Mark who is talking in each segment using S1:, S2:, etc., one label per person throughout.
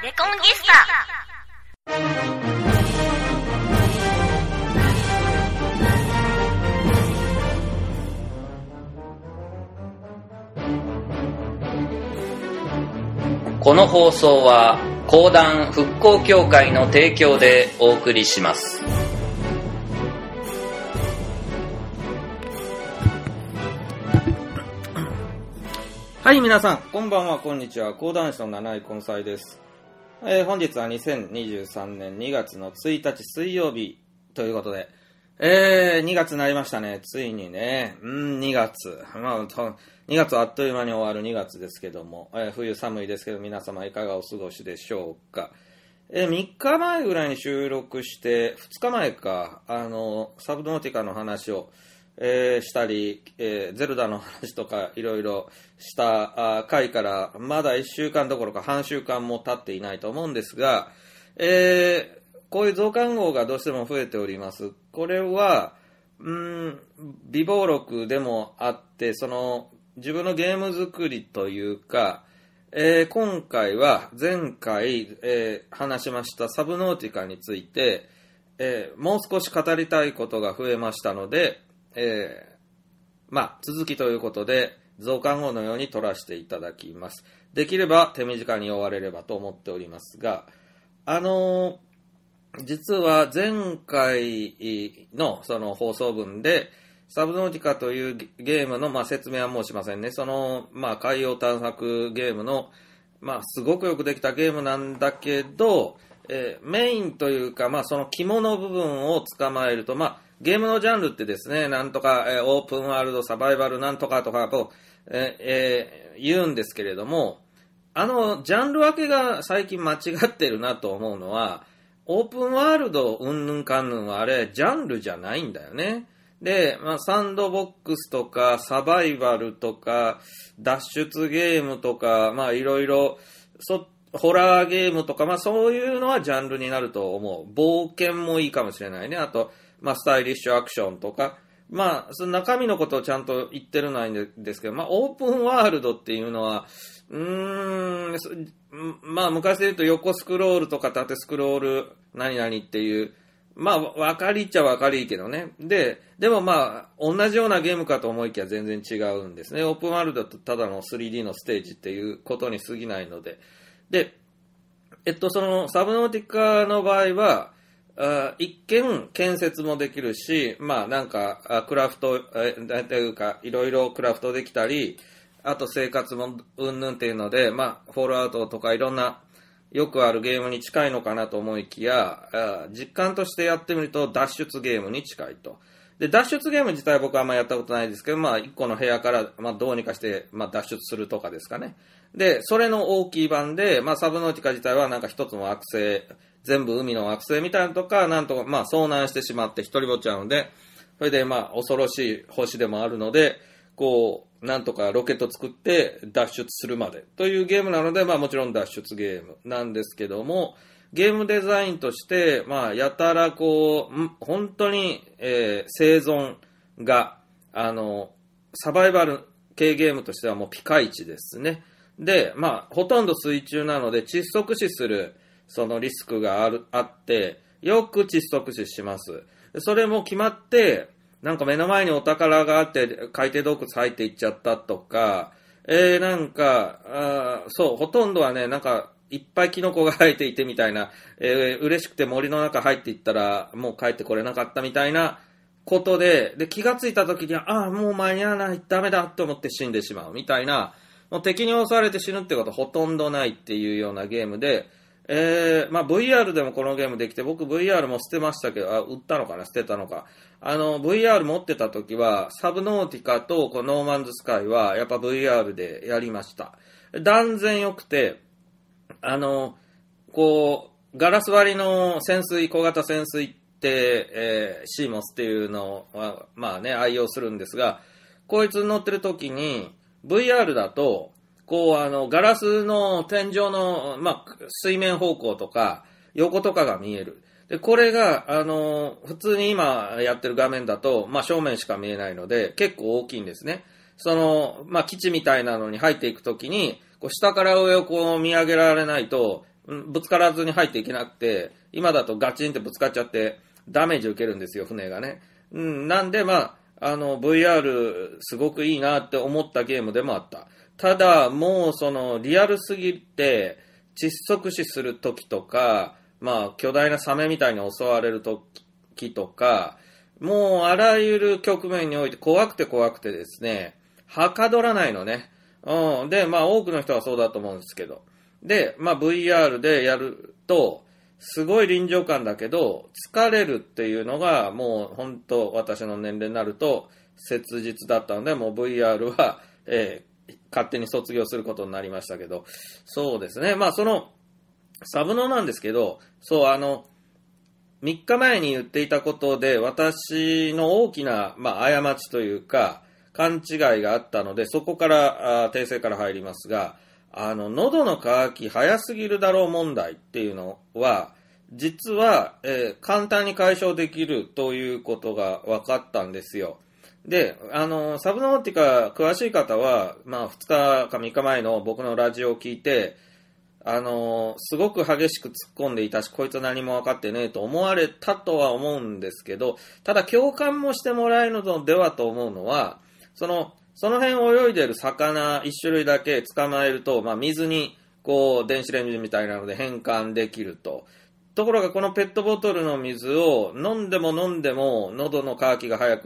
S1: レコンギスタ。
S2: この放送は講談復興協会の提供でお送りします。
S3: はい、皆さんこんばんは、こんにちは。講談師の七井根菜です。本日は2023年2月の1日水曜日ということで、2月になりましたね。ついにね。2月。2月はあっという間に終わる2月ですけども、冬寒いですけど、皆様いかがお過ごしでしょうか。3日前ぐらいに収録して、2日前か、サブノーティカの話を、したり、ゼルダの話とかいろいろした回からまだ1週間どころか半週間も経っていないと思うんですが、こういう増刊号がどうしても増えております。これは備忘録でもあって、その自分のゲーム作りというか、今回は前回、話しましたサブノーティカについて、もう少し語りたいことが増えましたので、続きということで増刊号のように取らせていただきます。できれば手短に終われればと思っておりますが、実は前回のその放送分でサブノーティカというゲームの、説明は申しませんね。その、海洋探索ゲームの、すごくよくできたゲームなんだけど、メインというか、その肝の部分を捕まえると、ゲームのジャンルってですね、なんとか、オープンワールド、サバイバル、なんとかとかと、言うんですけれども、ジャンル分けが最近間違ってるなと思うのは、オープンワールド、うんぬんかんぬんはあれ、ジャンルじゃないんだよね。で、サンドボックスとか、サバイバルとか、脱出ゲームとか、いろいろ、ホラーゲームとか、そういうのはジャンルになると思う。冒険もいいかもしれないね。あと、スタイリッシュアクションとか、その中身のことをちゃんと言ってるのはいいんですけど、オープンワールドっていうのは、昔で言うと横スクロールとか縦スクロール何々っていう、分かりっちゃ分かりいいけどね。でも同じようなゲームかと思いきや全然違うんですね。オープンワールドとただの 3D のステージっていうことに過ぎないので。で、そのサブノーティカの場合は、一見建設もできるし、クラフト、というかいろいろクラフトできたり、あと生活もうんぬんっていうので、フォールアウトとかいろんなよくあるゲームに近いのかなと思いきや、実感としてやってみると脱出ゲームに近いと。で、脱出ゲーム自体僕はあんまやったことないですけど、一個の部屋から、どうにかして、脱出するとかですかね。で、それの大きい版で、サブノーティカ自体は一つの惑星、全部海の惑星みたいなのとか、なんとか、遭難してしまって一人ぼっちゃうので、それで恐ろしい星でもあるので、なんとかロケット作って脱出するまでというゲームなので、もちろん脱出ゲームなんですけども、ゲームデザインとして、やたら本当に、生存が、サバイバル系ゲームとしてはもうピカイチですね。で、ほとんど水中なので窒息死する、そのリスクがあって、よく窒息死します。それも決まって、目の前にお宝があって海底洞窟入っていっちゃったとか、ほとんどはね、いっぱいキノコが生えていてみたいな、嬉しくて森の中入っていったらもう帰ってこれなかったみたいなことで、気がついた時には、もう間に合わない、ダメだと思って死んでしまうみたいな、もう敵に襲われて死ぬってことほとんどないっていうようなゲームで、VR でもこのゲームできて、僕 VR も捨てましたけど、売ったのかな、捨てたのか。VR 持ってた時は、サブノーティカとノーマンズスカイは、やっぱ VR でやりました。断然良くて、ガラス張りの潜水、小型潜水って、シーモスっていうのを、愛用するんですが、こいつに乗ってる時に、VR だと、ガラスの天井の、水面方向とか、横とかが見える。で、これが、普通に今やってる画面だと、正面しか見えないので、結構大きいんですね。基地みたいなのに入っていくときに、下から上を見上げられないと、 ぶつからずに入っていけなくて、今だとガチンってぶつかっちゃってダメージ受けるんですよ、船がね。なんでVR すごくいいなって思ったゲームでもあった。ただ、もうリアルすぎて、窒息死する時とか、巨大なサメみたいに襲われる時とか、もうあらゆる局面において怖くてですね、はかどらないのね。で、多くの人はそうだと思うんですけど。で、VR でやると、すごい臨場感だけど、疲れるっていうのが、もう本当私の年齢になると、切実だったので、もう VR は、勝手に卒業することになりましたけど、そうですね。サブノなんですけど、3日前に言っていたことで、私の大きな、過ちというか、勘違いがあったので、そこから、訂正から入りますが、喉の渇き早すぎるだろう問題っていうのは、実は、簡単に解消できるということが分かったんですよ。で、サブノーティカ詳しい方は、2日か3日前の僕のラジオを聞いて、すごく激しく突っ込んでいたし、こいつ何も分かってねえと思われたとは思うんですけど、ただ共感もしてもらえるのではと思うのは、その辺泳いでる魚一種類だけ捕まえると、水に電子レンジみたいなので変換できると。ところがこのペットボトルの水を飲んでも喉の渇きが早くって、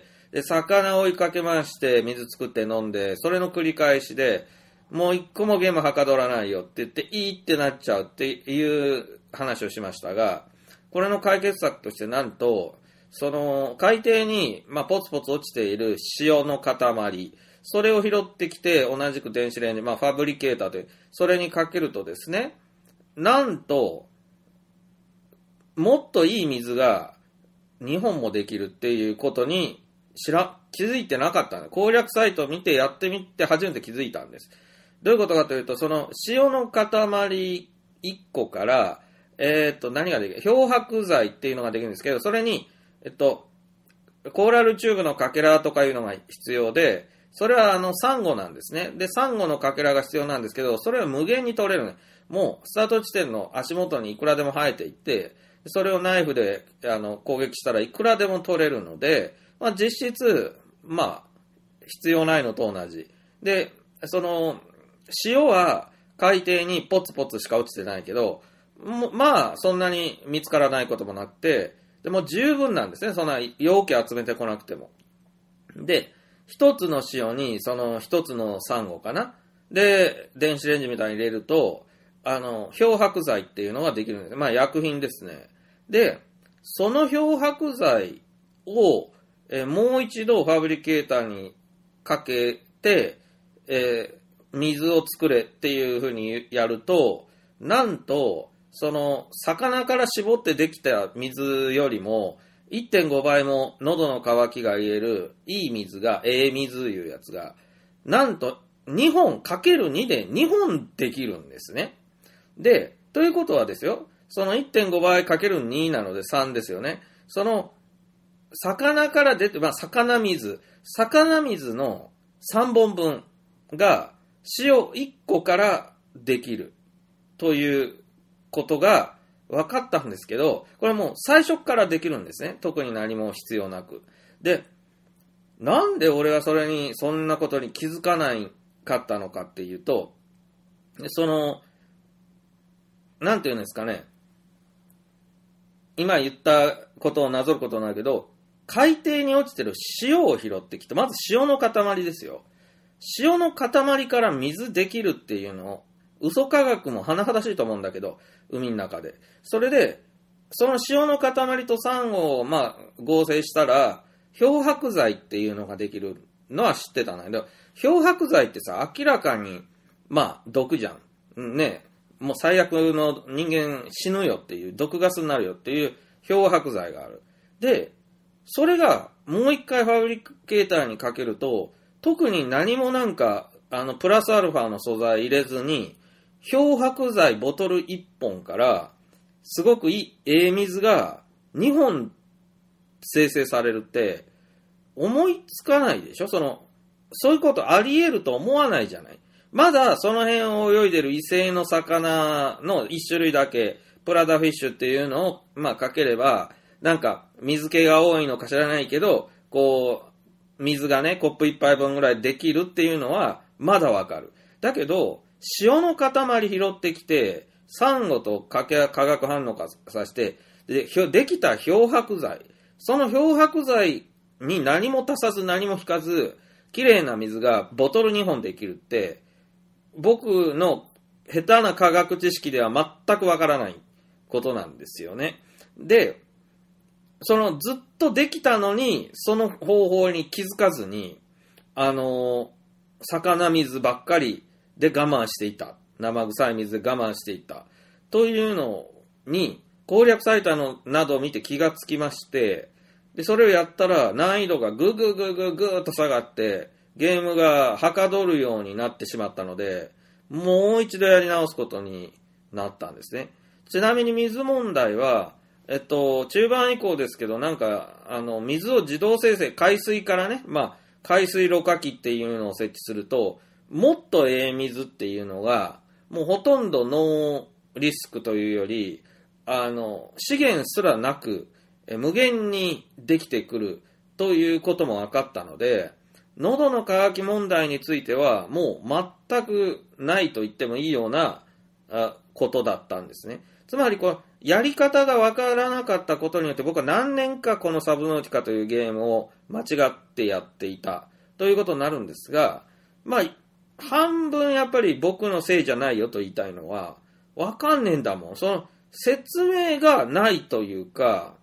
S3: で、魚追いかけまして水作って飲んで、それの繰り返しで、もう一個もゲームはかどらないよって言っていいってなっちゃうっていう話をしましたが、これの解決策としてなんと、海底に、ポツポツ落ちている塩の塊、それを拾ってきて、同じく電子レンジ、ファブリケーターで、それにかけるとですね、なんと、もっといい水が2本もできるっていうことに気づいてなかったんです。攻略サイトを見てやってみて初めて気づいたんです。どういうことかというと、塩の塊1個から、何ができる？漂白剤っていうのができるんですけど、それに、コーラルチューブのかけらとかいうのが必要で、それはサンゴなんですね。で、サンゴのかけらが必要なんですけど、それは無限に取れるね。もう、スタート地点の足元にいくらでも生えていって、それをナイフで攻撃したらいくらでも取れるので、実質、必要ないのと同じ。で、塩は海底にポツポツしか落ちてないけど、そんなに見つからないこともなくて、でも十分なんですね。そんな容器集めてこなくても。で、一つの塩に一つのサンゴかな。で、電子レンジみたいに入れると、漂白剤っていうのができるんです。薬品ですね。で、その漂白剤を、もう一度ファブリケーターにかけて、水を作れっていう風にやると、なんと、魚から絞ってできた水よりも、1.5 倍も喉の渇きが言えるいい水が、水いうやつが、なんと2本かける2で2本できるんですね。で、ということはですよ、1.5 倍かける2なので3ですよね。魚から出て、魚水の3本分が塩1個からできるということが分かったんですけど、これもう最初からできるんですね。特に何も必要なく。で、なんで俺はそんなことに気づかないかったのかっていうと、なんていうんですかね。今言ったことをなぞることになるけど、海底に落ちてる塩を拾ってきて、まず塩の塊ですよ。塩の塊から水できるっていうのを、嘘科学も甚だしいと思うんだけど、海の中で。それで、その塩の塊とサンゴを合成したら、漂白剤っていうのができるのは知ってたんだけど、漂白剤ってさ、明らかに、毒じゃん。ね、もう最悪の人間死ぬよっていう、毒ガスになるよっていう漂白剤がある。で、それがもう一回ファブリケーターにかけると、特に何もプラスアルファの素材入れずに、漂白剤ボトル1本から、すごくいい水が2本生成されるって、思いつかないでしょ？そういうことあり得ると思わないじゃない。 まだその辺を泳いでる異性の魚の一種類だけ、プラダフィッシュっていうのを、かければ、なんか、水気が多いのか知らないけど、こう、水がね、コップ一杯分ぐらいできるっていうのは、まだわかる。だけど、塩の塊拾ってきて、サンゴと化学反応させて、できた漂白剤。その漂白剤に何も足さず何も引かず、綺麗な水がボトル2本できるって、僕の下手な科学知識では全くわからないことなんですよね。で、そのずっとできたのに、その方法に気づかずに、魚水ばっかりで我慢していた。生臭い水で我慢していた。というのに、攻略サイトなどを見て気がつきまして、で、それをやったら難易度がぐーっと下がって、ゲームがはかどるようになってしまったので、もう一度やり直すことになったんですね。ちなみに水問題は、中盤以降ですけど、なんか、水を自動生成、海水からね、海水ろ過器っていうのを設置すると、もっと水っていうのが、もうほとんどノーリスクというより、資源すらなく、無限にできてくるということも分かったので、喉の渇き問題については、もう全くないと言ってもいいようなことだったんですね。つまりやり方がわからなかったことによって僕は何年かこのサブノーティカというゲームを間違ってやっていたということになるんですが、半分やっぱり僕のせいじゃないよと言いたいのは、わかんねえんだもん。その説明がないというか、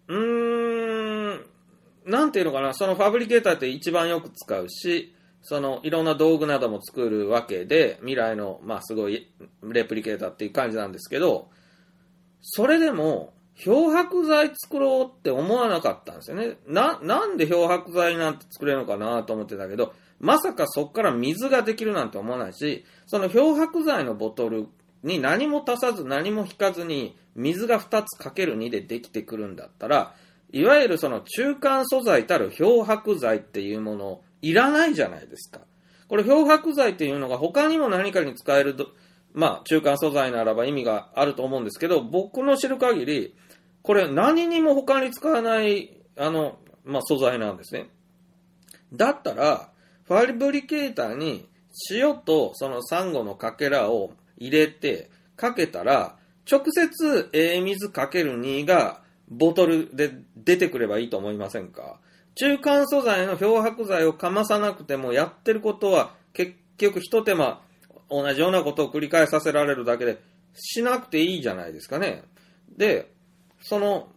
S3: なんていうのかな、そのファブリケーターって一番よく使うし、いろんな道具なども作るわけで、未来の、すごいレプリケーターっていう感じなんですけど、それでも、漂白剤作ろうって思わなかったんですよね。なんで漂白剤なんて作れるのかなと思ってたけど、まさかそこから水ができるなんて思わないし、その漂白剤のボトルに何も足さず何も引かずに、水が2つかける2でできてくるんだったら、いわゆるその中間素材たる漂白剤っていうものいらないじゃないですか。これ漂白剤っていうのが他にも何かに使える中間素材ならば意味があると思うんですけど、僕の知る限り、これ何にも他に使わない素材なんですね。だったら、ファブリケーターに塩とそのサンゴのかけらを入れてかけたら、直接水かける2がボトルで出てくればいいと思いませんか？中間素材の漂白剤をかまさなくてもやってることは結局一手間同じようなことを繰り返させられるだけでしなくていいじゃないですかね。で、その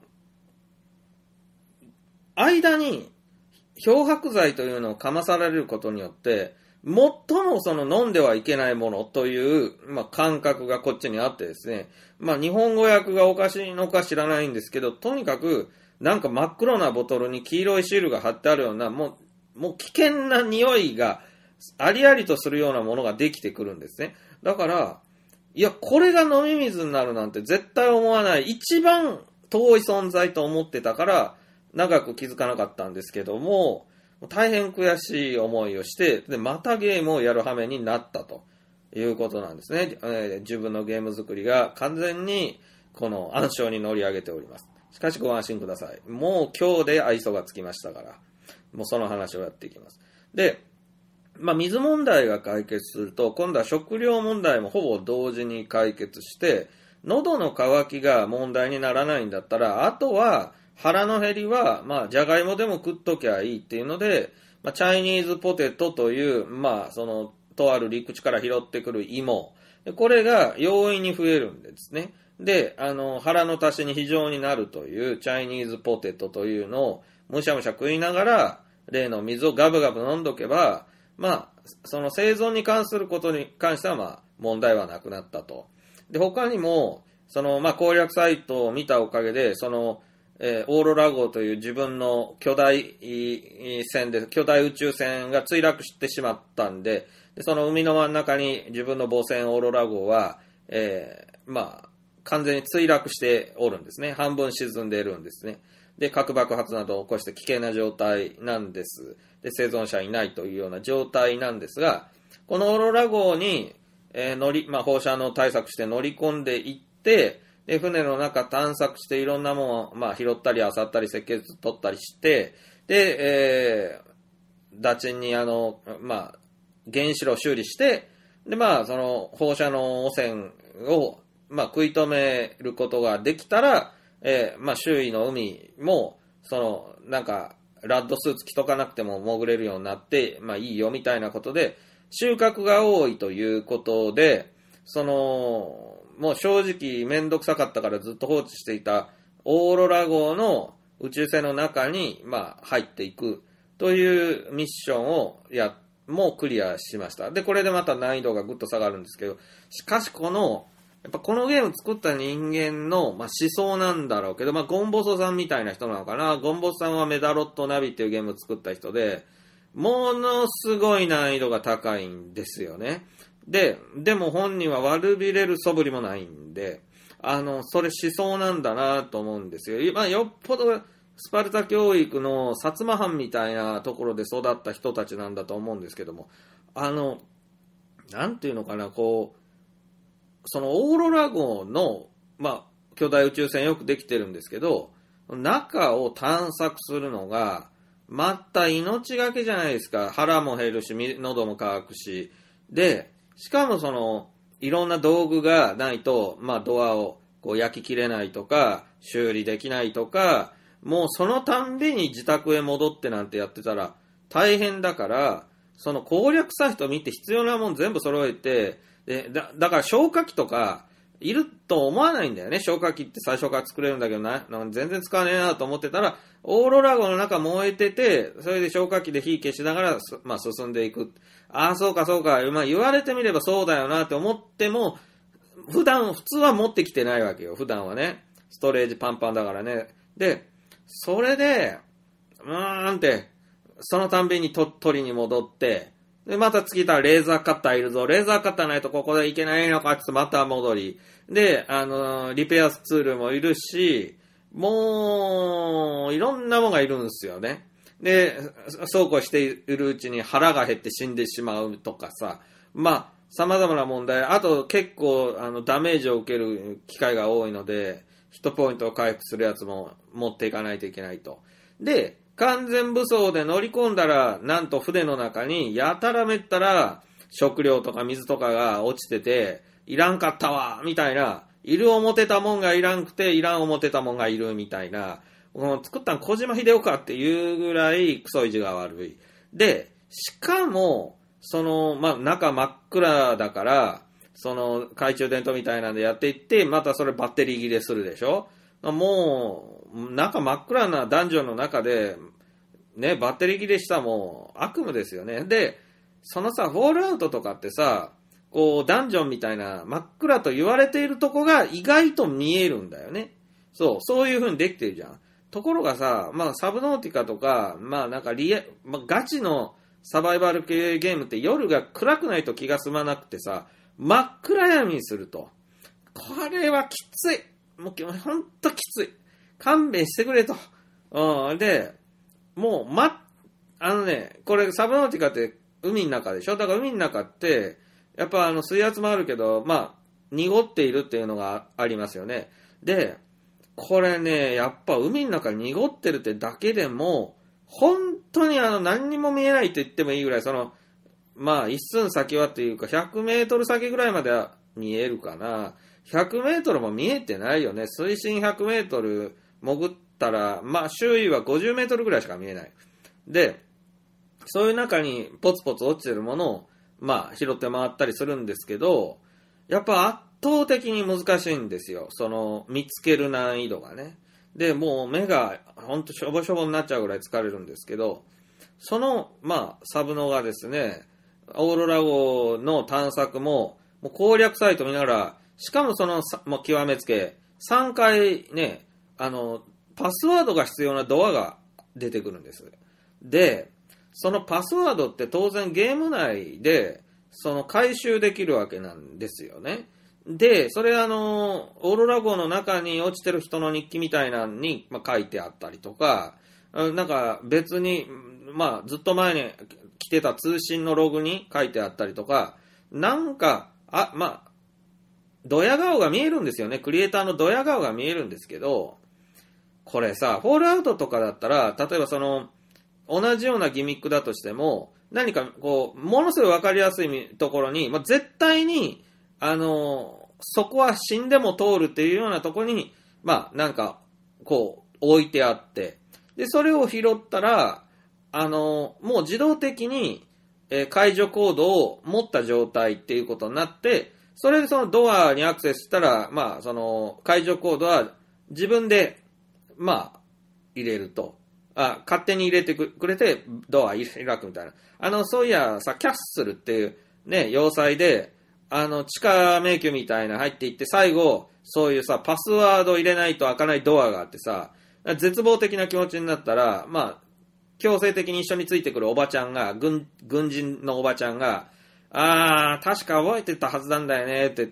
S3: 間に漂白剤というのをかまされることによって最もその飲んではいけないものという、感覚がこっちにあってですね、日本語訳がおかしいのか知らないんですけど、とにかくなんか真っ黒なボトルに黄色いシールが貼ってあるような、もう危険な匂いがありありとするようなものができてくるんですね。だから、いや、これが飲み水になるなんて絶対思わない。一番遠い存在と思ってたから、長く気づかなかったんですけども、大変悔しい思いをして、で、またゲームをやる羽目になったということなんですね。自分のゲーム作りが完全にこの暗礁に乗り上げております。しかしご安心ください。もう今日で愛想がつきましたから、もうその話をやっていきます。で、水問題が解決すると、今度は食料問題もほぼ同時に解決して、喉の渇きが問題にならないんだったら、あとは腹の減りは、じゃがいもでも食っときゃいいっていうので、チャイニーズポテトという、とある陸地から拾ってくる芋。これが容易に増えるんですね。で、腹の足しに非常になるというチャイニーズポテトというのをむしゃむしゃ食いながら、例の水をガブガブ飲んどけば、その生存に関することに関しては、問題はなくなったと。で、他にも、攻略サイトを見たおかげで、オーロラ号という自分の巨大宇宙船が墜落してしまったんで、その海の真ん中に自分の母船オーロラ号は、 完全に墜落しておるんですね。半分沈んでいるんですね。で、核爆発などを起こして危険な状態なんです。で、生存者いないというような状態なんですが、このオーロラ号に、放射能対策して乗り込んでいって、で、船の中探索していろんなものを、拾ったり漁ったり設計図取ったりして、で、ダチンに原子炉を修理して、で、その放射能汚染を、食い止めることができたら、周囲の海も、ラッドスーツ着とかなくても潜れるようになって、いいよみたいなことで、収穫が多いということで、もう正直めんどくさかったからずっと放置していたオーロラ号の宇宙船の中に、入っていくというミッションをもうクリアしました。で、これでまた難易度がぐっと下がるんですけど、しかしこのゲーム作った人間の、思想なんだろうけど、ゴンボソさんみたいな人なのかな。ゴンボソさんはメダロットナビっていうゲームを作った人で、ものすごい難易度が高いんですよね。でも本人は悪びれる素振りもないんで、それ思想なんだなと思うんですよ。よっぽどスパルタ教育の薩摩藩みたいなところで育った人たちなんだと思うんですけども、なんていうのかな、そのオーロラ号の、巨大宇宙船よくできてるんですけど、中を探索するのが、また命がけじゃないですか。腹も減るし、喉も渇くし。で、しかもいろんな道具がないと、ドアを焼き切れないとか、修理できないとか、もうそのたんびに自宅へ戻ってなんてやってたら大変だから、その攻略サイト見て必要なもん全部揃えて、で、だから消火器とか、いると思わないんだよね。消火器って最初から作れるんだけど全然使わねえなと思ってたら、オーロラ号の中燃えてて、それで消火器で火消しながら、進んでいく。そうか。言われてみればそうだよなって思っても、普通は持ってきてないわけよ。普段はね。ストレージパンパンだからね。で、それで、そのたんびに取りに戻って、で、また次からレーザーカッターいるぞ。レーザーカッターないとここでいけないのかってまた戻り。で、リペアツールもいるし、もう、いろんなものがいるんですよね。で、そうこうしているうちに腹が減って死んでしまうとかさ。様々な問題。あと結構、ダメージを受ける機会が多いので、ヒットポイントを回復するやつも持っていかないといけないと。で、完全武装で乗り込んだら、なんと船の中にやたらめったら食料とか水とかが落ちてて、いらんかったわみたいな、いる思ってたもんがいらんくて、いらん思ってたもんがいるみたいな、作ったの小島秀夫かっていうぐらいクソ意地が悪い。で、しかも、中真っ暗だから、懐中電灯みたいなんでやっていって、またそれバッテリー切れするでしょ。もう、中真っ暗なダンジョンの中で、ね、バッテリー切れしたもう悪夢ですよね。で、フォールアウトとかってさ、ダンジョンみたいな真っ暗と言われているとこが意外と見えるんだよね。そういう風にできてるじゃん。ところがさ、サブノーティカとか、ガチのサバイバル系ゲームって夜が暗くないと気が済まなくてさ、真っ暗闇にすると。これはきつい。もうほんときつい。勘弁してくれと。で、もう、これサブノーティカって海の中でしょ。だから海の中って、やっぱ水圧もあるけど、濁っているっていうのがありますよね。で、これね、やっぱ海の中濁ってるってだけでも、本当に何にも見えないと言ってもいいぐらい、一寸先はっていうか、100メートル先ぐらいまでは見えるかな。100メートルも見えてないよね。水深100メートル潜ったら、周囲は50メートルぐらいしか見えない。で、そういう中にポツポツ落ちてるものを、拾って回ったりするんですけど、やっぱ圧倒的に難しいんですよ。見つける難易度がね。で、もう目がほんとしょぼしょぼになっちゃうぐらい疲れるんですけど、サブノがですね、オーロラ号の探索もう攻略サイト見ながら、しかも極めつけ、3回ね、パスワードが必要なドアが出てくるんです。で、そのパスワードって当然ゲーム内で、回収できるわけなんですよね。 で、それオーロラ号の中に落ちてる人の日記みたいなのに、書いてあったりとか、なんか別に、ずっと前に来てた通信のログに書いてあったりとか、なんか、ドヤ顔が見えるんですよね。クリエイターのドヤ顔が見えるんですけど、これさ、フォールアウトとかだったら、例えば同じようなギミックだとしても、何かものすごいわかりやすいところに、絶対に、そこは死んでも通るっていうようなところに、なんか、置いてあって、で、それを拾ったら、もう自動的に、解除コードを持った状態っていうことになって、それでそのドアにアクセスしたら、解除コードは自分で、入れると。勝手に入れてくれて、ドア開くみたいな。そういやさ、キャッスルっていうね、要塞で、地下迷宮みたいな入っていって、最後、そういうさ、パスワード入れないと開かないドアがあってさ、絶望的な気持ちになったら、強制的に一緒についてくるおばちゃんが、軍人のおばちゃんが、確か覚えてたはずなんだよねって言って、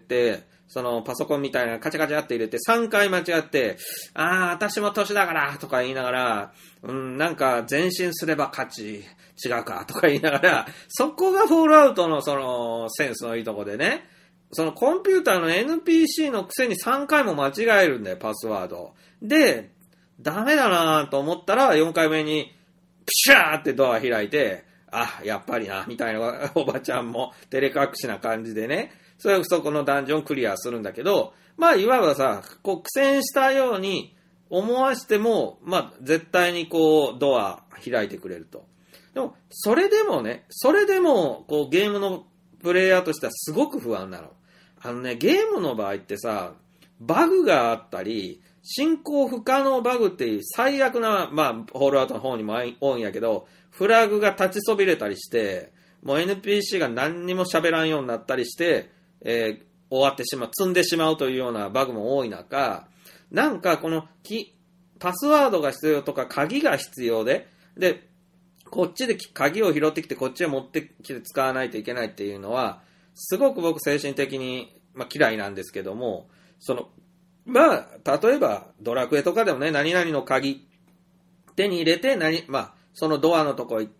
S3: そのパソコンみたいなカチャカチャって入れて3回間違って、私も年だからとか言いながら、なんか前進すれば勝ち、違うかとか言いながら、そこがフォールアウトのそのセンスのいいとこでね、そのコンピューターの NPC のくせに3回も間違えるんだよ、パスワード。で、ダメだなと思ったら4回目に、プシャーってドア開いて、やっぱりな、みたいなおばちゃんも照れ隠しな感じでね、そこのダンジョンクリアするんだけど、いわばさ、苦戦したように思わしても、絶対にドア開いてくれると。でも、それでも、ゲームのプレイヤーとしてはすごく不安なの。ゲームの場合ってさ、バグがあったり、進行不可能バグっていう最悪な、ホールアウトの方にも多いんやけど、フラグが立ちそびれたりして、もう NPC が何にも喋らんようになったりして、終わってしまう、積んでしまうというようなバグも多い中、なんかパスワードが必要とか鍵が必要で、こっちで鍵を拾ってきてこっちへ持ってきて使わないといけないっていうのは、すごく僕精神的に、嫌いなんですけども、例えばドラクエとかでもね、何々の鍵手に入れて、そのドアのとこ行って、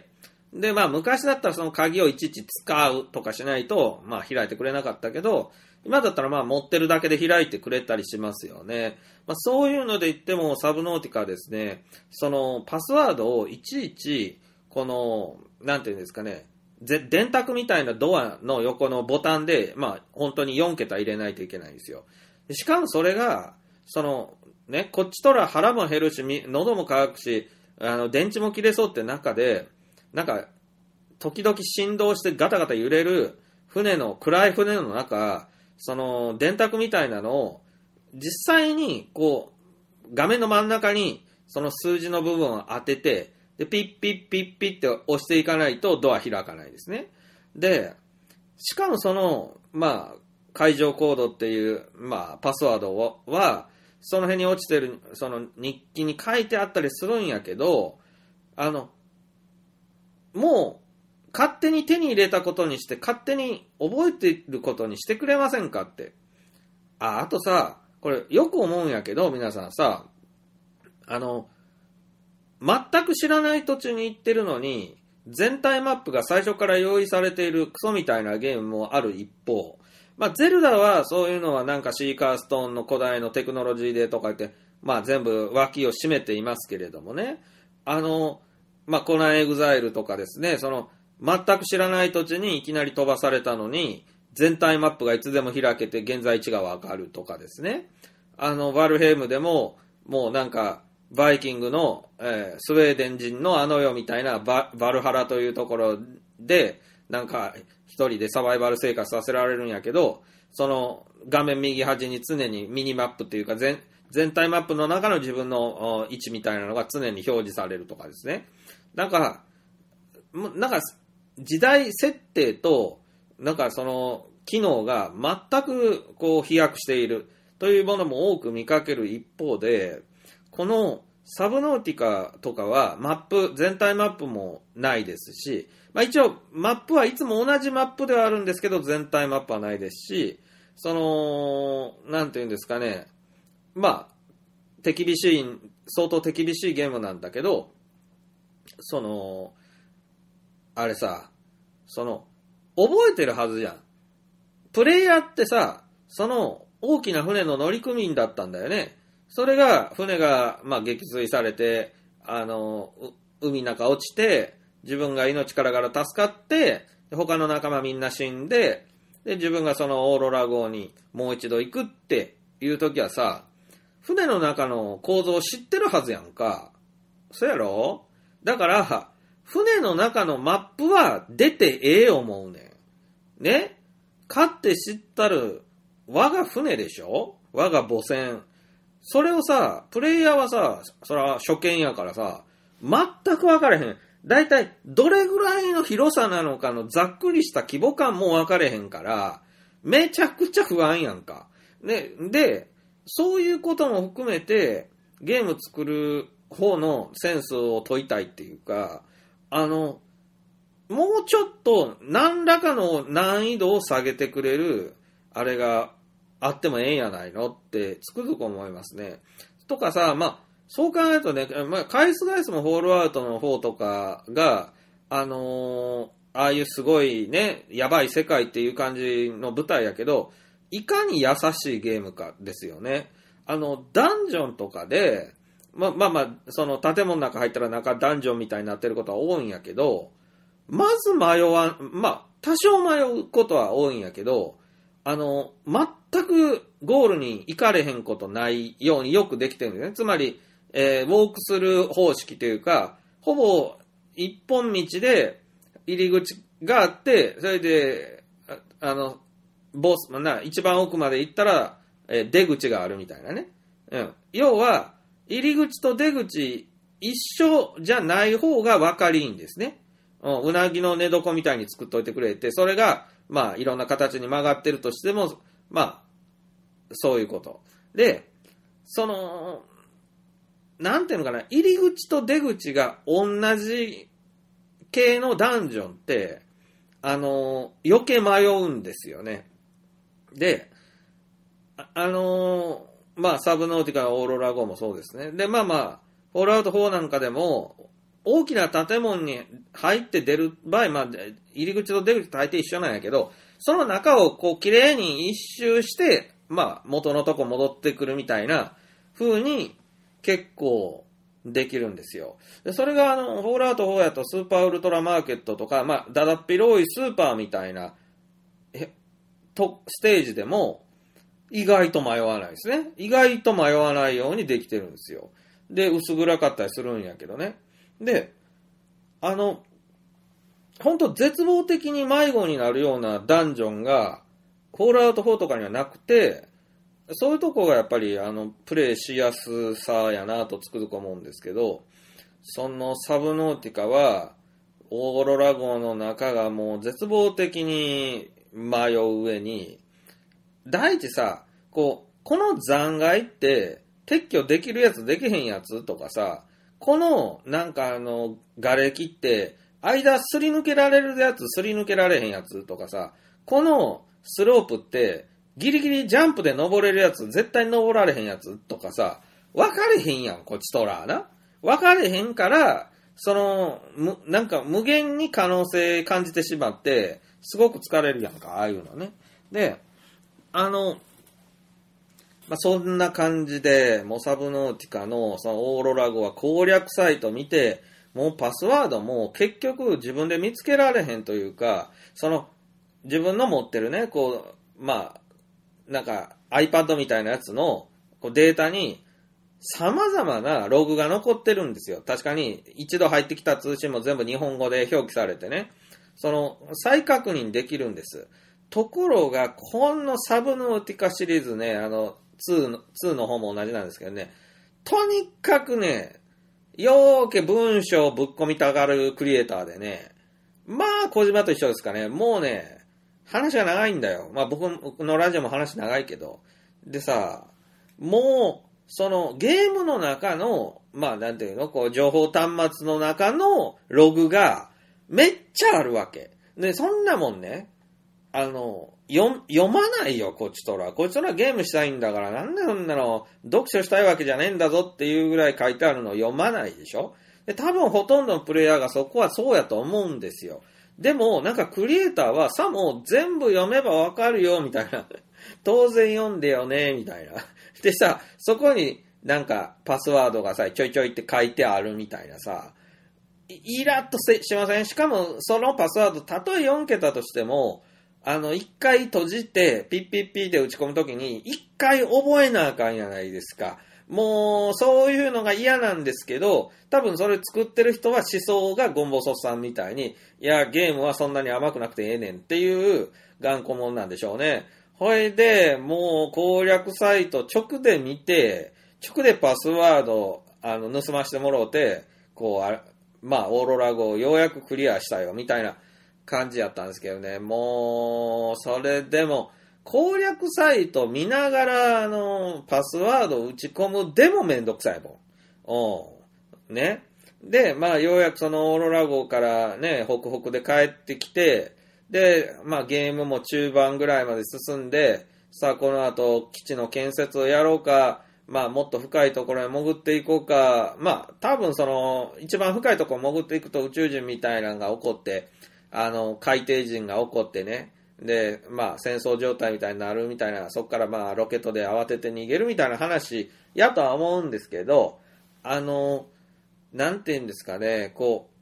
S3: で、昔だったらその鍵をいちいち使うとかしないと、開いてくれなかったけど、今だったら持ってるだけで開いてくれたりしますよね。そういうので言っても、サブノーティカですね、そのパスワードをいちいち、なんていうんですかね、電卓みたいなドアの横のボタンで、本当に4桁入れないといけないんですよ。しかもそれが、こっちとら腹も減るし、喉も渇くし、電池も切れそうって中で、なんか、時々振動してガタガタ揺れる暗い船の中、電卓みたいなのを、実際に、画面の真ん中に、その数字の部分を当てて、で、ピッピッピッピッって押していかないとドア開かないですね。で、しかも解除コードっていう、パスワードは、その辺に落ちてる、その日記に書いてあったりするんやけど、もう、勝手に手に入れたことにして、勝手に覚えていることにしてくれませんかって。あとさ、これよく思うんやけど、皆さんさ、全く知らない土地に行ってるのに、全体マップが最初から用意されているクソみたいなゲームもある一方、ゼルダはそういうのはなんかシーカーストーンの古代のテクノロジーでとか言って、全部脇を締めていますけれどもね。コナンエグザイルとかですね、全く知らない土地にいきなり飛ばされたのに、全体マップがいつでも開けて現在地がわかるとかですね。バルヘイムでも、もうなんか、バイキングの、スウェーデン人の世みたいなバルハラというところで、なんか一人でサバイバル生活させられるんやけど、その画面右端に常にミニマップというか全体マップの中の自分の位置みたいなのが常に表示されるとかですね。なんか時代設定と、なんかその機能が全く飛躍しているというものも多く見かける一方で、このサブノーティカとかは全体マップもないですし、一応マップはいつも同じマップではあるんですけど、全体マップはないですし、 なんていうんですかね、まあ、相当手厳しいゲームなんだけど、あれさ、覚えてるはずじゃん。プレイヤーってさ、大きな船の乗組員だったんだよね。それが、船が、まあ、撃墜されて、海の中落ちて、自分が命からがら助かって、他の仲間みんな死んで、で、自分がそのオーロラ号にもう一度行くっていう時はさ、船の中の構造を知ってるはずやんか。そうやろ？だから、船の中のマップは出てええ思うねん。ね？かって知ったる我が船でしょ？我が母船。それをさ、プレイヤーはさ、そら初見やからさ、全く分かれへん。だいたいどれぐらいの広さなのかのざっくりした規模感も分かれへんから、めちゃくちゃ不安やんか。ね、で、そういうことも含めて、ゲーム作る方のセンスを問いたいっていうか、もうちょっと何らかの難易度を下げてくれる、あれがあってもええんやないのってつくづく思いますね。とかさ、まあ、そう考えるとね、まあ、返すもホールアウトの方とかが、ああいうすごいね、やばい世界っていう感じの舞台やけど、いかに優しいゲームかですよね。ダンジョンとかで、まあ、その建物の中入ったらダンジョンみたいになってることは多いんやけど、まずまあ、多少迷うことは多いんやけど、全くゴールに行かれへんことないようによくできてるんですね。つまり、ウォークスルー方式というか、ほぼ一本道で入り口があって、それで、一番奥まで行ったら、出口があるみたいなね。うん。要は、入り口と出口一緒じゃない方が分かりいいんですね。うなぎの寝床みたいに作っといてくれて、それが、まあ、いろんな形に曲がってるとしても、まあ、そういうこと。で、なんていうのかな、入り口と出口が同じ系のダンジョンって、余計迷うんですよね。で、まあ、サブノーティカのオーロラ号もそうですね。で、まあ、フォールアウト4なんかでも、大きな建物に入って出る場合、まあ、入り口と出口と大抵一緒なんやけど、その中をこう、綺麗に一周して、まあ、元のとこ戻ってくるみたいな風に結構できるんですよ。でそれがフォールアウト4やとスーパーウルトラマーケットとか、まあ、だだっ広いスーパーみたいな、ステージでも、意外と迷わないですね。意外と迷わないようにできてるんですよ。で、薄暗かったりするんやけどね。で、本当絶望的に迷子になるようなダンジョンが、フォールアウト4とかにはなくて、そういうとこがやっぱり、プレイしやすさやなとつくづく思うんですけど、そのサブノーティカは、オーロラ号の中がもう絶望的に迷う上に、第一さ、この残骸って撤去できるやつできへんやつとかさ、このなんか瓦礫って間すり抜けられるやつすり抜けられへんやつとかさ、このスロープってギリギリジャンプで登れるやつ絶対登られへんやつとかさ、分かれへんやんこっちとらな。分かれへんからなんか無限に可能性感じてしまってすごく疲れるやんか、ああいうのね。で、まあ、そんな感じで、モサブノーティカのそのオーロラ号は攻略サイト見て、もうパスワードも結局自分で見つけられへんというか、自分の持ってるね、まあ、なんか iPad みたいなやつのデータに様々なログが残ってるんですよ。確かに一度入ってきた通信も全部日本語で表記されてね、再確認できるんです。ところが、このサブノーティカシリーズね、2の方も同じなんですけどね、とにかくね、よーけ文章をぶっ込みたがるクリエイターでね、まあ、小島と一緒ですかね、もうね、話が長いんだよ。まあ、僕のラジオも話長いけど。でさ、もう、ゲームの中の、まあ、なんていうの、情報端末の中のログがめっちゃあるわけ。で、そんなもんね、 読まないよ、こっちとら。こっちとらゲームしたいんだから、なんでそんなの、読書したいわけじゃねえんだぞっていうぐらい書いてあるのを読まないでしょ。で、多分ほとんどのプレイヤーがそこはそうやと思うんですよ。でも、なんかクリエイターはさも全部読めばわかるよ、みたいな。当然読んでよね、みたいな。でさ、そこになんかパスワードがさ、ちょいちょいって書いてあるみたいなさ、イラッとしません？しかも、そのパスワード、たとえ4桁としても、一回閉じて、ピッピッピッで打ち込むときに、一回覚えなあかんやないですか。もう、そういうのが嫌なんですけど、多分それ作ってる人は思想がゴンボソさんみたいに、いや、ゲームはそんなに甘くなくてええねんっていう頑固者なんでしょうね。ほいで、もう攻略サイト直で見て、直でパスワード、盗ましてもろうて、こう、まあ、オーロラ号をようやくクリアしたよ、みたいな感じやったんですけどね。もう、それでも、攻略サイト見ながら、パスワードを打ち込むでもめんどくさいもん。ね。で、まあ、ようやくそのオーロラ号からね、ホクホクで帰ってきて、で、まあ、ゲームも中盤ぐらいまで進んで、さあ、この後、基地の建設をやろうか、まあ、もっと深いところへ潜っていこうか、まあ、多分その、一番深いところ潜っていくと宇宙人みたいなのが起こって、海底人が起こってね、で、まあ、戦争状態みたいになるみたいな、そこからまあ、ロケットで慌てて逃げるみたいな話やとは思うんですけど、なんて言うんですかね、こ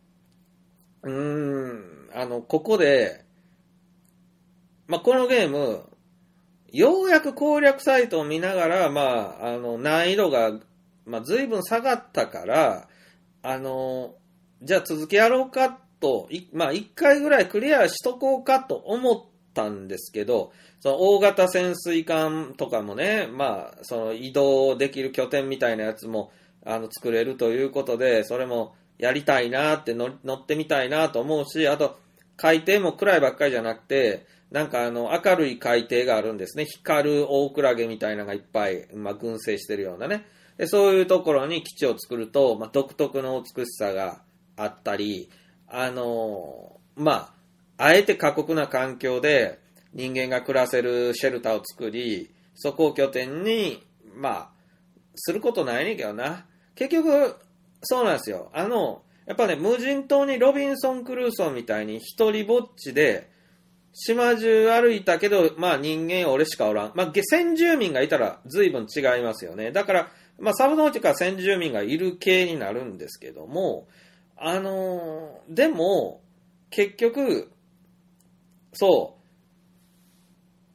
S3: う、ここで、まあ、このゲーム、ようやく攻略サイトを見ながら、まあ、難易度が、まあ、随分下がったから、じゃあ続きやろうかと、まあ、一回ぐらいクリアしとこうかと思ったんですけど、その大型潜水艦とかもね、まあ、その移動できる拠点みたいなやつも、作れるということで、それもやりたいなって乗ってみたいなと思うし、あと、海底も暗いばっかりじゃなくて、なんか明るい海底があるんですね。光る大クラゲみたいなのがいっぱい、まあ、群生してるようなね。で、そういうところに基地を作ると、まあ、独特の美しさがあったり、まあ、あえて過酷な環境で人間が暮らせるシェルターを作り、そこを拠点に、まあ、することないねんけどな。結局、そうなんですよ。やっぱね、無人島にロビンソン・クルーソーみたいに一人ぼっちで、島中歩いたけど、まあ人間俺しかおらん。まあ先住民がいたら随分違いますよね。だから、まあサブノーティカは先住民がいる系になるんですけども、でも、結局、そう、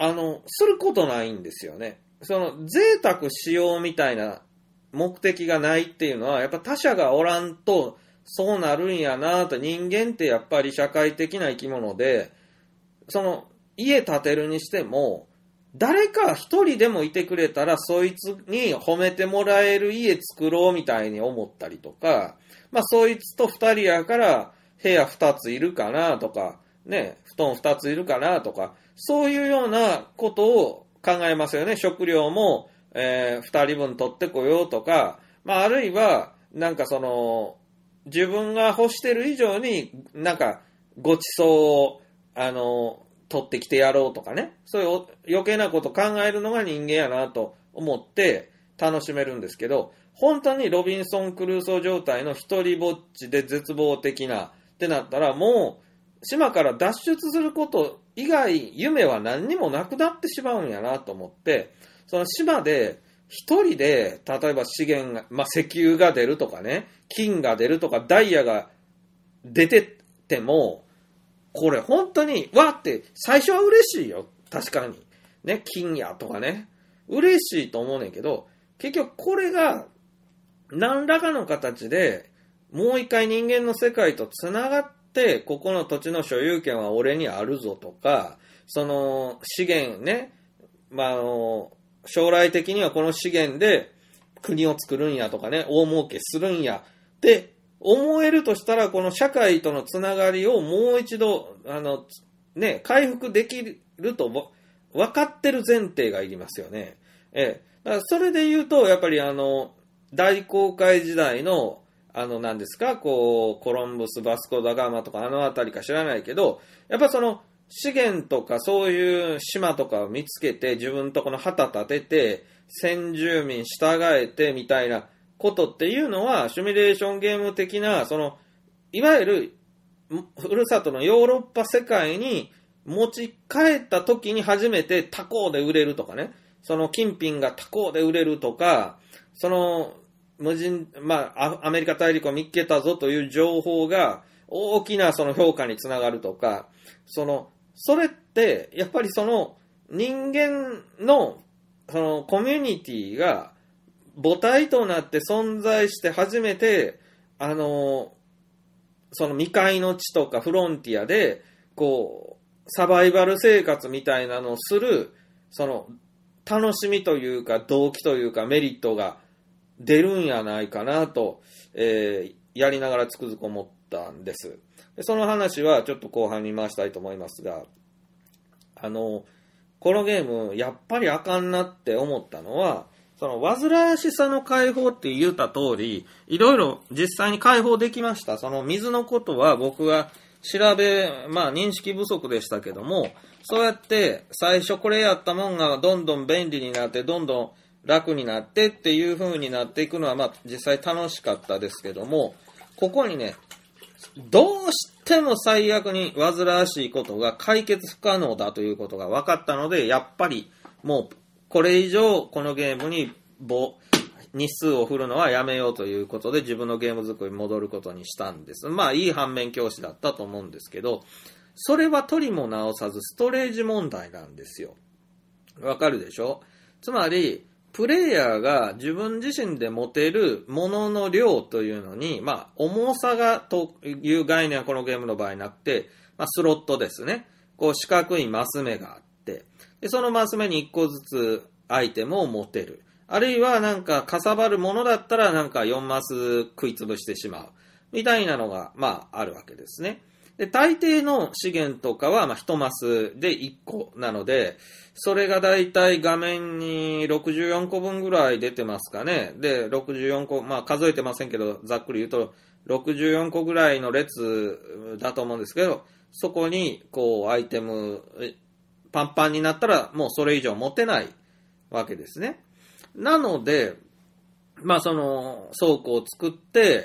S3: することないんですよね。その、贅沢しようみたいな目的がないっていうのは、やっぱ他者がおらんと、そうなるんやなと、人間ってやっぱり社会的な生き物で、その、家建てるにしても、誰か一人でもいてくれたら、そいつに褒めてもらえる家作ろうみたいに思ったりとか、まあ、そいつと二人やから部屋二ついるかなとか、ね、布団二ついるかなとか、そういうようなことを考えますよね。食料も、二人分取ってこようとか、まあ、あるいは、なんかその、自分が欲してる以上になんかごちそうを、取ってきてやろうとかね。そういう余計なこと考えるのが人間やなと思って楽しめるんですけど、本当にロビンソン・クルーソー状態の一人ぼっちで絶望的なってなったら、もう島から脱出すること以外夢は何にもなくなってしまうんやなと思って、その島で一人で例えば資源が、まあ、石油が出るとかね、金が出るとかダイヤが出てっても、これ本当に、わって最初は嬉しいよ。確かに。ね、金やとかね。嬉しいと思うねんけど、結局これが何らかの形でもう一回人間の世界とつながって、ここの土地の所有権は俺にあるぞとか、その資源ね、まあ、将来的にはこの資源で国を作るんやとかね、大儲けするんやって思えるとしたら、この社会とのつながりをもう一度、回復できると分かってる前提がいりますよね。だからそれで言うと、やっぱり大航海時代の、何ですか、こう、コロンブス、バスコ・ダ・ガマとかあのあたりか知らないけど、やっぱその、 資源とかそういう島とかを見つけて、自分とこの旗立てて、先住民従えてみたいなことっていうのは、シミュレーションゲーム的な、いわゆる、ふるさとのヨーロッパ世界に持ち帰った時に初めて他港で売れるとかね、金品が他港で売れるとか、無人、アメリカ大陸を見つけたぞという情報が大きな評価につながるとか、それって、やっぱり人間の、コミュニティが母体となって存在して初めて、未開の地とかフロンティアで、サバイバル生活みたいなのをする、楽しみというか、動機というか、メリットが出るんやないかなと、やりながらつくづく思ったんです。でその話はちょっと後半に回したいと思いますが、このゲーム、やっぱりあかんなって思ったのは、煩わしさの解放って言った通り、いろいろ実際に解放できました。水のことは僕が認識不足でしたけども、そうやって最初これやったもんがどんどん便利になって、どんどん楽になってっていう風になっていくのは、実際楽しかったですけども、ここにね、どうしても最悪に煩わしいことが解決不可能だということが分かったので、やっぱりもうこれ以上このゲームに日数を振るのはやめようということで自分のゲーム作りに戻ることにしたんです。いい反面教師だったと思うんですけど、それは取りも直さずストレージ問題なんですよ。わかるでしょ？つまり、プレイヤーが自分自身で持てるものの量というのに、重さがという概念はこのゲームの場合なくて、スロットですね。四角いマス目があって、でそのマス目に1個ずつアイテムを持てる。あるいはかさばるものだったら4マス食いつぶしてしまう。みたいなのが、あるわけですね。で、大抵の資源とかは、1マスで1個なので、それがだいたい画面に64個分ぐらい出てますかね。で、64個、数えてませんけど、ざっくり言うと、64個ぐらいの列だと思うんですけど、そこに、アイテム、パンパンになったら、もうそれ以上持てないわけですね。なので、倉庫を作って、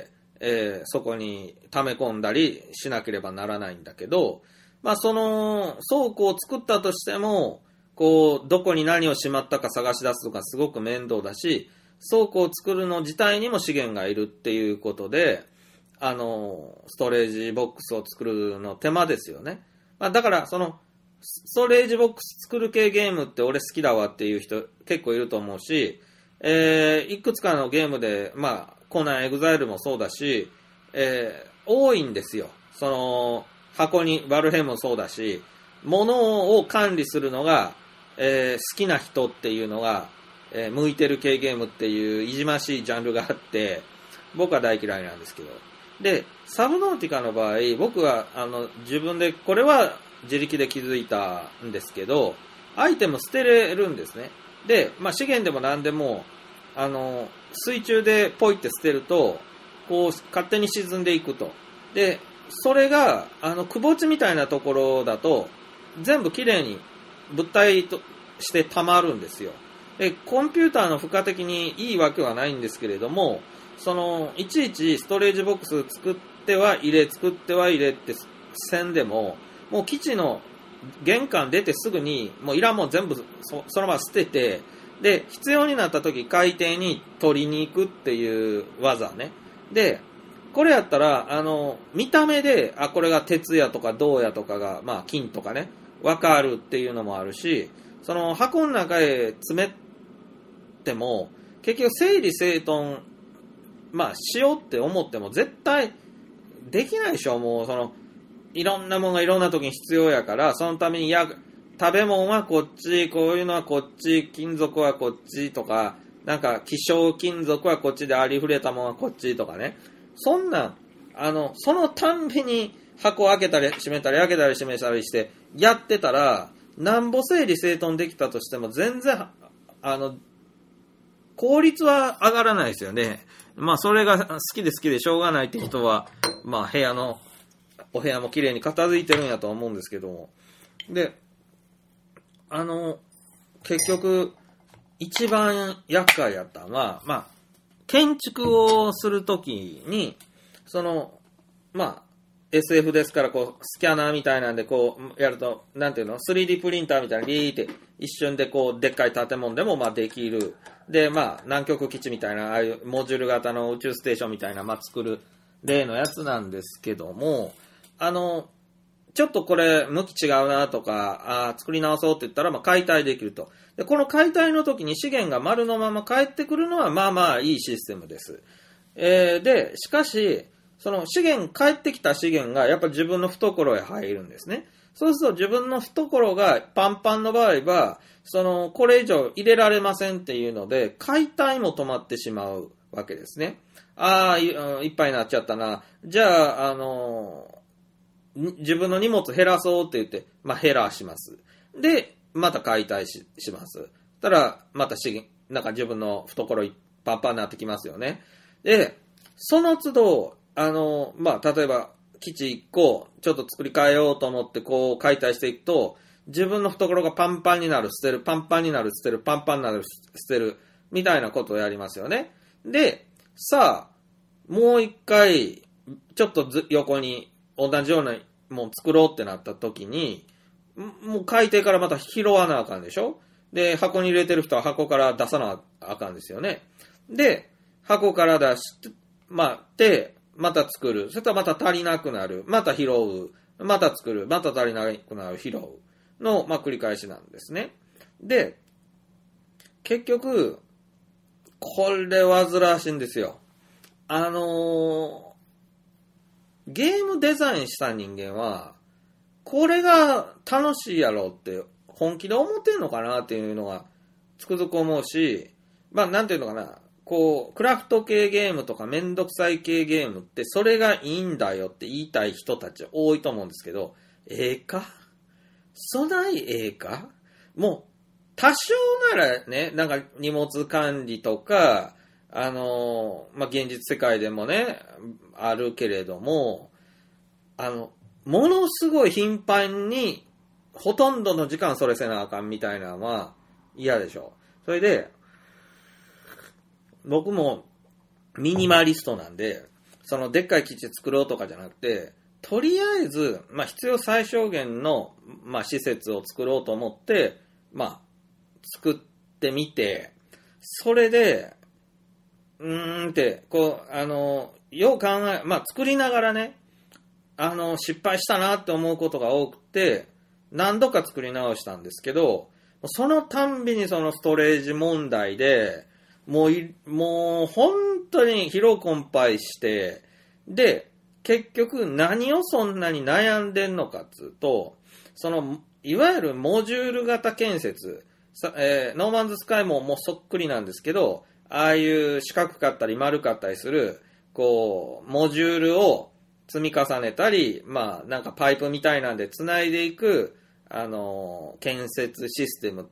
S3: そこに溜め込んだりしなければならないんだけど、倉庫を作ったとしても、どこに何をしまったか探し出すとかすごく面倒だし、倉庫を作るの自体にも資源がいるっていうことで、ストレージボックスを作るの手間ですよね。だから、ストレージボックス作る系ゲームって俺好きだわっていう人結構いると思うし、いくつかのゲームで、コナンエグザイルもそうだし、多いんですよ。箱にバルヘムもそうだし、物を管理するのが、好きな人っていうのが、向いてる系ゲームっていういじましいジャンルがあって、僕は大嫌いなんですけど。で、サブノーティカの場合、僕は自分で、これは自力で気づいたんですけど、アイテム捨てれるんですね。で、資源でも何でも、水中でポイって捨てると、勝手に沈んでいくと。で、それが、くぼ地みたいなところだと、全部きれいに物体として溜まるんですよ。で、コンピューターの負荷的にいいわけはないんですけれども、いちいちストレージボックス作っては入れってせんでも、もう基地の玄関出てすぐに、もういらんもん全部そのまま捨てて、で、必要になった時海底に取りに行くっていう技ね。で、これやったら、見た目で、これが鉄やとか銅やとかが、金とかね、わかるっていうのもあるし、箱の中へ詰めても、結局整理整頓、しようって思っても絶対できないでしょ。もういろんなものがいろんな時に必要やから、そのために食べ物はこっち、こういうのはこっち、金属はこっちとか、希少金属はこっちでありふれたものはこっちとかね。そんな、そのたんびに箱を開けたり閉めたり開けたり閉めたりしてやってたら、なんぼ整理整頓できたとしても全然、効率は上がらないですよね。それが好きでしょうがないって人は、お部屋も綺麗に片付いてるんやと思うんですけども、 で、結局、一番厄介やったのは、建築をするときに、SF ですから、スキャナーみたいなんで、やると、なんていうの ?3D プリンターみたいにリーって一瞬ででっかい建物でもできる。で、南極基地みたいな、ああいうモジュール型の宇宙ステーションみたいな、作る例のやつなんですけども、ちょっとこれ、向き違うなとか、作り直そうって言ったら、解体できると。で、この解体の時に資源が丸のまま返ってくるのは、いいシステムです。で、しかし、その返ってきた資源がやっぱり自分の懐へ入るんですね。そうすると自分の懐がパンパンの場合は、これ以上入れられませんっていうので、解体も止まってしまうわけですね。いっぱいになっちゃったな。じゃあ、自分の荷物減らそうって言って、減らします。で、また解体します。たら、またなんか自分の懐パンパンになってきますよね。で、その都度、例えば、基地1個、ちょっと作り変えようと思って解体していくと、自分の懐がパンパンになる、捨てる、パンパンになる、捨てる、パンパンになる、捨てる、みたいなことをやりますよね。で、さあ、もう一回、ちょっと横に同じようなもん作ろうってなった時に、もう海底からまた拾わなあかんでしょ。で、箱に入れてる人は箱から出さなあかんですよね。で、箱から出して、また作る。それとまた足りなくなる。また拾う。また作る。また足りなくなる。拾う。の、繰り返しなんですね。で、結局、これ煩わしいんですよ。ゲームデザインした人間は、これが楽しいやろって本気で思ってんのかなっていうのがつくづく思うし、なんていうのかな、クラフト系ゲームとかめんどくさい系ゲームってそれがいいんだよって言いたい人たち多いと思うんですけど、そないかもう多少ならね、なんか荷物管理とか、現実世界でもね、あるけれども、ものすごい頻繁に、ほとんどの時間それせなあかんみたいなのは嫌でしょ。それで、僕もミニマリストなんで、でっかい基地作ろうとかじゃなくて、とりあえず、必要最小限の、施設を作ろうと思って、作ってみて、それで、よう考え、作りながらね、失敗したなって思うことが多くて、何度か作り直したんですけど、そのたんびにそのストレージ問題で、もう本当に疲労困憊して、で、結局何をそんなに悩んでんのかっつうと、いわゆるモジュール型建設、ノーマンズスカイももうそっくりなんですけど、ああいう四角かったり丸かったりする、モジュールを積み重ねたり、なんかパイプみたいなんで繋いでいく、建設システムって、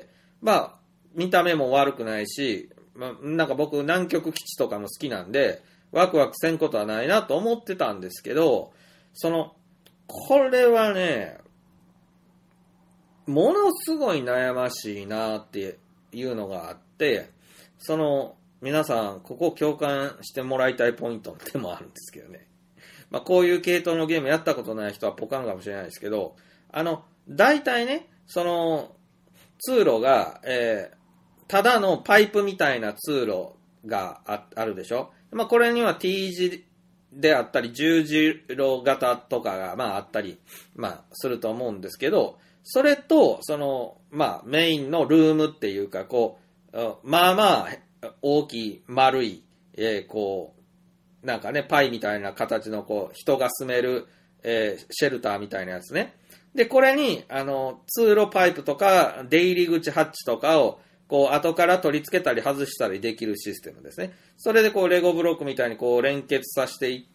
S3: 見た目も悪くないし、なんか僕南極基地とかも好きなんで、ワクワクせんことはないなと思ってたんですけど、これはね、ものすごい悩ましいなっていうのがあって、皆さん、ここ共感してもらいたいポイントでもあるんですけどね。こういう系統のゲームやったことない人はポカンかもしれないですけど、大体ね、通路が、ただのパイプみたいな通路があるでしょ。これには T 字であったり、十字路型とかが、あったり、すると思うんですけど、それと、メインのルームっていうか、大きい、丸い、なんかね、パイみたいな形の、人が住める、シェルターみたいなやつね。で、これに、通路パイプとか、出入り口ハッチとかを、後から取り付けたり外したりできるシステムですね。それで、レゴブロックみたいに、連結させていって、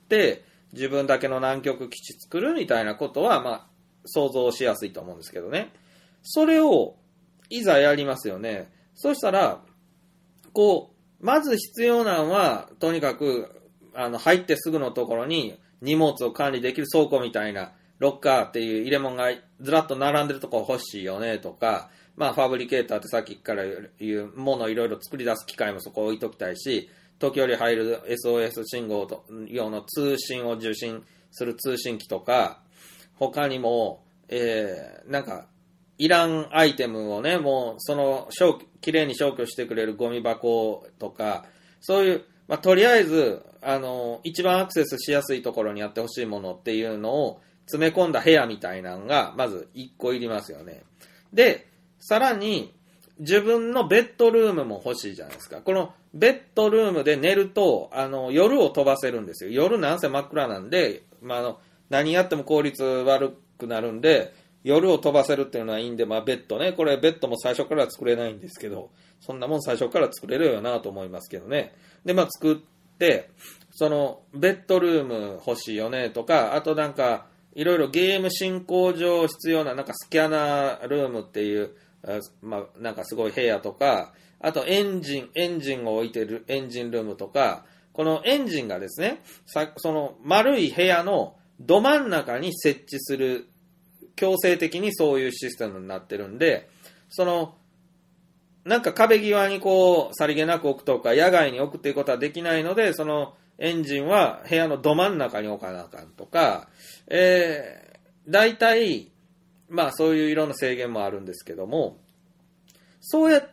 S3: 自分だけの南極基地作るみたいなことは、想像しやすいと思うんですけどね。それを、いざやりますよね。そしたら、まず必要なのは、とにかく、入ってすぐのところに荷物を管理できる倉庫みたいなロッカーっていう入れ物がずらっと並んでるとこ欲しいよねとか、まあファブリケーターってさっきから言うものをいろいろ作り出す機械もそこ置いときたいし、時折入る SOS 信号用の通信を受信する通信機とか、他にも、なんか、いらんアイテムをね、もう、きれいに消去してくれるゴミ箱とか、そういう、まあ、とりあえず、一番アクセスしやすいところにやってほしいものっていうのを詰め込んだ部屋みたいなのが、まず1個いりますよね。で、さらに、自分のベッドルームも欲しいじゃないですか。このベッドルームで寝ると、夜を飛ばせるんですよ。夜なんせ真っ暗なんで、まあ、何やっても効率悪くなるんで、夜を飛ばせるっていうのはいいんで、まあ、ベッドね。これベッドも最初からは作れないんですけど、そんなもん最初から作れるよなと思いますけどね。で、まあ、作って、ベッドルーム欲しいよねとか、あとなんか、いろいろゲーム進行上必要な、なんかスキャナールームっていう、まあ、なんかすごい部屋とか、あとエンジンを置いてるエンジンルームとか、このエンジンがですね、丸い部屋のど真ん中に設置する、強制的にそういうシステムになってるんで、なんか壁際にこう、さりげなく置くとか、野外に置くっていうことはできないので、エンジンは部屋のど真ん中に置かなあかんとか、大体、まあそういういろんな制限もあるんですけども、そうやって、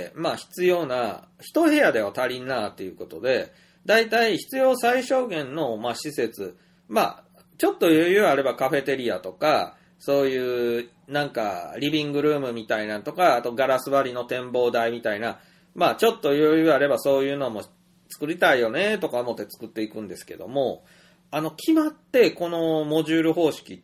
S3: まあ必要な、一部屋では足りんなということで、大体必要最小限の、まあ施設、まあちょっと余裕あればカフェテリアとか、そういうなんかリビングルームみたいなとか、あとガラス張りの展望台みたいな、まあちょっと余裕あればそういうのも作りたいよねとか思って作っていくんですけども、決まってこのモジュール方式って、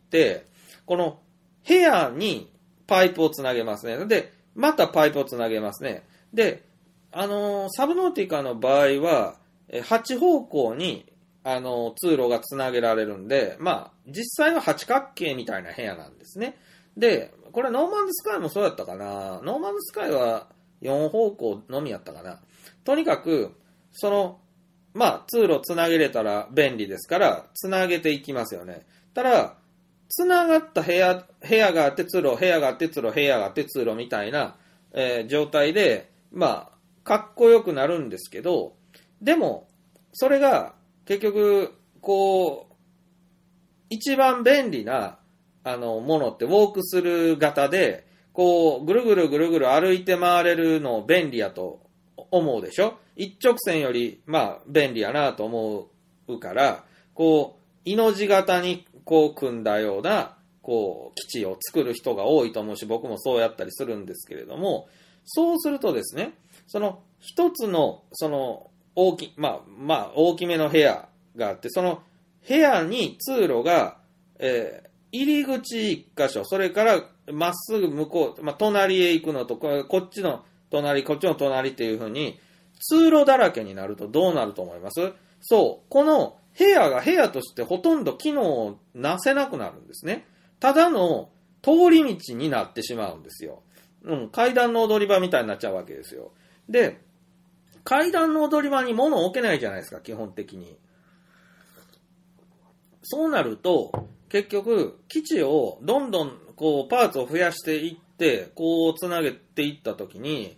S3: この部屋にパイプをつなげますね。で、またパイプをつなげますね。で、サブノーティカの場合は、8方向に、通路がつなげられるんで、まあ、実際は八角形みたいな部屋なんですね。で、これノーマンズスカイもそうやったかな。ノーマンズスカイは4方向のみやったかな。とにかく、まあ、通路つなげれたら便利ですから、つなげていきますよね。ただ、つながった部屋があって通路、部屋があって通路、部屋があって通路みたいな、状態で、まあ、かっこよくなるんですけど、でも、それが結局、こう、一番便利な、ものってウォークスルー型で、こう、ぐるぐるぐるぐる歩いて回れるの便利やと思うでしょ？一直線より、まあ、便利やなと思うから、こう、イの字型にこう組んだような、こう、基地を作る人が多いと思うし、僕もそうやったりするんですけれども、そうするとですね、一つの、大きめの部屋があって、その部屋に通路が、入り口一箇所、それからまっすぐ向こう、まあ、隣へ行くのと、こっちの隣、こっちの隣っていう風に、通路だらけになるとどうなると思います？そう、この部屋が部屋としてほとんど機能をなせなくなるんですね。ただの通り道になってしまうんですよ。階段の踊り場みたいになっちゃうわけですよ。で、階段の踊り場に物を置けないじゃないですか、基本的に。そうなると、結局、基地をどんどんこうパーツを増やしていって、こうつなげていったときに、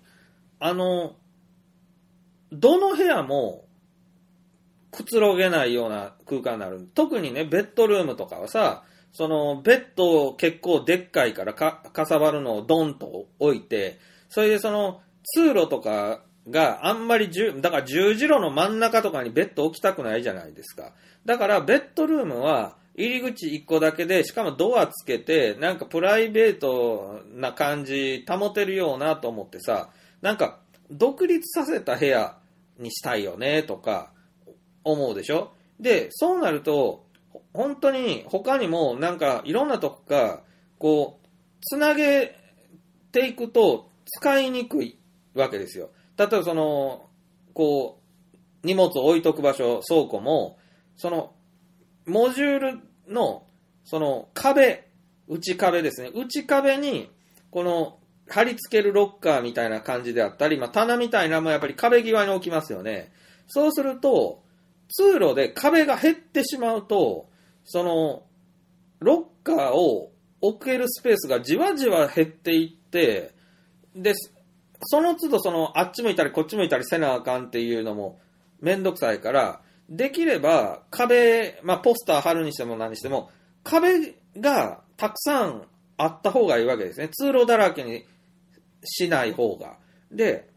S3: どの部屋もくつろげないような空間になる。特にね、ベッドルームとかはさ、ベッド結構でっかいからかさばるのをドンと置いて、それで通路とかがあんまりだから十字路の真ん中とかにベッド置きたくないじゃないですか。だからベッドルームは入り口1個だけで、しかもドアつけて、なんかプライベートな感じ保てるようなと思ってさ、なんか独立させた部屋にしたいよねとか思うでしょ。で、そうなると本当に他にもなんかいろんなとこがこうつなげていくと使いにくいわけですよ。例えばこう荷物を置いとく場所、倉庫もモジュールの壁、内壁ですね。内壁にこの貼り付けるロッカーみたいな感じであったり、まあ、棚みたいなのもやっぱり壁際に置きますよね。そうすると通路で壁が減ってしまうとロッカーを置けるスペースがじわじわ減っていって、で、その都度あっち向いたりこっち向いたりせなあかんっていうのもめんどくさいから、できれば壁、ポスター貼るにしても何にしても、壁がたくさんあった方がいいわけですね。通路だらけにしない方が。で、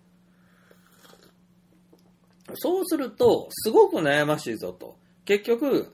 S3: そうすると、すごく悩ましいぞと。結局、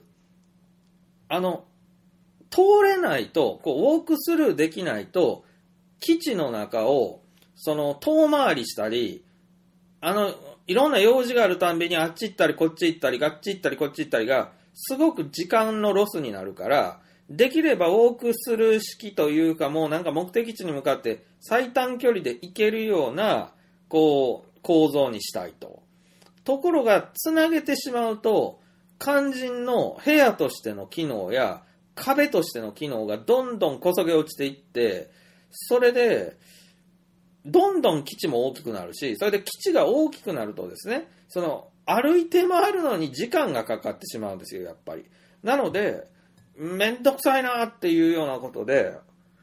S3: 通れないと、ウォークスルーできないと、基地の中を、遠回りしたり、いろんな用事があるたんびにあっち行ったりこっち行ったり、あっち行ったりこっち行ったりが、すごく時間のロスになるから、できればウォークスルー式というか、もうなんか目的地に向かって最短距離で行けるような、構造にしたいと。ところが、つなげてしまうと、肝心の部屋としての機能や壁としての機能がどんどんこそげ落ちていって、それで、どんどん基地も大きくなるし、それで基地が大きくなるとですね、歩いて回るのに時間がかかってしまうんですよ、やっぱり。なので、めんどくさいなっていうようなことで、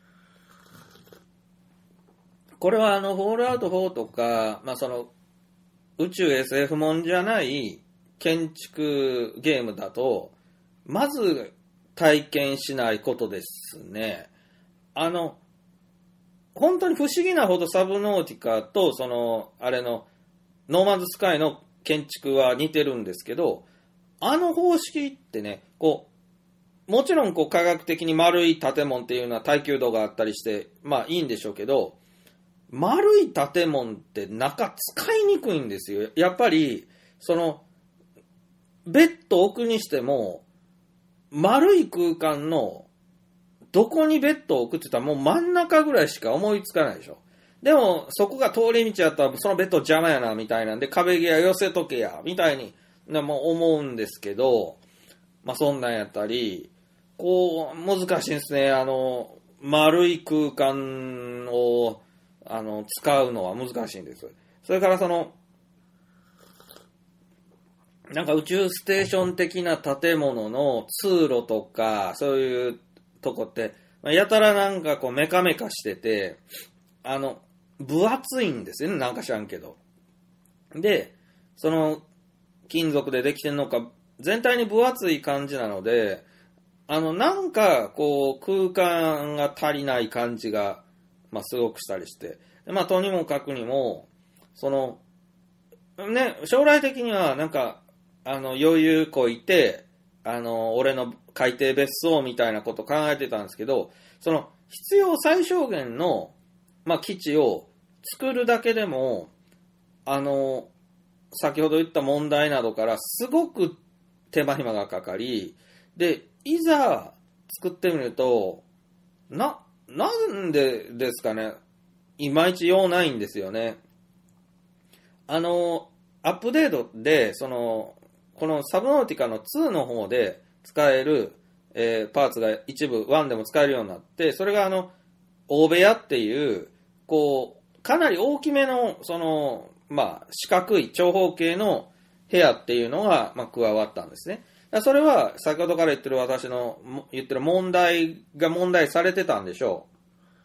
S3: これはフォールアウト4とか、宇宙 SF もんじゃない建築ゲームだと、まず体験しないことですね。本当に不思議なほどサブノーティカと、ノーマンズスカイの建築は似てるんですけど、方式ってね、もちろん科学的に丸い建物っていうのは耐久度があったりして、いいんでしょうけど、丸い建物って中使いにくいんですよ。やっぱり、ベッド置くにしても、丸い空間の、どこにベッドを置くって言ったらもう真ん中ぐらいしか思いつかないでしょ。でも、そこが通り道やったら、そのベッド邪魔やな、みたいなんで、壁際寄せとけや、みたいに、思うんですけど、そんなんやったり、難しいですね。丸い空間を、使うのは難しいんです。それからなんか宇宙ステーション的な建物の通路とか、そういうとこって、やたらなんかメカメカしてて、分厚いんですよね、なんか知らんけど。で、金属でできてんのか、全体に分厚い感じなので、なんか空間が足りない感じが、すごくしたりして。とにもかくにも、将来的にはなんか、余裕こいて、俺の海底別荘みたいなこと考えてたんですけど、必要最小限の、基地を作るだけでも、先ほど言った問題などからすごく手間暇がかかり、で、いざ作ってみると、なんでですかね、いまいち用ないんですよね。アップデートで、このサブノーティカの2の方で使える、パーツが一部1でも使えるようになって、それが大部屋っていう、かなり大きめの、四角い長方形の部屋っていうのが、加わったんですね。それは、先ほどから言ってる私の言ってる問題が問題されてたんでしょ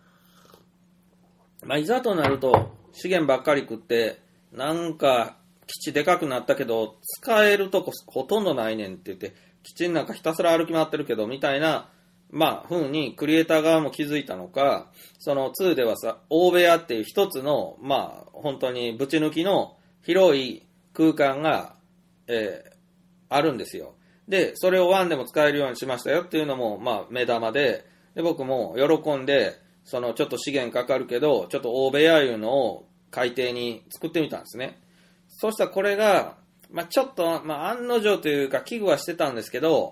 S3: う。いざとなると、資源ばっかり食って、なんか、基地でかくなったけど、使えるとこほとんどないねんって言って、基地なんかひたすら歩き回ってるけど、みたいな、風にクリエイター側も気づいたのか、2ではさ、大部屋っていう一つの、本当にぶち抜きの広い空間が、あるんですよ。で、それを1でも使えるようにしましたよっていうのも、目玉で、僕も喜んで、ちょっと資源かかるけど、ちょっと大部屋いうのを海底に作ってみたんですね。そしたらこれが、ちょっと、案の定というか危惧はしてたんですけど、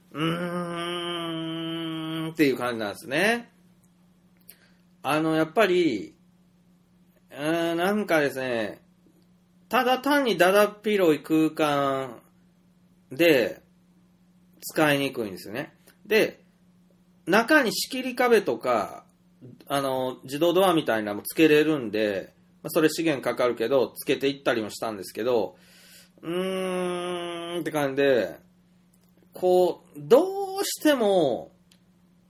S3: っていう感じなんですね。やっぱり、なんかですね、ただ単にだだっ広い空間で使いにくいんですよね。で、中に仕切り壁とか、自動ドアみたいなのもつけれるんで、それ資源かかるけど、つけていったりもしたんですけど、って感じで、どうしても、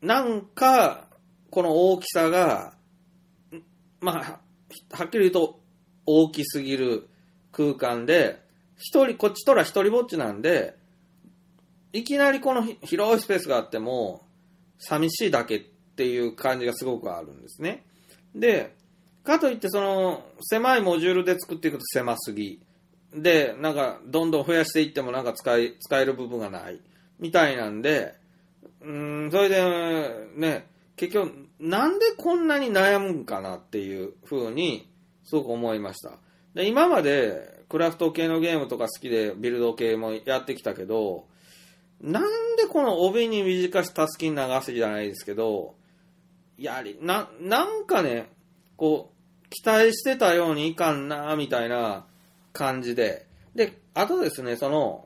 S3: なんか、この大きさが、まあ、はっきり言うと大きすぎる空間で、こっちとら一人ぼっちなんで、いきなりこの広いスペースがあっても、寂しいだけっていう感じがすごくあるんですね。で、かといってその、狭いモジュールで作っていくと狭すぎ。で、なんか、どんどん増やしていってもなんか使える部分がない。みたいなんで、それで、ね、結局、なんでこんなに悩むんかなっていう風に、すごく思いました。で、今まで、クラフト系のゲームとか好きで、ビルド系もやってきたけど、なんでこの帯に短し、たすきに流すじゃないですけど、なんかね、こう、期待してたようにいかんな、みたいな感じで。で、あとですね、その、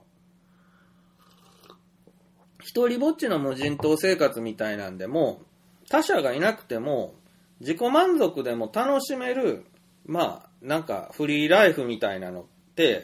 S3: 一人ぼっちの無人島生活みたいなんでも、他者がいなくても、自己満足でも楽しめる、まあ、なんかフリーライフみたいなのって、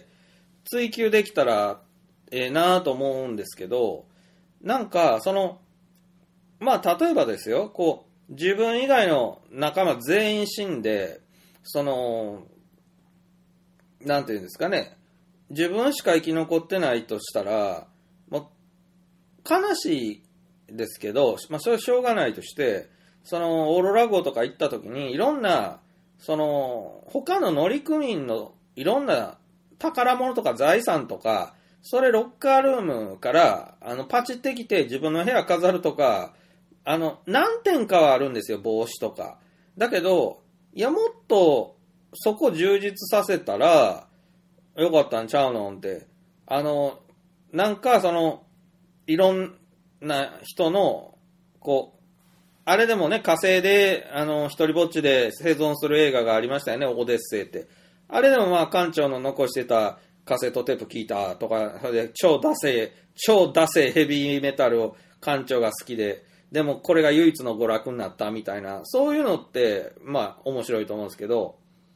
S3: 追求できたらええなぁと思うんですけど、なんか、その、まあ、例えばですよ、こう、自分以外の仲間全員死んで、その、なんていうんですかね、自分しか生き残ってないとしたら、もう、悲しいですけど、まあ、それはしょうがないとして、その、オーロラ号とか行った時に、いろんな、その、他の乗組員のいろんな宝物とか財産とか、それロッカールームから、パチってきて自分の部屋飾るとか、何点かはあるんですよ、帽子とか。だけど、いや、もっと、そこ充実させたら、よかったんちゃうのって。なんか、その、いろんな人の、こう、あれでもね、火星で、一人ぼっちで生存する映画がありましたよね、オデッセイって。あれでもまあ、艦長の残してたカセットテープ聞いたとか、それで超ダセーヘビーメタルを艦長が好きで、でもこれが唯一の娯楽になったみたいな、そういうのって、まあ、面白いと思うんですけど、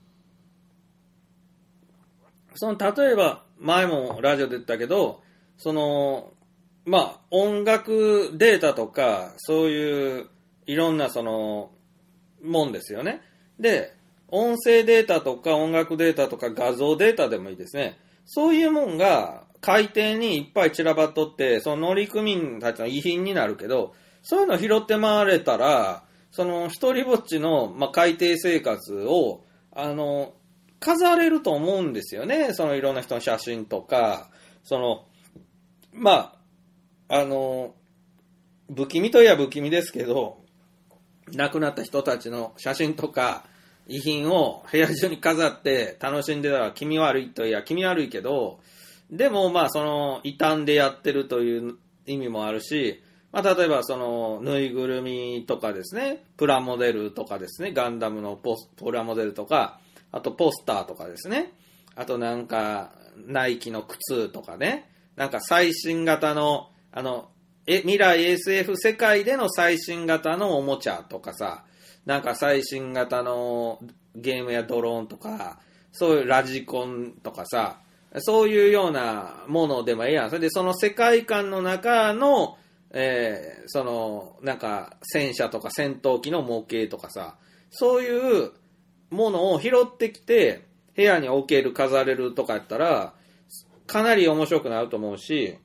S3: その、例えば、前もラジオで言ったけど、その、まあ、音楽データとか、そういういろんなその、もんですよね。で、音声データとか音楽データとか画像データでもいいですね。そういうもんが海底にいっぱい散らばっとって、その乗組員たちの遺品になるけど、そういうの拾って回れたら、その一人ぼっちの、まあ、海底生活を、飾れると思うんですよね。そのいろんな人の写真とか、その、まあ、不気味といえば不気味ですけど、亡くなった人たちの写真とか遺品を部屋中に飾って楽しんでたら気味悪いといや気味悪いけど、でもまあその傷んでやってるという意味もあるし、まあ例えばそのぬいぐるみとかですね、プラモデルとかですね、ガンダムのプラモデルとか、あとポスターとかですね、あとなんかナイキの靴とかね、なんか最新型の未来 SF 世界での最新型のおもちゃとかさ、なんか最新型のゲームやドローンとか、そういうラジコンとかさ、そういうようなものでもいいやん。それでその世界観の中の、その、なんか戦車とか戦闘機の模型とかさ、そういうものを拾ってきて、部屋に置ける、飾れるとかやったら、かなり面白くなると思うし、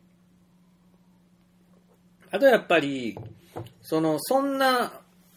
S3: あとやっぱり、そんな、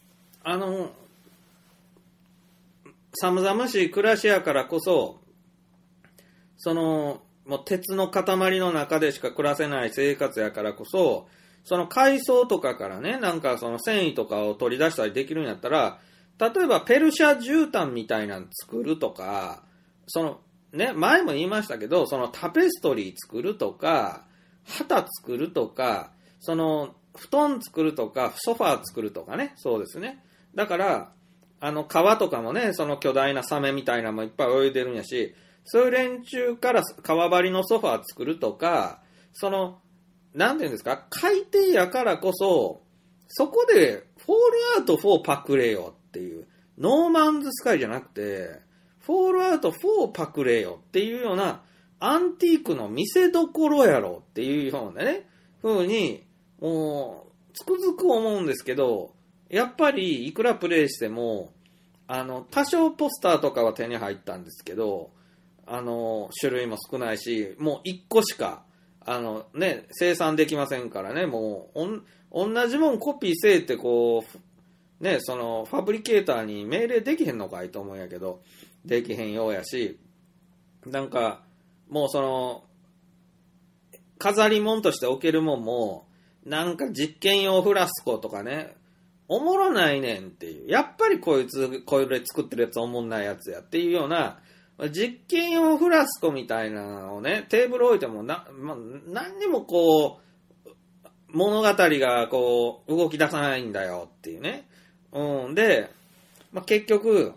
S3: 寒々しい暮らしやからこそ、もう鉄の塊の中でしか暮らせない生活やからこそ、その海藻とかからね、なんかその繊維とかを取り出したりできるんやったら、例えばペルシャ絨毯みたいなの作るとか、前も言いましたけど、そのタペストリー作るとか、旗作るとか、布団作るとか、ソファー作るとかね、そうですね。だから、川とかもね、その巨大なサメみたいなのもいっぱい泳いでるんやし、そういう連中から川張りのソファー作るとか、なんていうんですか、海底やからこそ、そこで、フォールアウト4パクれよっていう、ノーマンズスカイじゃなくて、フォールアウト4パクれよっていうような、アンティークの見せどころやろっていうようなね、風に、もう、 つくづく思うんですけど、やっぱりいくらプレイしても、多少ポスターとかは手に入ったんですけど、種類も少ないし、もう1個しか、生産できませんからね、もう、同じもんコピーせえってこう、ね、その、ファブリケーターに命令できへんのかいと思うんやけど、できへんようやし、なんか、もうその、飾り物として置けるもんも、なんか実験用フラスコとかね、おもろないねんっていう。やっぱりこれ作ってるやつおもんないやつやっていうような、実験用フラスコみたいなのをね、テーブル置いても何にもこう、物語がこう、動き出さないんだよっていうね。で、結局、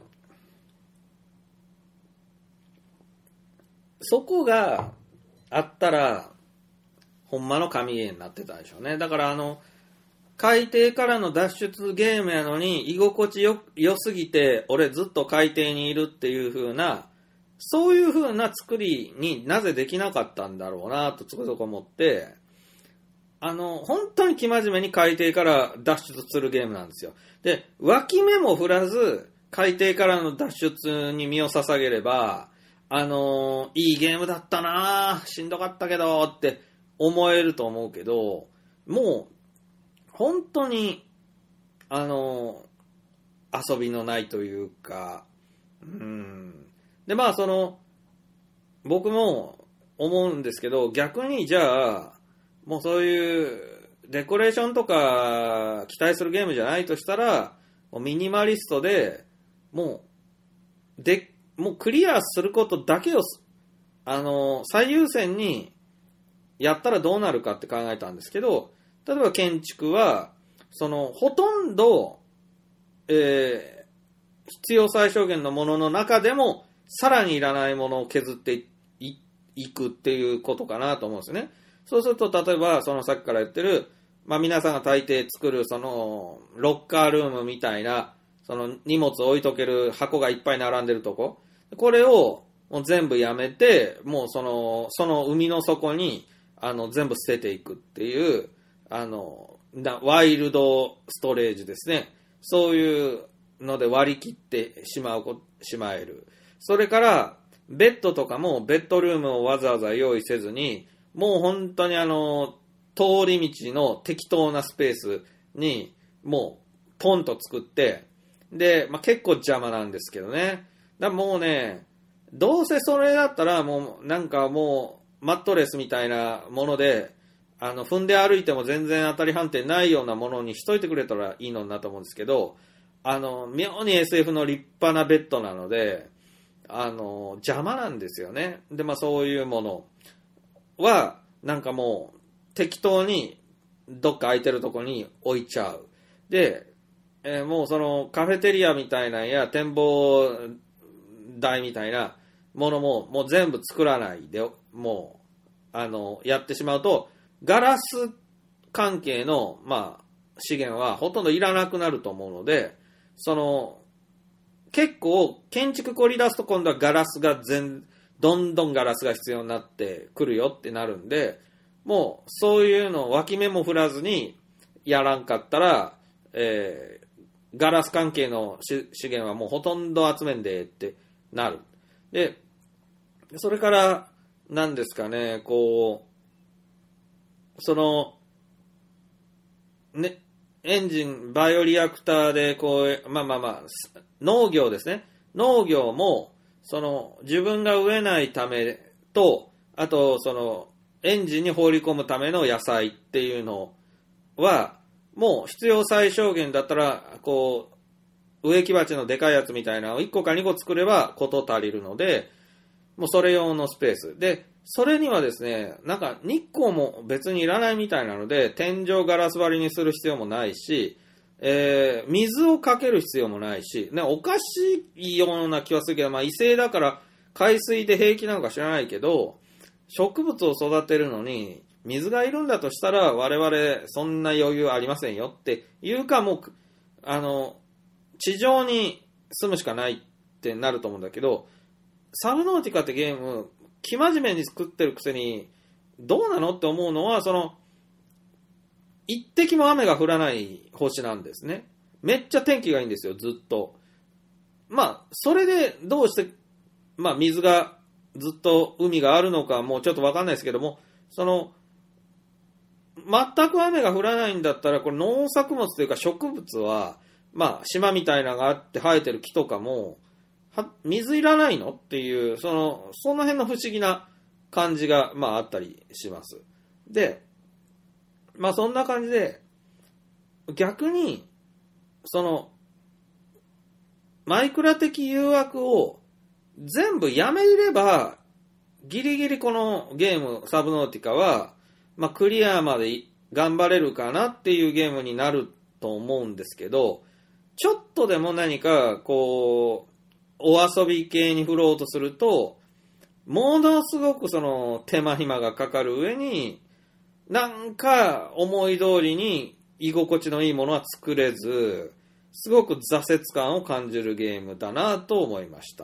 S3: そこがあったら、ほんまの神ゲーになってたでしょうね。だから海底からの脱出ゲームやのに居心地良すぎて俺ずっと海底にいるっていう風なそういう風な作りになぜできなかったんだろうなとつくづく思って本当に生真面目に海底から脱出するゲームなんですよ。で脇目も振らず海底からの脱出に身を捧げればいいゲームだったなしんどかったけどって思えると思うけどもう本当に、遊びのないというか、で、僕も思うんですけど、逆にじゃあ、もうそういうデコレーションとか期待するゲームじゃないとしたら、ミニマリストで、もうクリアすることだけを、最優先にやったらどうなるかって考えたんですけど、例えば建築は、ほとんど、必要最小限のものの中でも、さらにいらないものを削っていくっていうことかなと思うんですよね。そうすると、例えば、さっきから言ってる、皆さんが大抵作る、ロッカールームみたいな、荷物を置いとける箱がいっぱい並んでるとこ。これを、もう全部やめて、もうその海の底に、全部捨てていくっていう、ワイルドストレージですね。そういうので割り切ってしまえる。それから、ベッドとかもベッドルームをわざわざ用意せずに、もう本当に通り道の適当なスペースに、もうポンと作って、で、結構邪魔なんですけどね。だからもうね、どうせそれだったらもうなんかもうマットレスみたいなもので、踏んで歩いても全然当たり判定ないようなものにしといてくれたらいいのになと思うんですけど、妙に SF の立派なベッドなので、邪魔なんですよね。で、そういうものは、なんかもう、適当に、どっか空いてるとこに置いちゃう。で、もうカフェテリアみたいなや、展望台みたいなものも、もう全部作らないで、もう、やってしまうと、ガラス関係の、資源はほとんどいらなくなると思うので、結構、建築凝り出すと今度はガラスがどんどんガラスが必要になってくるよってなるんで、もう、そういうのを脇目も振らずにやらんかったら、ガラス関係の資源はもうほとんど集めんでってなる。で、それから、何ですかね、エンジン、バイオリアクターで、農業ですね。農業も、自分が植えないためと、あと、エンジンに放り込むための野菜っていうのは、もう必要最小限だったら、植木鉢のでかいやつみたいなのを1個か2個作れば事足りるので、もうそれ用のスペース。で、それにはですね、なんか日光も別にいらないみたいなので、天井ガラス張りにする必要もないし、水をかける必要もないし、おかしいような気はするけど、異性だから海水で平気なのか知らないけど、植物を育てるのに水がいるんだとしたら我々そんな余裕ありませんよっていうか、もう、地上に住むしかないってなると思うんだけど、サブノーティカってゲーム、生真面目に作ってるくせに、どうなのって思うのは、 一滴も雨が降らない星なんですね。めっちゃ天気がいいんですよ、ずっと。まあ、それでどうして、まあ、水がずっと海があるのかもうちょっとわかんないですけども、全く雨が降らないんだったら、これ農作物というか植物は、まあ、島みたいなのがあって生えてる木とかも、水いらないのっていう、その辺の不思議な感じが、まあ、あったりします。で、まあ、そんな感じで、逆に、マイクラ的誘惑を全部やめれば、ギリギリこのゲーム、サブノーティカは、まあ、クリアまで頑張れるかなっていうゲームになると思うんですけど、ちょっとでも何か、こう、お遊び系に振ろうとすると、ものすごく手間暇がかかる上に、なんか思い通りに居心地のいいものは作れず、すごく挫折感を感じるゲームだなと思いました。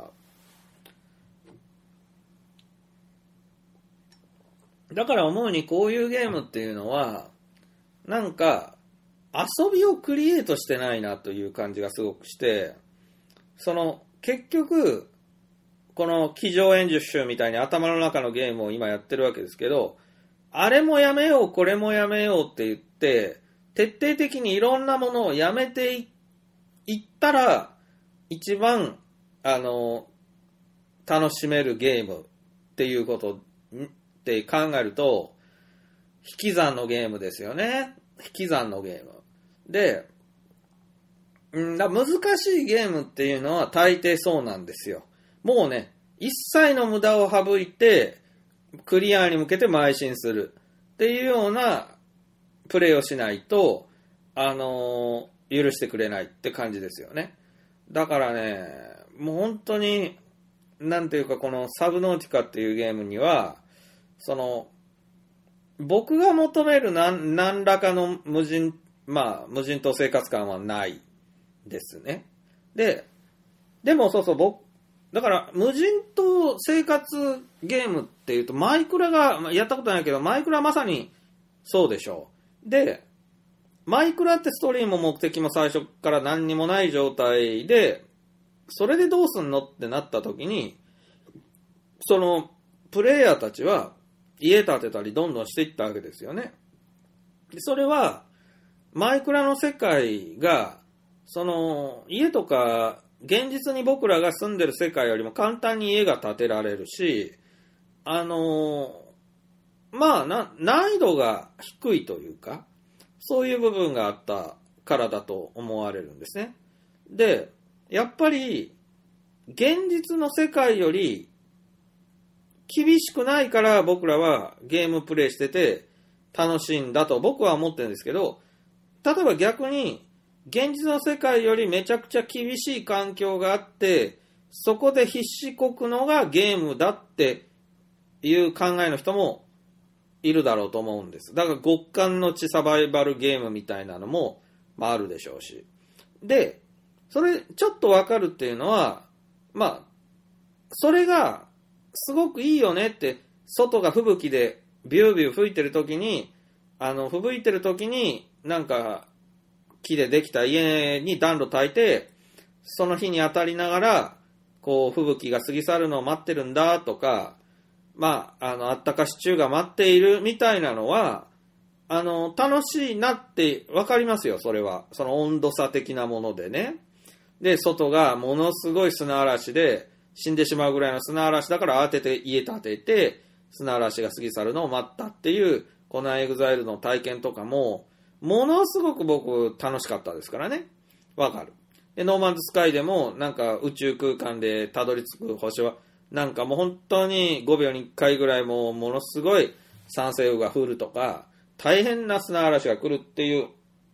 S3: だから思うにこういうゲームっていうのは、なんか遊びをクリエイトしてないなという感じがすごくして、結局、この机上演術集みたいに頭の中のゲームを今やってるわけですけど、あれもやめよう、これもやめようって言って、徹底的にいろんなものをやめていったら、一番、楽しめるゲームっていうことって考えると、引き算のゲームですよね。引き算のゲーム。で、難しいゲームっていうのは大抵そうなんですよ。もうね、一切の無駄を省いて、クリアに向けて邁進するっていうようなプレイをしないと、許してくれないって感じですよね。だからね、もう本当に、なんていうかこのサブノーティカっていうゲームには、僕が求める何らかの無人島生活感はないですね。でもだから無人島生活ゲームっていうとマイクラがやったことないけどマイクラはまさにそうでしょう。でマイクラってストーリーも目的も最初から何にもない状態でそれでどうすんのってなった時にプレイヤーたちは家建てたりどんどんしていったわけですよね。でそれはマイクラの世界が家とか現実に僕らが住んでる世界よりも簡単に家が建てられるし、難易度が低いというか、そういう部分があったからだと思われるんですね。で、やっぱり現実の世界より厳しくないから僕らはゲームプレイしてて楽しいんだと僕は思ってるんですけど、例えば逆に現実の世界よりめちゃくちゃ厳しい環境があってそこで必死こくのがゲームだっていう考えの人もいるだろうと思うんです。だから極寒の地サバイバルゲームみたいなのも、あるでしょうし。で、それちょっとわかるっていうのは、それがすごくいいよねって、外が吹雪でビュービュー吹いてる時に、吹雪いてる時になんか木でできた家に暖炉焚いて、その日に当たりながら、こう吹雪が過ぎ去るのを待ってるんだとか、あったかシチューが待っているみたいなのは、楽しいなってわかりますよ、それは。その温度差的なものでね。で、外がものすごい砂嵐で、死んでしまうぐらいの砂嵐だから慌てて家建てて、砂嵐が過ぎ去るのを待ったっていう、このエグザイルの体験とかも、ものすごく僕楽しかったですからね。わかる。で、ノーマンズスカイでも、なんか宇宙空間でたどり着く星は、なんかもう本当に5秒に1回ぐらいものすごい酸性雨が降るとか、大変な砂嵐が来るっていう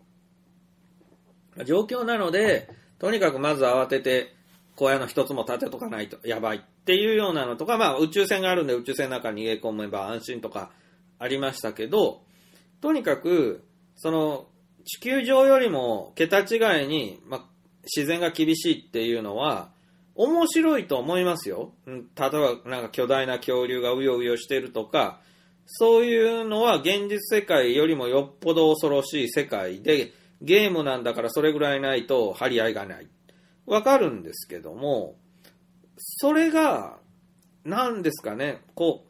S3: 状況なので、とにかくまず慌てて小屋の一つも建てとかないとやばいっていうようなのとか、宇宙船があるんで宇宙船の中に逃げ込めば安心とかありましたけど、とにかく地球上よりも桁違いに、自然が厳しいっていうのは面白いと思いますよ。例えばなんか巨大な恐竜がうようよしてるとか、 そういうのは現実世界よりもよっぽど恐ろしい世界で、ゲームなんだからそれぐらいないと張り合いがない。わかるんですけども、それが、なんですかね、こ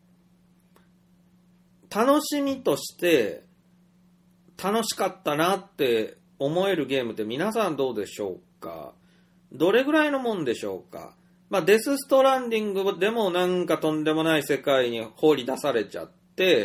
S3: う、楽しみとして楽しかったなって思えるゲームって皆さんどうでしょうか？どれぐらいのもんでしょうか？デスストランディングでもなんかとんでもない世界に放り出されちゃって、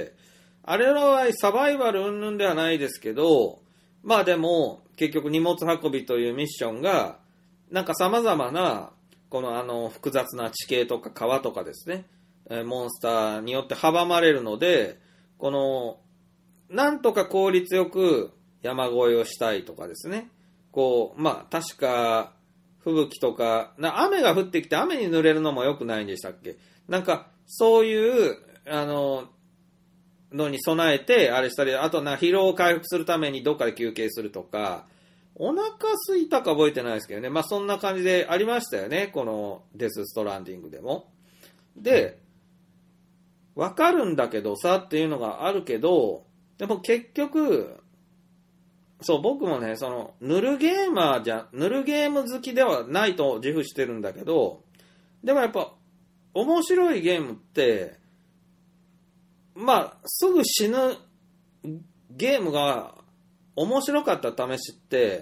S3: あれらはサバイバル云々ではないですけど、でも結局荷物運びというミッションが、なんか様々な、この複雑な地形とか川とかですね、モンスターによって阻まれるので、この、なんとか効率よく山越えをしたいとかですね、確か、吹雪とか、雨が降ってきて雨に濡れるのも良くないんでしたっけ？なんか、そういう、のに備えて、あれしたり、あと疲労を回復するためにどっかで休憩するとか、お腹空いたか覚えてないですけどね。そんな感じでありましたよね。このデスストランディングでも。で、わかるんだけどさっていうのがあるけど、でも結局、そう、僕もね、塗るゲーム好きではないと自負してるんだけど、でもやっぱ、面白いゲームって、すぐ死ぬゲームが面白かった試しって、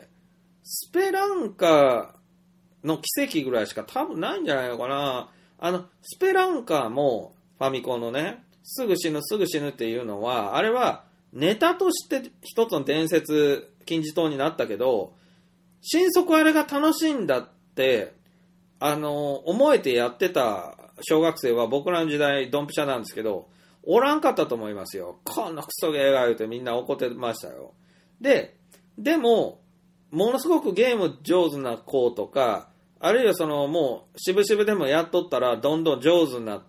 S3: スペランカの奇跡ぐらいしか多分ないんじゃないのかな。スペランカもファミコンのね、すぐ死ぬっていうのは、あれはネタとして一つの伝説、金字塔になったけど、心底あれが楽しいんだって、思えてやってた小学生は僕らの時代ドンピシャなんですけど、おらんかったと思いますよ。こんなクソゲーが言うてみんな怒ってましたよ。でも、ものすごくゲーム上手な子とか、あるいはもう、渋々でもやっとったら、どんどん上手になって、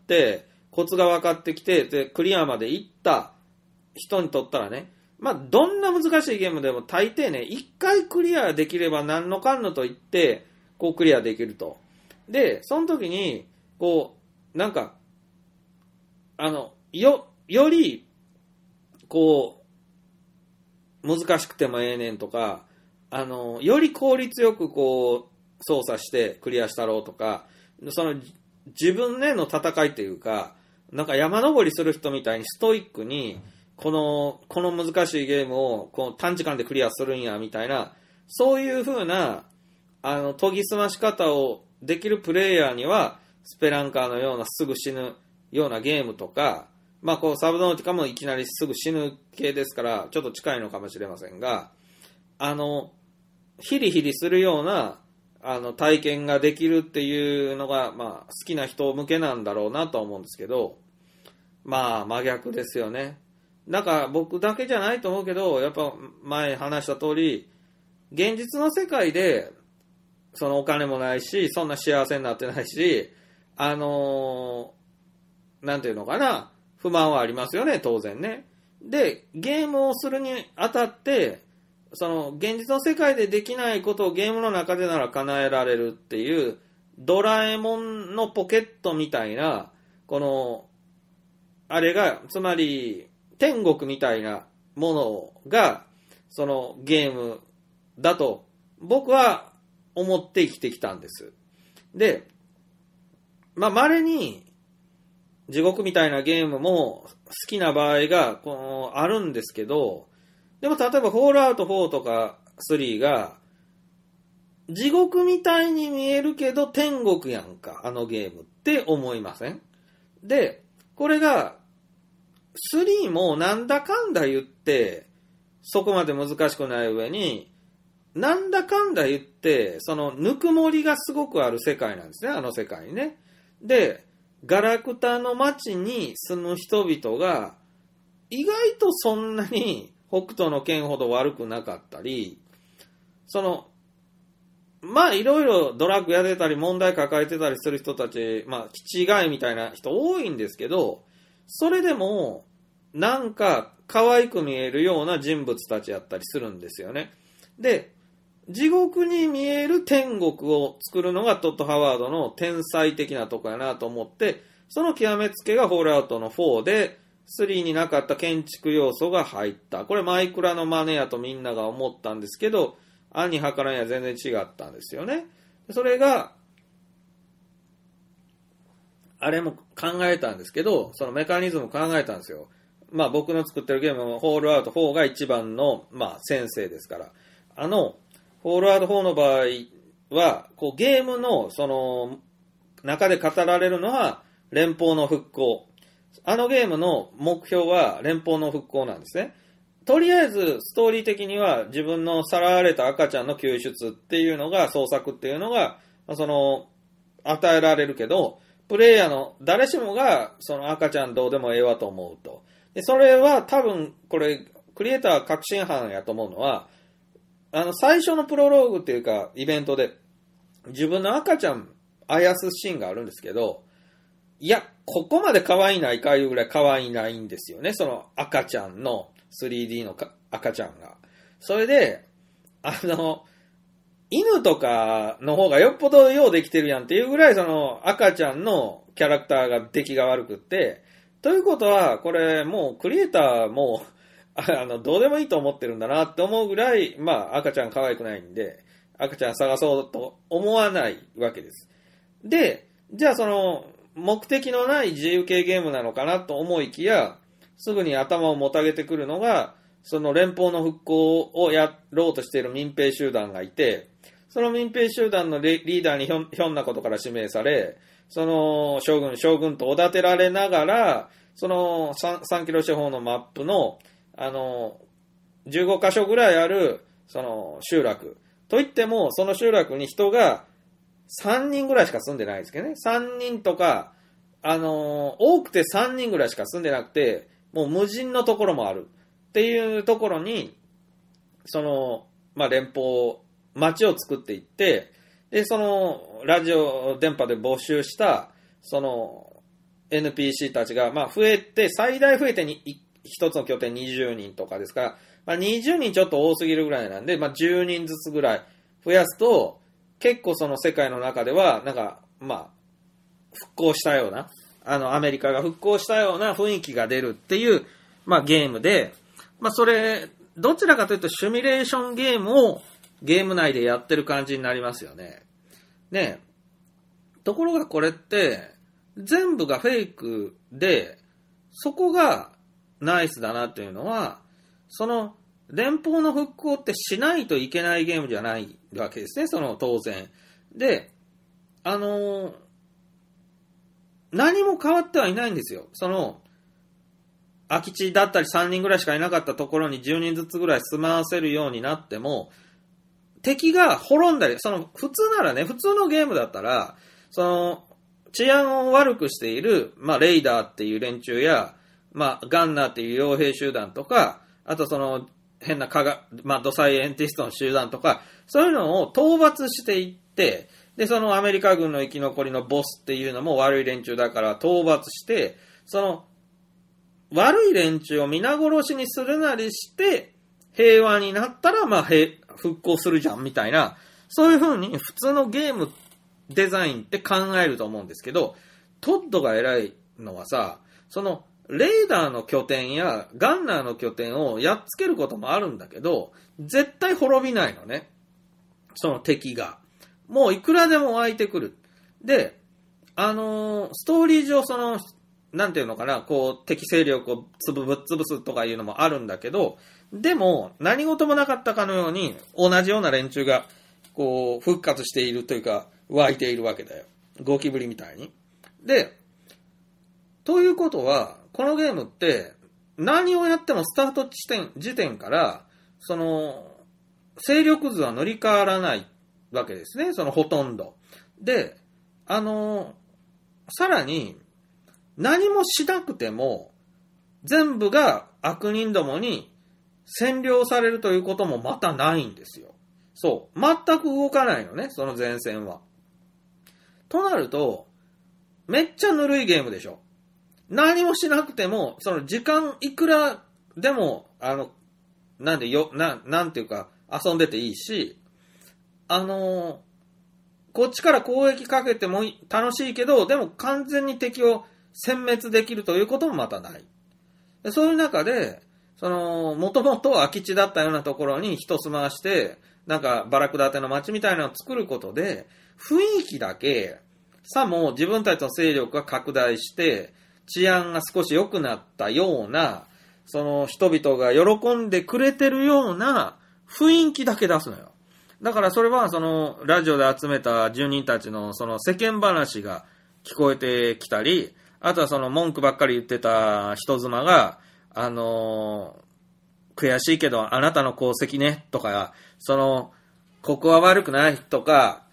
S3: コツが分かってきて、で、クリアまで行った人にとったらね、どんな難しいゲームでも大抵ね、一回クリアできれば何のかんのと言って、クリアできると。で、その時に、より、難しくてもええねんとか、より効率よく操作してクリアしたろうとか、自分への戦いというか、山登りする人みたいにストイックに、この難しいゲームを短時間でクリアするんや、みたいな、そういう風な、研ぎ澄まし方をできるプレイヤーには、スペランカーのようなすぐ死ぬようなゲームとか、サブノーティカもいきなりすぐ死ぬ系ですから、ちょっと近いのかもしれませんが、ヒリヒリするような、体験ができるっていうのが、好きな人向けなんだろうなと思うんですけど、真逆ですよね。僕だけじゃないと思うけど、やっぱ前話した通り、現実の世界で、お金もないし、そんな幸せになってないし、なんていうのかな、不満はありますよね、当然ね。で、ゲームをするにあたって、現実の世界でできないことをゲームの中でなら叶えられるっていう、ドラえもんのポケットみたいな、あれが、つまり、天国みたいなものが、ゲームだと、僕は思って生きてきたんです。で、稀に、地獄みたいなゲームも好きな場合があるんですけど、でも例えばフォールアウト4とか3が地獄みたいに見えるけど天国やんか、あのゲームって思いません？で、これが3もなんだかんだ言ってそこまで難しくない上になんだかんだ言ってぬくもりがすごくある世界なんですね、あの世界にね。で、ガラクタの街に住む人々が意外とそんなに北斗の拳ほど悪くなかったり、いろいろドラッグやってたり問題抱えてたりする人たち、気違いみたいな人多いんですけど、それでもなんか可愛く見えるような人物たちやったりするんですよね。で、地獄に見える天国を作るのがトッド・ハワードの天才的なとこやなと思って、その極めつけがホールアウトの4で 3になかった建築要素が入った。これマイクラの真似やとみんなが思ったんですけど、案に計らんや全然違ったんですよね。それが、あれも考えたんですけど、そのメカニズム考えたんですよ。まあ僕の作ってるゲームのホールアウト4が一番の、まあ先生ですから。ホールアウト4の場合は、こうゲームのその中で語られるのは連邦の復興。あのゲームの目標は連邦の復興なんですね。とりあえずストーリー的には自分のさらわれた赤ちゃんの救出っていうのが、創作っていうのが、その与えられるけど、プレイヤーの誰しもがその赤ちゃんどうでもええわと思うと。でそれは多分これクリエイター確信犯やと思うのは、最初のプロローグっていうかイベントで自分の赤ちゃんあやすシーンがあるんですけど、いや、ここまで可愛いないかいうぐらい可愛いないんですよね。その赤ちゃんの 3D の赤ちゃんが。それで、犬とかの方がよっぽどようできてるやんっていうぐらいその赤ちゃんのキャラクターが出来が悪くって、ということは、これもうクリエイターもどうでもいいと思ってるんだなって思うぐらい、まあ赤ちゃん可愛くないんで、赤ちゃん探そうと思わないわけです。で、じゃあその目的のない自由系ゲームなのかなと思いきや、すぐに頭をもたげてくるのが、その連邦の復興をやろうとしている民兵集団がいて、その民兵集団のリーダーにひょんなことから指名され、その将軍とおだてられながら、その 3キロ四方のマップの、15カ所ぐらいある、その集落。といっても、その集落に人が3人ぐらいしか住んでないんですけどね。3人とか、多くて3人ぐらいしか住んでなくて、もう無人のところもある。っていうところに、その、まあ、連邦、街を作っていって、で、その、ラジオ電波で募集した、その、NPC たちが、まあ、増えて、最大増えて一つの拠点20人とかですから、まあ、20人ちょっと多すぎるぐらいなんで、まあ、10人ずつぐらい増やすと、結構その世界の中では、なんか、まあ、復興したような、アメリカが復興したような雰囲気が出るっていう、まあ、ゲームで、まあ、それ、どちらかというと、シミュレーションゲームをゲーム内でやってる感じになりますよね。ね。ところがこれって、全部がフェイクで、そこがナイスだなっていうのは、その、連邦の復興ってしないといけないゲームじゃないわけですね、その当然。で、何も変わってはいないんですよ。その、空き地だったり3人ぐらいしかいなかったところに10人ずつぐらい住まわせるようになっても、敵が滅んだり、その、普通ならね、普通のゲームだったら、その、治安を悪くしている、まあ、レイダーっていう連中や、まあ、ガンナーっていう傭兵集団とか、あとその、変なまあ、ドサイエンティストの集団とか、そういうのを討伐していって、で、そのアメリカ軍の生き残りのボスっていうのも悪い連中だから討伐して、その、悪い連中を皆殺しにするなりして、平和になったら、まあ、復興するじゃん、みたいな、そういう風に普通のゲームデザインって考えると思うんですけど、トッドが偉いのはさ、その、レーダーの拠点やガンナーの拠点をやっつけることもあるんだけど、絶対滅びないのね。その敵が。もういくらでも湧いてくる。で、ストーリー上その、なんていうのかな、こう、敵勢力をぶっ潰すとかいうのもあるんだけど、でも、何事もなかったかのように、同じような連中が、こう、復活しているというか、湧いているわけだよ。ゴキブリみたいに。で、ということは、このゲームって、何をやってもスタート時点から、その、勢力図は乗り換わらないわけですね。そのほとんど。で、さらに、何もしなくても、全部が悪人どもに占領されるということもまたないんですよ。そう。全く動かないのね、その前線は。となると、めっちゃぬるいゲームでしょ。何もしなくても、その時間いくらでも、なんていうか、遊んでていいし、こっちから攻撃かけても楽しいけど、でも完全に敵を殲滅できるということもまたない。 でそういう中で、もともと空き地だったようなところに人住まわして、なんかバラク建ての街みたいなのを作ることで、雰囲気だけ、さも自分たちの勢力が拡大して、治安が少し良くなったような、人々が喜んでくれてるような雰囲気だけ出すのよ。だからそれはラジオで集めた住人たちの世間話が聞こえてきたり、あとは文句ばっかり言ってた人妻が、悔しいけどあなたの功績ねとか、ここは悪くないとか、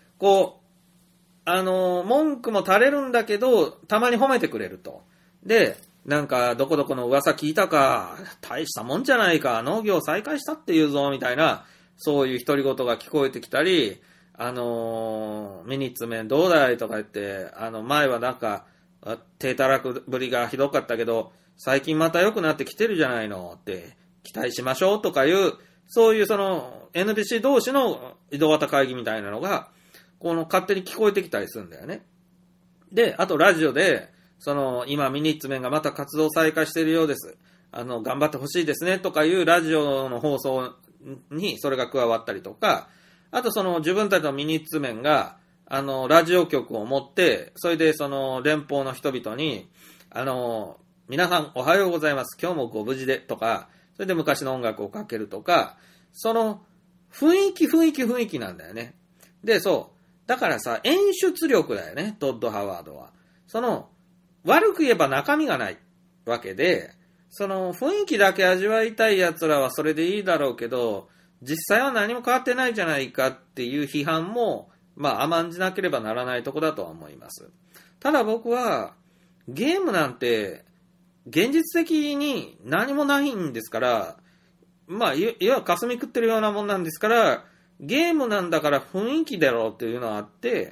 S3: 文句も垂れるんだけど、たまに褒めてくれると。で、なんか、どこどこの噂聞いたか、大したもんじゃないか、農業再開したっていうぞ、みたいな、そういう独り言が聞こえてきたり、ミニッツメンどうだいとか言って、前はなんか、手たらくぶりがひどかったけど、最近また良くなってきてるじゃないのって、期待しましょうとかいう、そういうNPC 同士の井戸端会議みたいなのが、勝手に聞こえてきたりするんだよね。で、あとラジオで、今ミニッツメンがまた活動再開しているようです。頑張ってほしいですねとかいうラジオの放送にそれが加わったりとか、あと自分たちのミニッツメンが、ラジオ局を持って、それで連邦の人々に、皆さんおはようございます。今日もご無事でとか、それで昔の音楽をかけるとか、雰囲気なんだよね。で、そう。だからさ、演出力だよね、トッド・ハワードは。悪く言えば中身がないわけで、雰囲気だけ味わいたい奴らはそれでいいだろうけど、実際は何も変わってないじゃないかっていう批判も、甘んじなければならないとこだとは思います。ただ僕は、ゲームなんて、現実的に何もないんですから、いわば霞食ってるようなもんなんですから、ゲームなんだから雰囲気だろうっていうのがあって、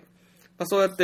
S3: そうやって、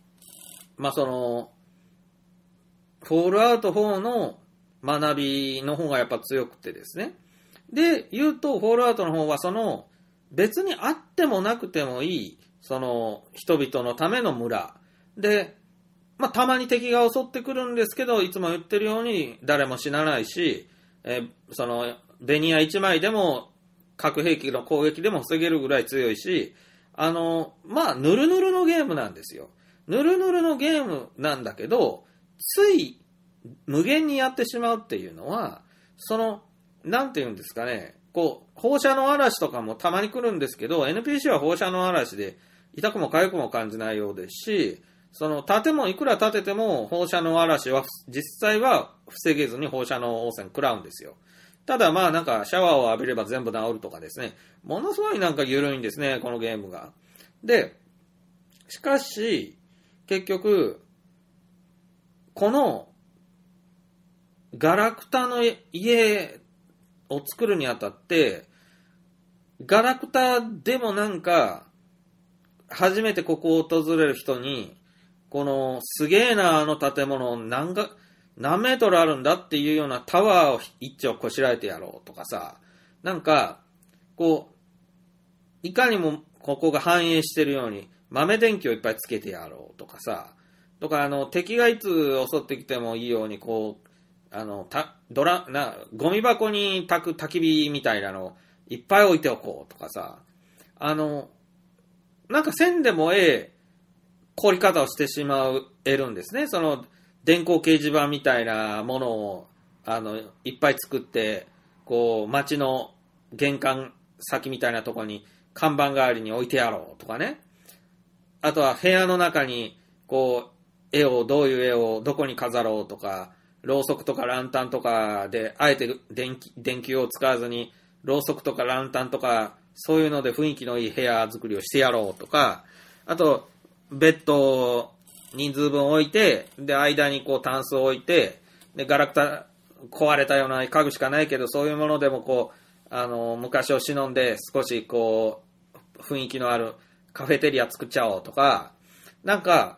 S3: フォールアウト4の学びの方がやっぱ強くてですね。で、言うと、フォールアウトの方は別にあってもなくてもいい、人々のための村。で、たまに敵が襲ってくるんですけど、いつも言ってるように誰も死なないし、ベニヤ1枚でも核兵器の攻撃でも防げるぐらい強いし、ぬるぬるのゲームなんですよ。ぬるぬるのゲームなんだけど、つい無限にやってしまうっていうのは、なんて言うんですかね、放射能嵐とかもたまに来るんですけど、NPC は放射能嵐で痛くも痒くも感じないようですし、建物いくら建てても放射能嵐は実際は防げずに放射能汚染食らうんですよ。ただなんかシャワーを浴びれば全部治るとかですね、ものすごいなんか緩いんですね、このゲームが。で、しかし、結局、このガラクタの家を作るにあたって、ガラクタでもなんか、初めてここを訪れる人に、すげえなあの建物何メートルあるんだっていうようなタワーを一丁こしらえてやろうとかさ、なんか、いかにもここが繁栄してるように豆電気をいっぱいつけてやろうとかさ、とか敵がいつ襲ってきてもいいようにゴミ箱に焚く焚き火みたいなのをいっぱい置いておこうとかさ、なんかせんでも凝り方をしてしまえるんですね。電光掲示板みたいなものをいっぱい作って、街の玄関先みたいなところに看板代わりに置いてやろうとかね。あとは部屋の中にどういう絵をどこに飾ろうとか、ろうそくとかランタンとかであえて電球を使わずにろうそくとかランタンとかそういうので雰囲気のいい部屋作りをしてやろうとか、あとベッドを人数分置いて、で間にタンスを置いて、でガラクタ壊れたような家具しかないけど、そういうものでも昔を忍んで少し雰囲気のあるカフェテリア作っちゃおうとか、なんか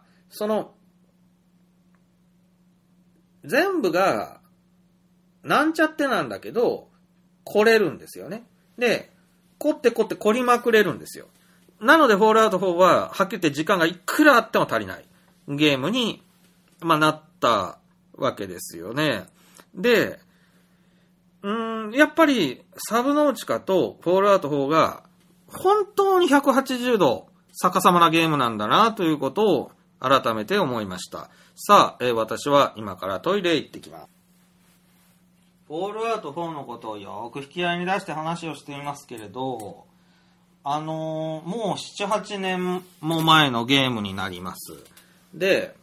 S3: 全部がなんちゃってなんだけど凝れるんですよね。で凝って凝りまくれるんですよ。なのでフォールアウト4ははっきり言って時間がいくらあっても足りないゲームに、なったわけですよね。 で、やっぱりサブノーチカとフォールアウト4が本当に180度逆さまなゲームなんだなということを改めて思いました。さあ、私は今からトイレ行ってきます。フォールアウト4のことをよく引き合いに出して話をしていますけれど、もう7、8年も前のゲームになります。で、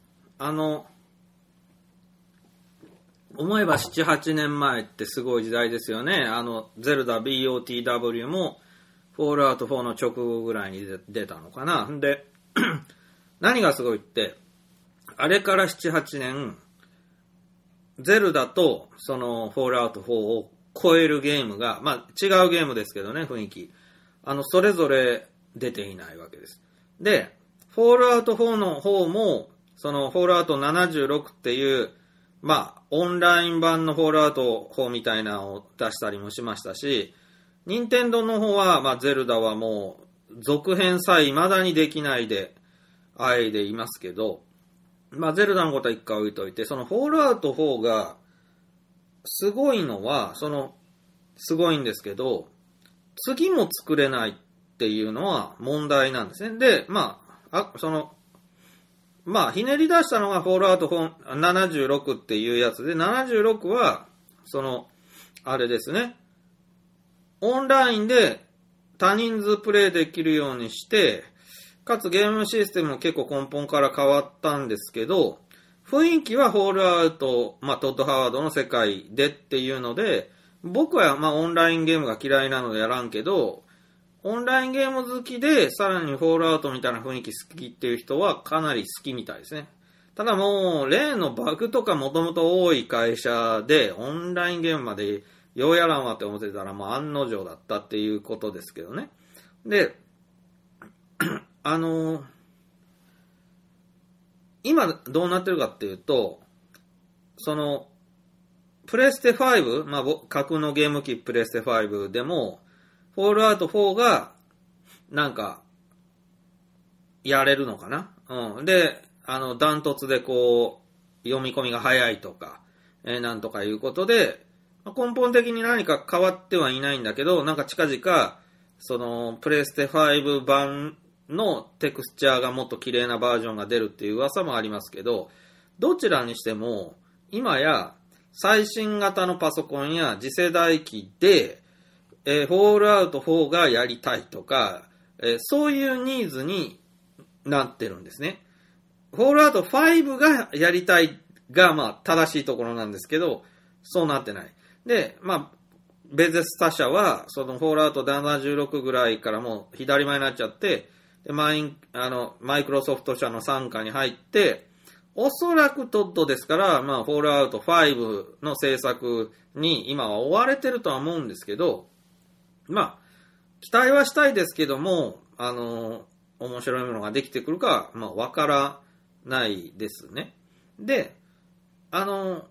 S3: 思えば7、8年前ってすごい時代ですよね。ゼルダ BOTW もフォールアウト4の直後ぐらいに出たのかな。で、何がすごいって、あれから7、8年、ゼルダとそのフォールアウト4を超えるゲームが、まあ違うゲームですけどね、雰囲気。それぞれ出ていないわけです。で、フォールアウト4の方も、そのフォールアウト76っていう、まあ、オンライン版のフォールアウト4みたいなのを出したりもしましたし、任天堂の方は、まあ、ゼルダはもう、続編さえ未だにできないで、あえいでいますけど、まあ、ゼルダのことは一回置いといて、そのフォールアウト4が、すごいのは、すごいんですけど、次も作れないっていうのは問題なんですね。で、まあ、ひねり出したのがフォールアウト76っていうやつで、76は、あれですね、オンラインで多人数プレイできるようにして、かつゲームシステムも結構根本から変わったんですけど、雰囲気はフォールアウト、まあ、トッド・ハワードの世界でっていうので、僕はまあオンラインゲームが嫌いなのでやらんけど、オンラインゲーム好きでさらにフォールアウトみたいな雰囲気好きっていう人はかなり好きみたいですね。ただもう例のバグとかもともと多い会社でオンラインゲームまでようやらんわって思ってたらもう案の定だったっていうことですけどね。で、今どうなってるかっていうと、プレステ5、まあ、架空のゲーム機プレステ5でも、フォールアウト4が、なんか、やれるのかな？うん。で、ダントツでこう、読み込みが早いとか、なんとかいうことで、根本的に何か変わってはいないんだけど、なんか近々、プレステ5版のテクスチャーがもっと綺麗なバージョンが出るっていう噂もありますけど、どちらにしても、今や、最新型のパソコンや次世代機で、フォールアウト4がやりたいとか、そういうニーズになってるんですね。フォールアウト5がやりたいが、まあ、正しいところなんですけど、そうなってない。で、まあ、ベゼスタ社は、フォールアウト76ぐらいからもう左前になっちゃって、でマイクロソフト社の傘下に入って、おそらくトッドですから、まあ、フォールアウト5の制作に今は追われてるとは思うんですけど、まあ、期待はしたいですけども、面白いものができてくるか、まあ、わからないですね。で、ま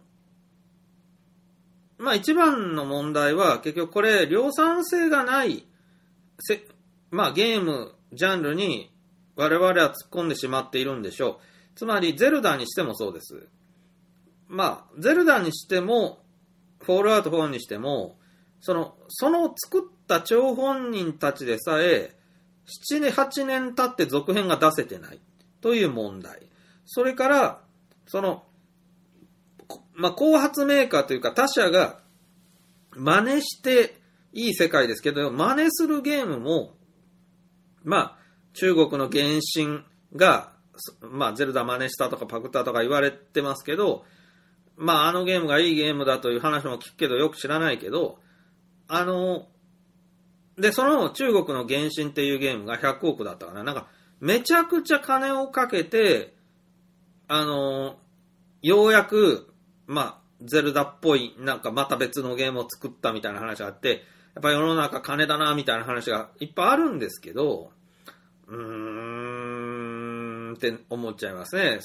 S3: あ、一番の問題は、結局これ、量産性がない、まあ、ゲーム、ジャンルに我々は突っ込んでしまっているんでしょう。つまり、ゼルダにしてもそうです。まあ、ゼルダにしても、フォールアウト4にしても、その作った張本人たちでさえ、7年、8年経って続編が出せてないという問題。それから、まあ、後発メーカーというか他社が真似していい世界ですけど、真似するゲームも、まあ、中国の原神が、まあ、ゼルダ真似したとかパクったとか言われてますけど、まあ、ゲームがいいゲームだという話も聞くけど、よく知らないけど、で、その中国の原神っていうゲームが100億だったかな。なんか、めちゃくちゃ金をかけて、ようやく、まあ、ゼルダっぽい、なんかまた別のゲームを作ったみたいな話があって、やっぱり世の中金だな、みたいな話がいっぱいあるんですけど、って思っちゃいますね。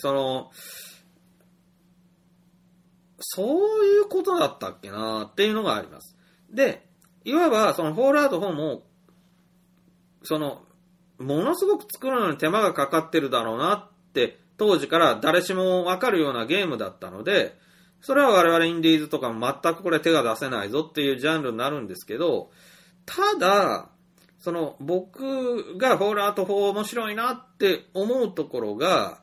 S3: そういうことだったっけなっていうのがあります。で、いわば、フォールアウト4も、ものすごく作るのに手間がかかってるだろうなって、当時から誰しもわかるようなゲームだったので、 それは我々インディーズとかも全くこれ手が出せないぞっていうジャンルになるんですけど、ただ、僕がフォールアウト4面白いなって思うところが、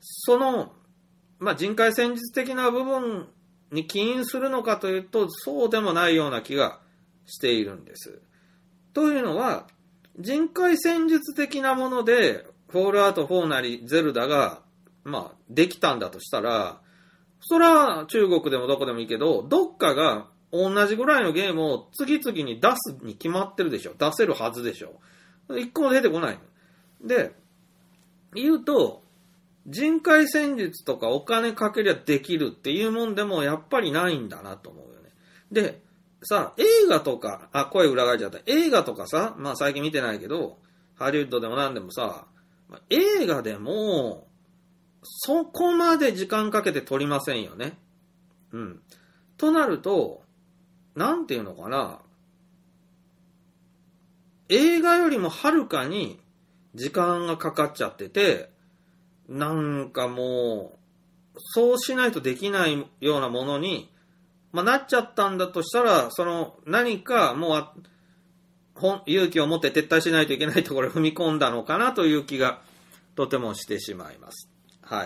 S3: 人海戦術的な部分に起因するのかというと、そうでもないような気がしているんです。というのは、人海戦術的なもので、フォールアウト4なりゼルダが、できたんだとしたら、それは中国でもどこでもいいけど、どっかが同じぐらいのゲームを次々に出すに決まってるでしょ。出せるはずでしょ。一個も出てこない。で、言うと、人海戦術とかお金かけりゃできるっていうもんでもやっぱりないんだなと思うよね。で、さ、映画とか、声裏返っちゃった。映画とかさ、最近見てないけど、ハリウッドでも何でもさ、映画でも、そこまで時間かけて撮りませんよね。となると、なんていうのかな。映画よりもはるかに時間がかかっちゃってて、なんかもう、そうしないとできないようなものに、なっちゃったんだとしたら、何かもう、勇気を持って撤退しないといけないところに踏み込んだのかなという気がとてもしてしまいます。はい。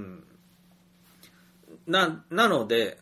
S3: なので、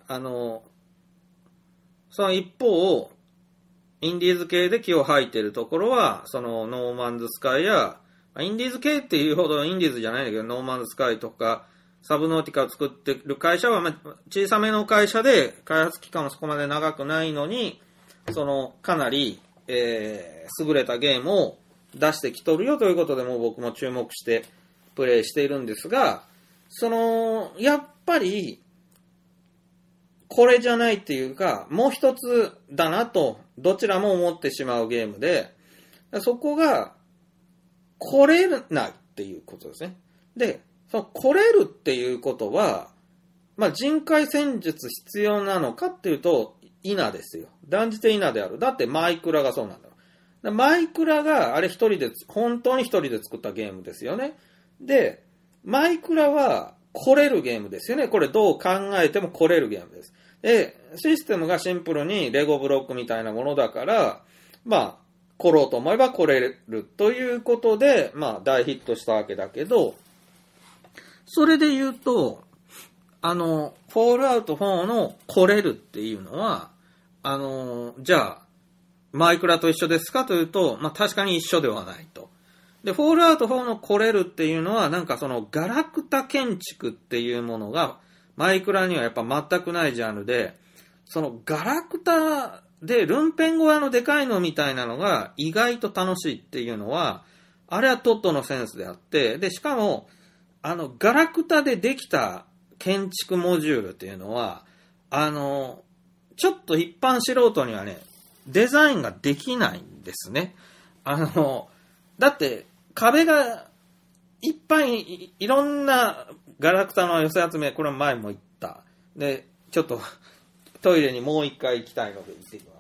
S3: その一方、インディーズ系で気を吐いてるところは、ノーマンズスカイや、インディーズ系っていうほどインディーズじゃないんだけど、ノーマンズスカイとか、サブノーティカを作ってる会社は、小さめの会社で、開発期間はそこまで長くないのに、かなり、優れたゲームを出してきとるよということで、もう僕も注目してプレイしているんですが、やっぱり、これじゃないっていうか、もう一つだなと、どちらも思ってしまうゲームで、そこが、来れないっていうことですね。で、来れるっていうことは、人海戦術必要なのかっていうと、否ですよ。断じて否である。だってマイクラがそうなんだよ。マイクラがあれ本当に一人で作ったゲームですよね。で、マイクラは来れるゲームですよね。これどう考えても来れるゲームです。で、システムがシンプルにレゴブロックみたいなものだから、来ろうと思えば来れるということで、大ヒットしたわけだけど、それで言うと、フォールアウト4の来れるっていうのは、じゃあ、マイクラと一緒ですかというと、確かに一緒ではないと。で、フォールアウト4の来れるっていうのは、ガラクタ建築っていうものが、マイクラにはやっぱ全くないジャンルで、ガラクタでルンペン小屋のでかいのみたいなのが意外と楽しいっていうのは、あれはトットのセンスであって、で、しかも、ガラクタでできた建築モジュールっていうのは、ちょっと一般素人にはね、デザインができないんですね。だって、壁がいっぱいいろんなガラクタの寄せ集め、これ前も言った。で、ちょっとトイレにもう一回行きたいので行ってきます。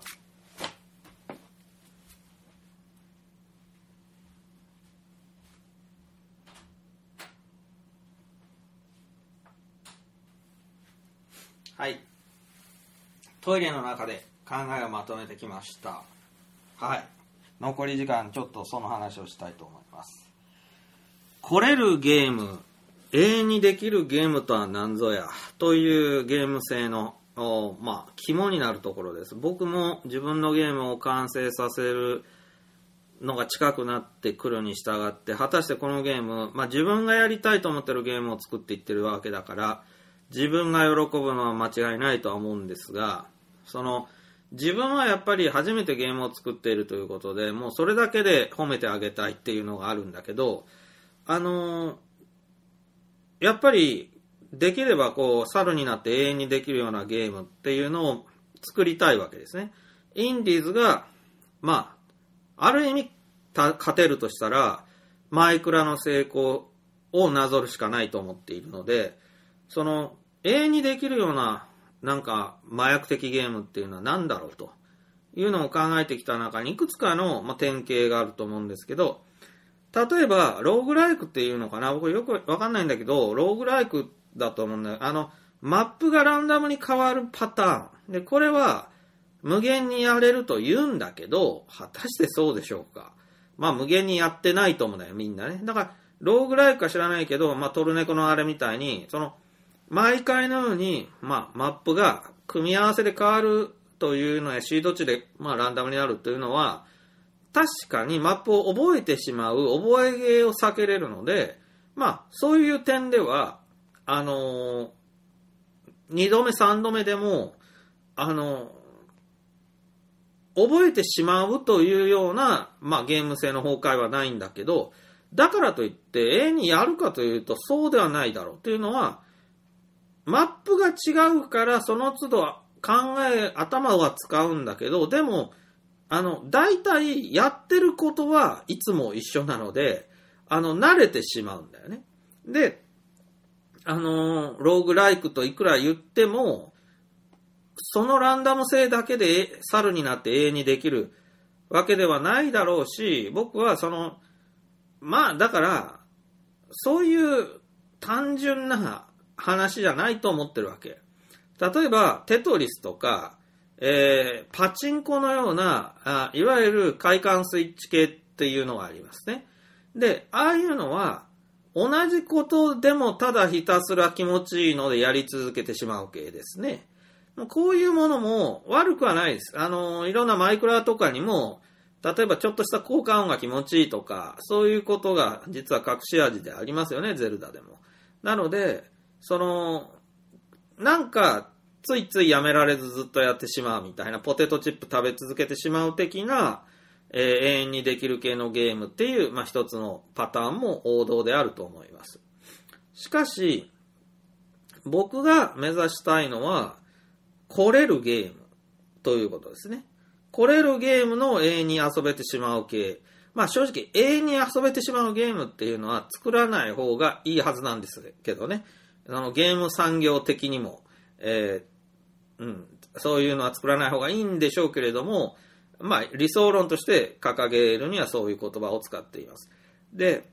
S3: はい。トイレの中で考えをまとめてきました。はい。残り時間ちょっとその話をしたいと思います。来れるゲーム、永遠にできるゲームとは何ぞやというゲーム性の肝になるところです。僕も自分のゲームを完成させるのが近くなってくるに従って、果たしてこのゲーム、自分がやりたいと思ってるゲームを作っていってるわけだから、自分が喜ぶのは間違いないとは思うんですが、自分はやっぱり初めてゲームを作っているということで、もうそれだけで褒めてあげたいっていうのがあるんだけど、やっぱりできれば猿になって永遠にできるようなゲームっていうのを作りたいわけですね。インディーズが、ある意味勝てるとしたら、マイクラの成功をなぞるしかないと思っているので、永遠にできるような麻薬的ゲームっていうのは何だろうというのを考えてきた中にいくつかの、典型があると思うんですけど、例えばローグライクっていうのかな、僕よくわかんないんだけど、ローグライクだと思うんだよ。 マップがランダムに変わるパターン。で、これは無限にやれると言うんだけど、果たしてそうでしょうか。まあ無限にやってないと思うんだよ、みんなね。だから、ローグライクか知らないけど、まあトルネコのあれみたいに、毎回のように、まあマップが組み合わせで変わるというのやシード値で、まあランダムになるというのは、確かにマップを覚えてしまう覚え芸を避けれるので、まあそういう点では、2度目3度目でも、覚えてしまうというような、まあゲーム性の崩壊はないんだけど、だからといって永遠にやるかというとそうではないだろうというのは、マップが違うからその都度頭は使うんだけど、でも、大体やってることはいつも一緒なので、慣れてしまうんだよね。で、ローグライクといくら言っても、そのランダム性だけで猿になって永遠にできるわけではないだろうし、僕はまあだから、そういう単純な話じゃないと思ってるわけ。例えば、テトリスとか、パチンコのような、いわゆる快感スイッチ系っていうのがありますね。で、ああいうのは、同じことでもただひたすら気持ちいいのでやり続けてしまう系ですね。こういうものも悪くはないです。いろんなマイクラとかにも、例えばちょっとした効果音が気持ちいいとか、そういうことが実は隠し味でありますよね、ゼルダでも。なので、なんか、ついついやめられずずっとやってしまうみたいな、ポテトチップ食べ続けてしまう的な、永遠にできる系のゲームっていう、まあ一つのパターンも王道であると思います。しかし、僕が目指したいのは、来れるゲームということですね。来れるゲームの永遠に遊べてしまう系。まあ正直永遠に遊べてしまうゲームっていうのは作らない方がいいはずなんですけどね。ゲーム産業的にも、そういうのは作らない方がいいんでしょうけれども、まあ理想論として掲げるにはそういう言葉を使っています。で、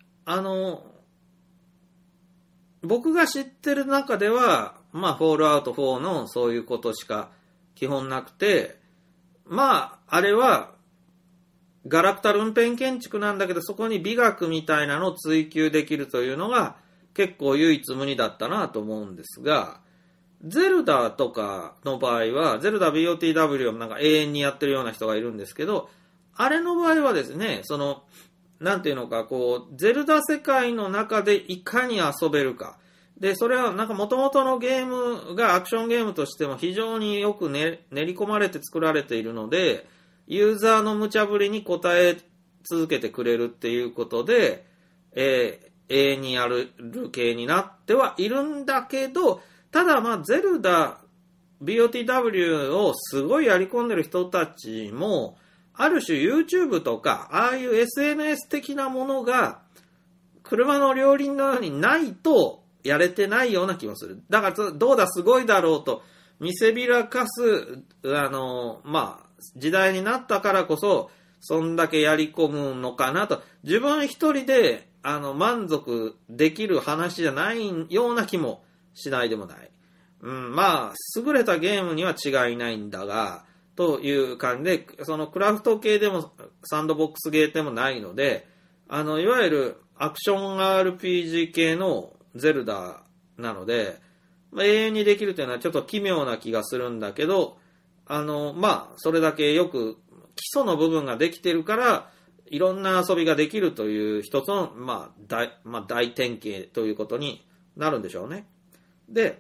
S3: 僕が知ってる中では、まあ、フォールアウト4のそういうことしか基本なくて、まあ、あれは、ガラクタルンペン建築なんだけど、そこに美学みたいなのを追求できるというのが、結構唯一無二だったなと思うんですが、ゼルダとかの場合は、ゼルダ BOTW をなんか永遠にやってるような人がいるんですけど、あれの場合はですね、なんていうのか、ゼルダ世界の中でいかに遊べるか。で、それはなんか元々のゲームがアクションゲームとしても非常によく練り込まれて作られているので、ユーザーの無茶ぶりに応え続けてくれるっていうことで、永遠にやる系になってはいるんだけど、ただまあゼルダ BOTW をすごいやり込んでる人たちも、ある種 YouTube とか、ああいう SNS 的なものが、車の両輪のようにないとやれてないような気もする。だからどうだすごいだろうと見せびらかす、まあ、時代になったからこそ、そんだけやり込むのかなと、自分一人で、満足できる話じゃないような気もしないでもない。まあ、優れたゲームには違いないんだが、という感じで、クラフト系でもサンドボックスゲーでもないので、いわゆるアクション RPG 系のゼルダなので、永遠にできるというのはちょっと奇妙な気がするんだけど、まあ、それだけよく基礎の部分ができてるから、いろんな遊びができるという一つの、大典型ということになるんでしょうね。で、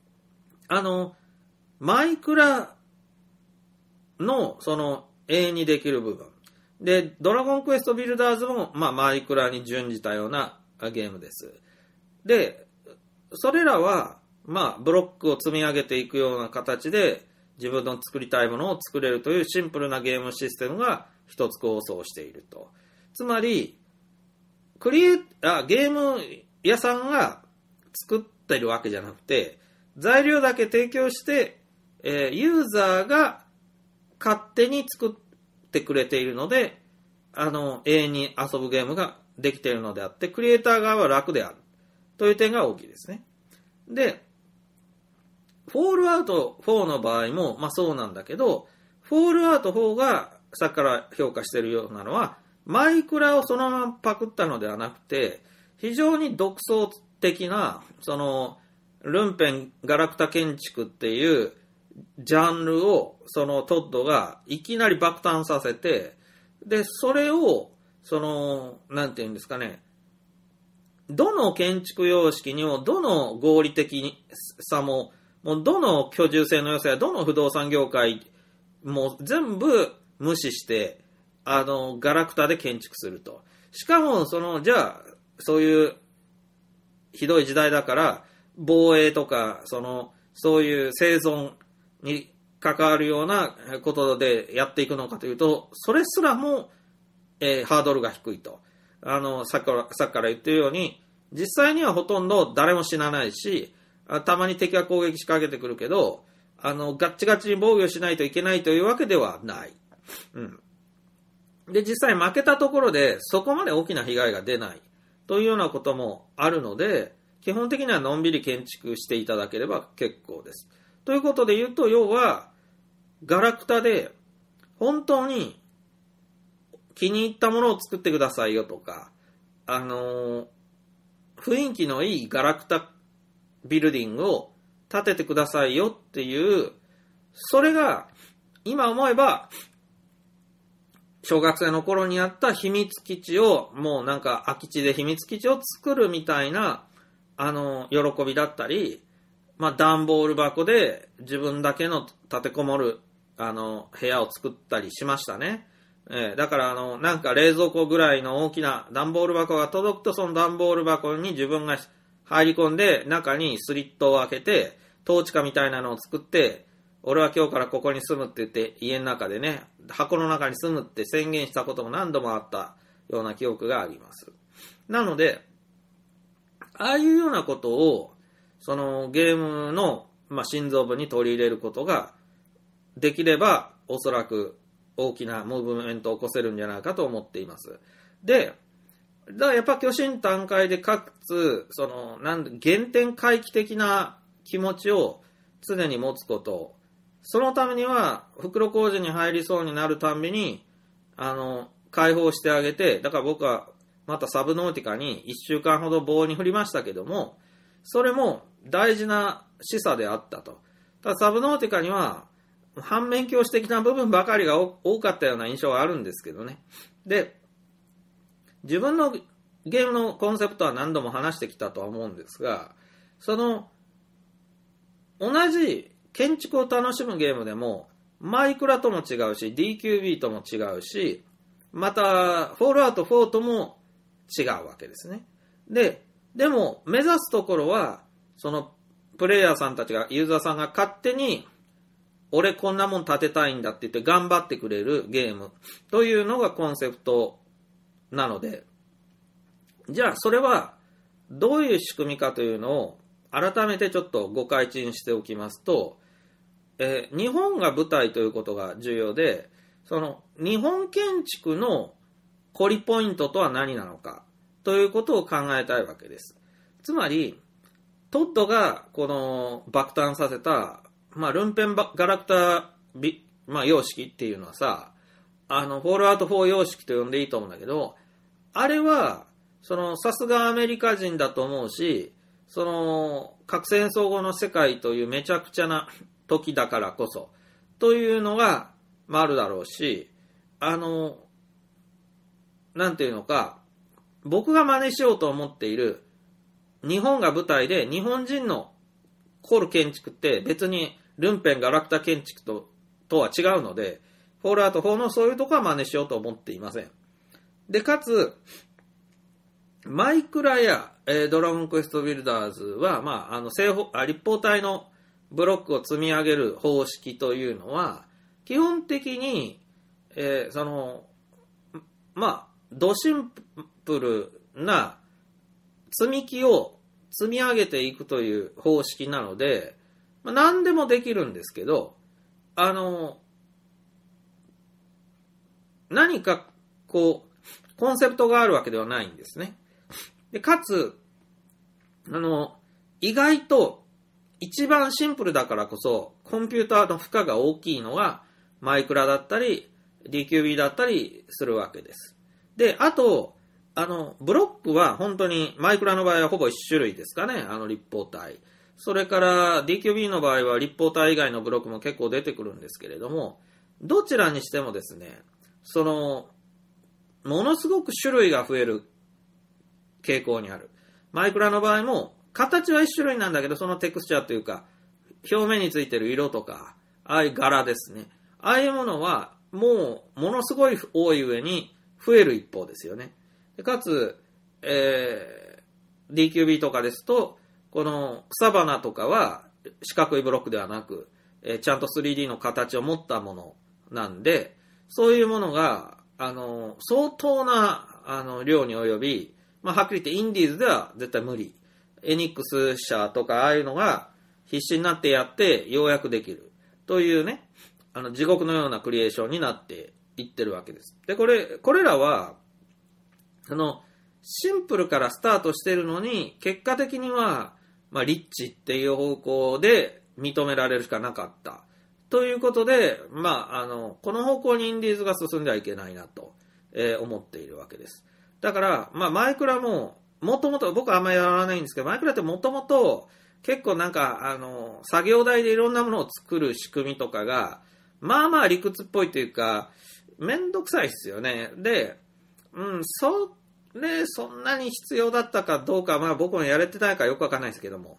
S3: マイクラの、永遠にできる部分。で、ドラゴンクエストビルダーズも、まあ、マイクラに準じたようなゲームです。で、それらは、まあ、ブロックを積み上げていくような形で、自分の作りたいものを作れるというシンプルなゲームシステムが一つ構想していると。つまり、ゲーム屋さんが作ってるわけじゃなくて、材料だけ提供して、ユーザーが勝手に作ってくれているので、永遠に遊ぶゲームができているのであって、クリエイター側は楽であるという点が大きいですね。で、 フォールアウト4の場合も、まあそうなんだけど、フォールアウト4がさっきから評価してるようなのは、マイクラをそのままパクったのではなくて、非常に独創的な、ルンペンガラクタ建築っていうジャンルを、トッドがいきなり爆誕させて、で、それを、なんていうんですかね、どの建築様式にも、どの合理的さも、もうどの居住性の良さや、どの不動産業界も全部無視して、ガラクタで建築すると。しかも、じゃあ、そういうひどい時代だから、防衛とか、そういう生存に関わるようなことでやっていくのかというと、それすらも、ハードルが低いと。さっきから言ってるように、実際にはほとんど誰も死なないし、たまに敵が攻撃仕掛けてくるけど、ガッチガチに防御しないといけないというわけではない。うん。で、実際負けたところで、そこまで大きな被害が出ないというようなこともあるので、基本的にはのんびり建築していただければ結構です。ということで言うと、要は、ガラクタで、本当に気に入ったものを作ってくださいよとか、雰囲気のいいガラクタビルディングを建ててくださいよっていう、それが、今思えば、小学生の頃にやった秘密基地を、もうなんか空き地で秘密基地を作るみたいな、喜びだったり、まあ、段ボール箱で自分だけの立てこもる、部屋を作ったりしましたね。だからなんか冷蔵庫ぐらいの大きな段ボール箱が届くと、その段ボール箱に自分が入り込んで、中にスリットを開けて、統治下みたいなのを作って、俺は今日からここに住むって言って、家の中でね、箱の中に住むって宣言したことも何度もあったような記憶があります。なので、ああいうようなことを、ゲームの、心臓部に取り入れることができれば、おそらく大きなムーブメントを起こせるんじゃないかと思っています。で、だからやっぱ巨神短海でかつ、原点回帰的な気持ちを常に持つこと、そのためには、袋小路に入りそうになるたんびに、解放してあげて、だから僕はまたサブノーティカに1週間ほど棒に振りましたけども、それも大事な示唆であったと。ただサブノーティカには、反面教師的な部分ばかりが多かったような印象があるんですけどね。で、自分のゲームのコンセプトは何度も話してきたとは思うんですが、同じ建築を楽しむゲームでも、マイクラとも違うし、DQB とも違うし、また、フォールアウト4とも違うわけですね。でも、目指すところは、プレイヤーさんたちが、ユーザーさんが勝手に、俺こんなもん建てたいんだって言って頑張ってくれるゲームというのがコンセプトなので、じゃあそれはどういう仕組みかというのを改めてちょっとご開陳しておきますと、日本が舞台ということが重要で、日本建築のコリポイントとは何なのかということを考えたいわけです。つまり、トッドがこの爆誕させた、ルンペンガラクタ、様式っていうのはさ、フォールアウト4様式と呼んでいいと思うんだけど、あれは、さすがアメリカ人だと思うし、核戦争後の世界というめちゃくちゃな時だからこそ、というのが、あるだろうし、なんていうのか、僕が真似しようと思っている、日本が舞台で日本人の凝る建築って別にルンペンガラクタ建築とは違うので、フォールアウト4のそういうとこは真似しようと思っていません。で、かつ、マイクラや、ドラゴンクエストビルダーズは、立方体のブロックを積み上げる方式というのは、基本的に、ドシンプルな積み木を積み上げていくという方式なので、何でもできるんですけど、何かコンセプトがあるわけではないんですね。で、かつ、意外と、 一番シンプルだからこそ、コンピューターの負荷が大きいのが、マイクラだったり、DQB だったりするわけです。で、あと、ブロックは本当に、マイクラの場合はほぼ1種類ですかね、立方体。それから、DQB の場合は立方体以外のブロックも結構出てくるんですけれども、どちらにしてもですね、ものすごく種類が増える傾向にある。マイクラの場合も、形は1種類なんだけど、そのテクスチャーというか、表面についてる色とか、ああいう柄ですね。ああいうものは、もう、ものすごい多い上に増える一方ですよね。かつ、DQB とかですと、この草花とかは四角いブロックではなく、ちゃんと 3D の形を持ったものなんで、そういうものが、相当な、量に及び、まあ、はっきり言ってインディーズでは絶対無理。エニックス社とかああいうのが必死になってやってようやくできる。というね、地獄のようなクリエーションになっていってるわけです。で、これらは、シンプルからスタートしてるのに、結果的には、まあ、リッチっていう方向で認められるしかなかった。ということで、まあ、この方向にインディーズが進んではいけないなと、思っているわけです。だから、まあ、マイクラも、もともと、僕はあんまりやらないんですけど、マイクラってもともと、結構なんか、作業台でいろんなものを作る仕組みとかが、まあまあ理屈っぽいというか、めんどくさいですよね。で、そんなに必要だったかどうか、まあ僕もやれてないからよくわかんないですけども、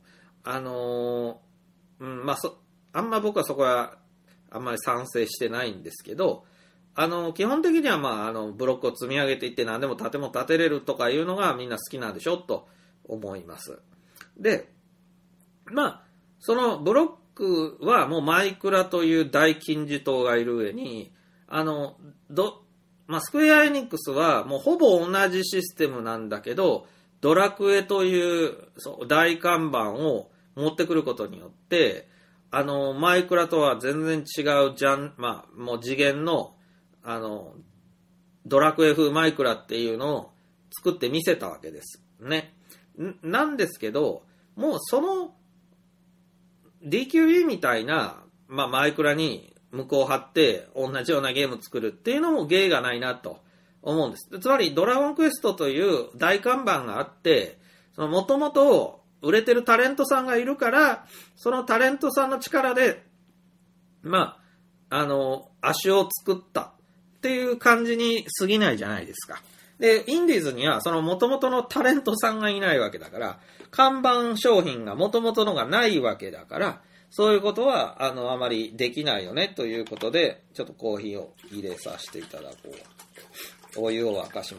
S3: まああんま僕はそこは、あんまり賛成してないんですけど、基本的にはまあ、ブロックを積み上げていって何でも建物建てれるとかいうのがみんな好きなんでしょと思います。で、まあ、そのブロックはもうマイクラという大金字塔がいる上に、まあ、スクエアエニックスはもうほぼ同じシステムなんだけど、ドラクエという大看板を持ってくることによって、マイクラとは全然違うまあ、もう次元の、ドラクエ風マイクラっていうのを作ってみせたわけです。ね。なんですけど、もうその DQB みたいな、まあ、マイクラに向こう張って同じようなゲーム作るっていうのも芸がないなと思うんです。つまりドラゴンクエストという大看板があって、もともと売れてるタレントさんがいるから、そのタレントさんの力で、まあ、足を作ったっていう感じに過ぎないじゃないですか。で、インディーズにはその元々のタレントさんがいないわけだから、看板商品が元々のがないわけだから、そういうことはあまりできないよねということで、ちょっとコーヒーを入れさせていただこう。お湯を沸かします。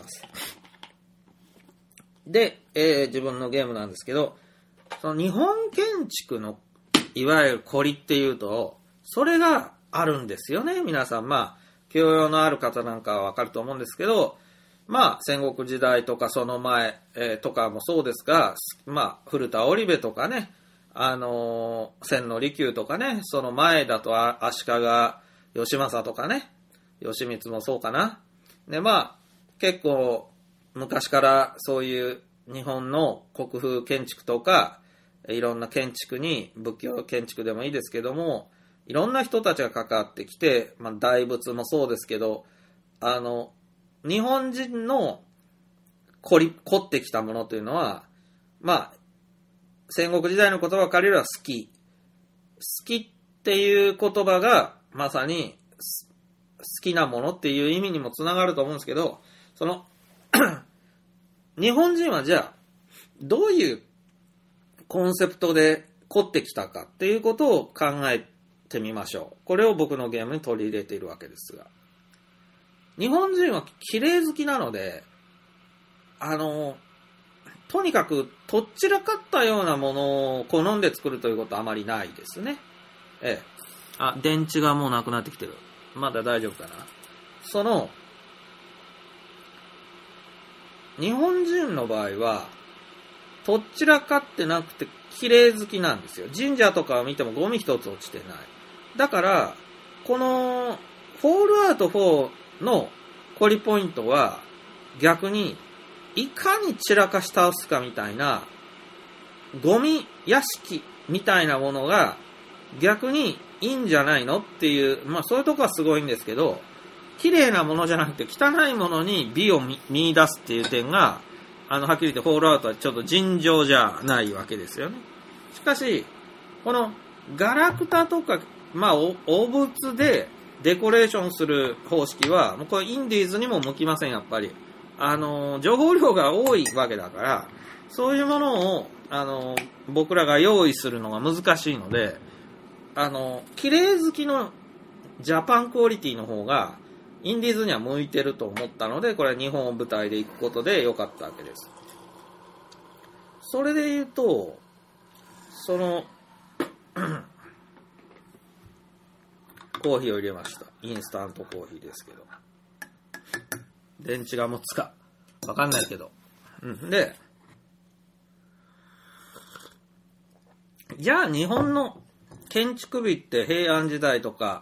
S3: で、自分のゲームなんですけど、その日本建築のいわゆる凝りっていうと、それがあるんですよね。皆さん、まあ、教養のある方なんかはわかると思うんですけど、まあ、戦国時代とかその前、とかもそうですが、まあ、古田織部とかね、千利休とかね、その前だと足利義政とかね、義満もそうかな。で、まあ、結構昔からそういう日本の国風建築とか、いろんな建築に、仏教建築でもいいですけども、いろんな人たちが関わってきて、まあ、大仏もそうですけど、日本人の凝ってきたものというのは、まあ、戦国時代の言葉を借りれば好き。好きっていう言葉が、まさに好きなものっていう意味にもつながると思うんですけど、日本人はじゃあ、どういうコンセプトで凝ってきたかっていうことを考えてみましょう。これを僕のゲームに取り入れているわけですが。日本人は綺麗好きなので、とにかくとっちらかったようなものを好んで作るということはあまりないですね。電池がもうなくなってきてる。まだ大丈夫かな。日本人の場合は、とっちらかってなくて綺麗好きなんですよ。神社とかを見てもゴミ一つ落ちてない。だから、この、フォールアウト4の凝りポイントは、逆に、いかに散らかし倒すかみたいな、ゴミ屋敷みたいなものが逆にいいんじゃないのっていう、まあそういうとこはすごいんですけど、綺麗なものじゃなくて汚いものに美を見出すっていう点が、はっきり言ってフォールアウトはちょっと尋常じゃないわけですよね。しかし、このガラクタとか、まあお物でデコレーションする方式は、もうこれインディーズにも向きません、やっぱり。情報量が多いわけだから、そういうものを、僕らが用意するのが難しいので、綺麗好きのジャパンクオリティの方が、インディーズには向いてると思ったので、これは日本を舞台で行くことで良かったわけです。それで言うと、コーヒーを入れました。インスタントコーヒーですけど。電池が持つかわかんないけど。で、じゃあ日本の建築美って平安時代とか、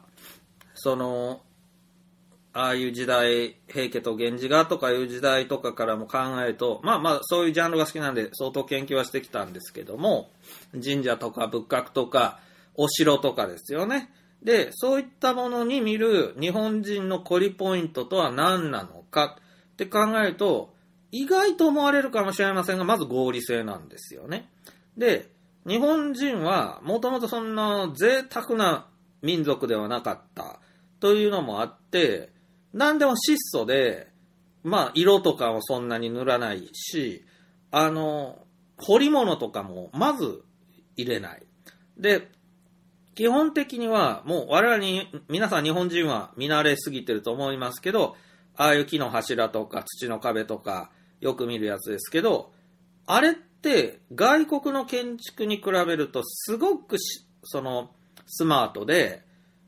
S3: ああいう時代、平家と源氏がとかいう時代とかからも考えると、まあまあそういうジャンルが好きなんで相当研究はしてきたんですけども、神社とか仏閣とかお城とかですよね。で、そういったものに見る日本人の凝りポイントとは何なのかって考えると、意外と思われるかもしれませんが、まず合理性なんですよね。で、日本人はもともとそんな贅沢な民族ではなかったというのもあって、何でも質素で、まあ色とかもそんなに塗らないし、彫り物とかもまず入れない。で、基本的にはもう我々に、皆さん日本人は見慣れすぎてると思いますけど、ああいう木の柱とか土の壁とかよく見るやつですけど、あれって外国の建築に比べるとすごくスマートで、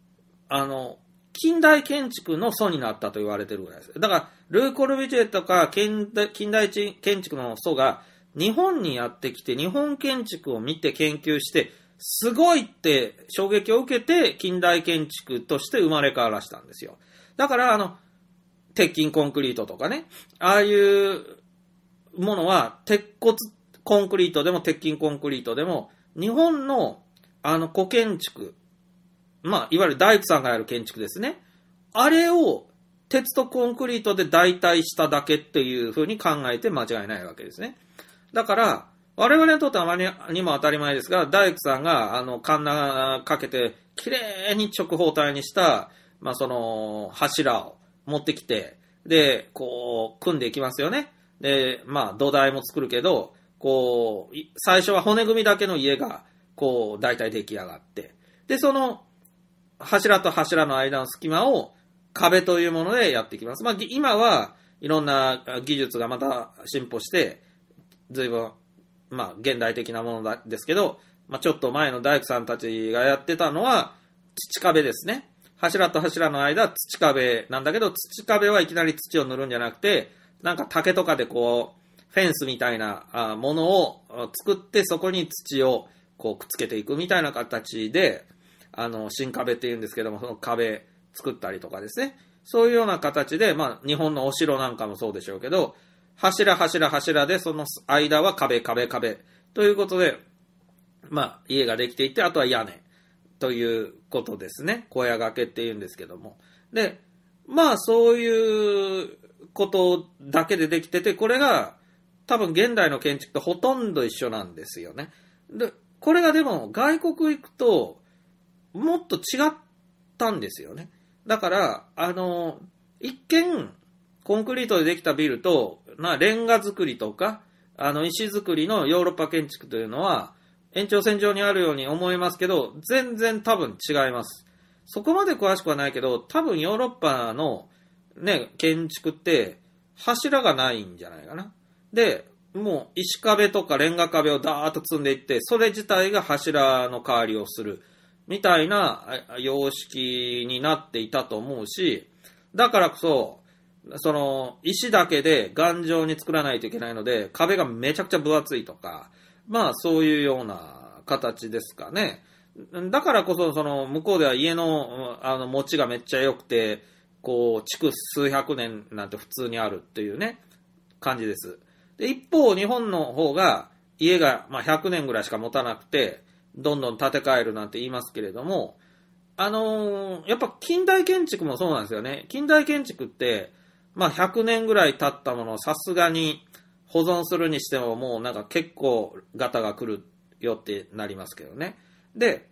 S3: 近代建築の祖になったと言われてるぐらいです。だから、ルー・コルビジェとか近代建築の祖が日本にやってきて、日本建築を見て研究して、すごいって衝撃を受けて、近代建築として生まれ変わらしたんですよ。だから、鉄筋コンクリートとかね、ああいうものは、鉄骨コンクリートでも鉄筋コンクリートでも、日本の古建築、まあ、いわゆる大工さんがやる建築ですね。あれを鉄とコンクリートで代替しただけっていう風に考えて間違いないわけですね。だから、我々にとってはあまりにも当たり前ですが、大工さんがカンナかけて、きれいに直方体にした、まあ、柱を持ってきて、で、こう、組んでいきますよね。で、まあ、土台も作るけど、こう、最初は骨組みだけの家が、こう、大体出来上がって、で、柱と柱の間の隙間を壁というものでやっていきます。まあ、今はいろんな技術がまた進歩して、随分、まあ、現代的なものですけど、まあ、ちょっと前の大工さんたちがやってたのは、土壁ですね。柱と柱の間、土壁なんだけど、土壁はいきなり土を塗るんじゃなくて、なんか竹とかでこう、フェンスみたいなものを作って、そこに土をこうくっつけていくみたいな形で、新壁って言うんですけども、その壁作ったりとかですね。そういうような形で、まあ、日本のお城なんかもそうでしょうけど、柱で、その間は壁ということで、まあ、家ができていて、あとは屋根ということですね。小屋掛けって言うんですけども。で、まあ、そういうことだけでできてて、これが多分現代の建築とほとんど一緒なんですよね。で、これがでも外国行くと、もっと違ったんですよね。だから、一見、コンクリートでできたビルと、レンガ作りとか、石造りのヨーロッパ建築というのは、延長線上にあるように思いますけど、全然多分違います。そこまで詳しくはないけど、多分ヨーロッパのね、建築って、柱がないんじゃないかな。で、もう石壁とかレンガ壁をダーッと積んでいって、それ自体が柱の代わりをする。みたいな様式になっていたと思うし、だからこそ、石だけで頑丈に作らないといけないので、壁がめちゃくちゃ分厚いとか、まあそういうような形ですかね。だからこそ、向こうでは家の、持ちがめっちゃ良くて、こう、築数百年なんて普通にあるっていうね、感じです。で、一方、日本の方が、家が、まあ、100年ぐらいしか持たなくて、 どんどん建て替えるなんて言いますけれども、やっぱ近代建築もそうなんですよね。近代建築って、まあ100年ぐらい経ったものをさすがに保存するにしてももうなんか結構ガタが来るよってなりますけどね。で、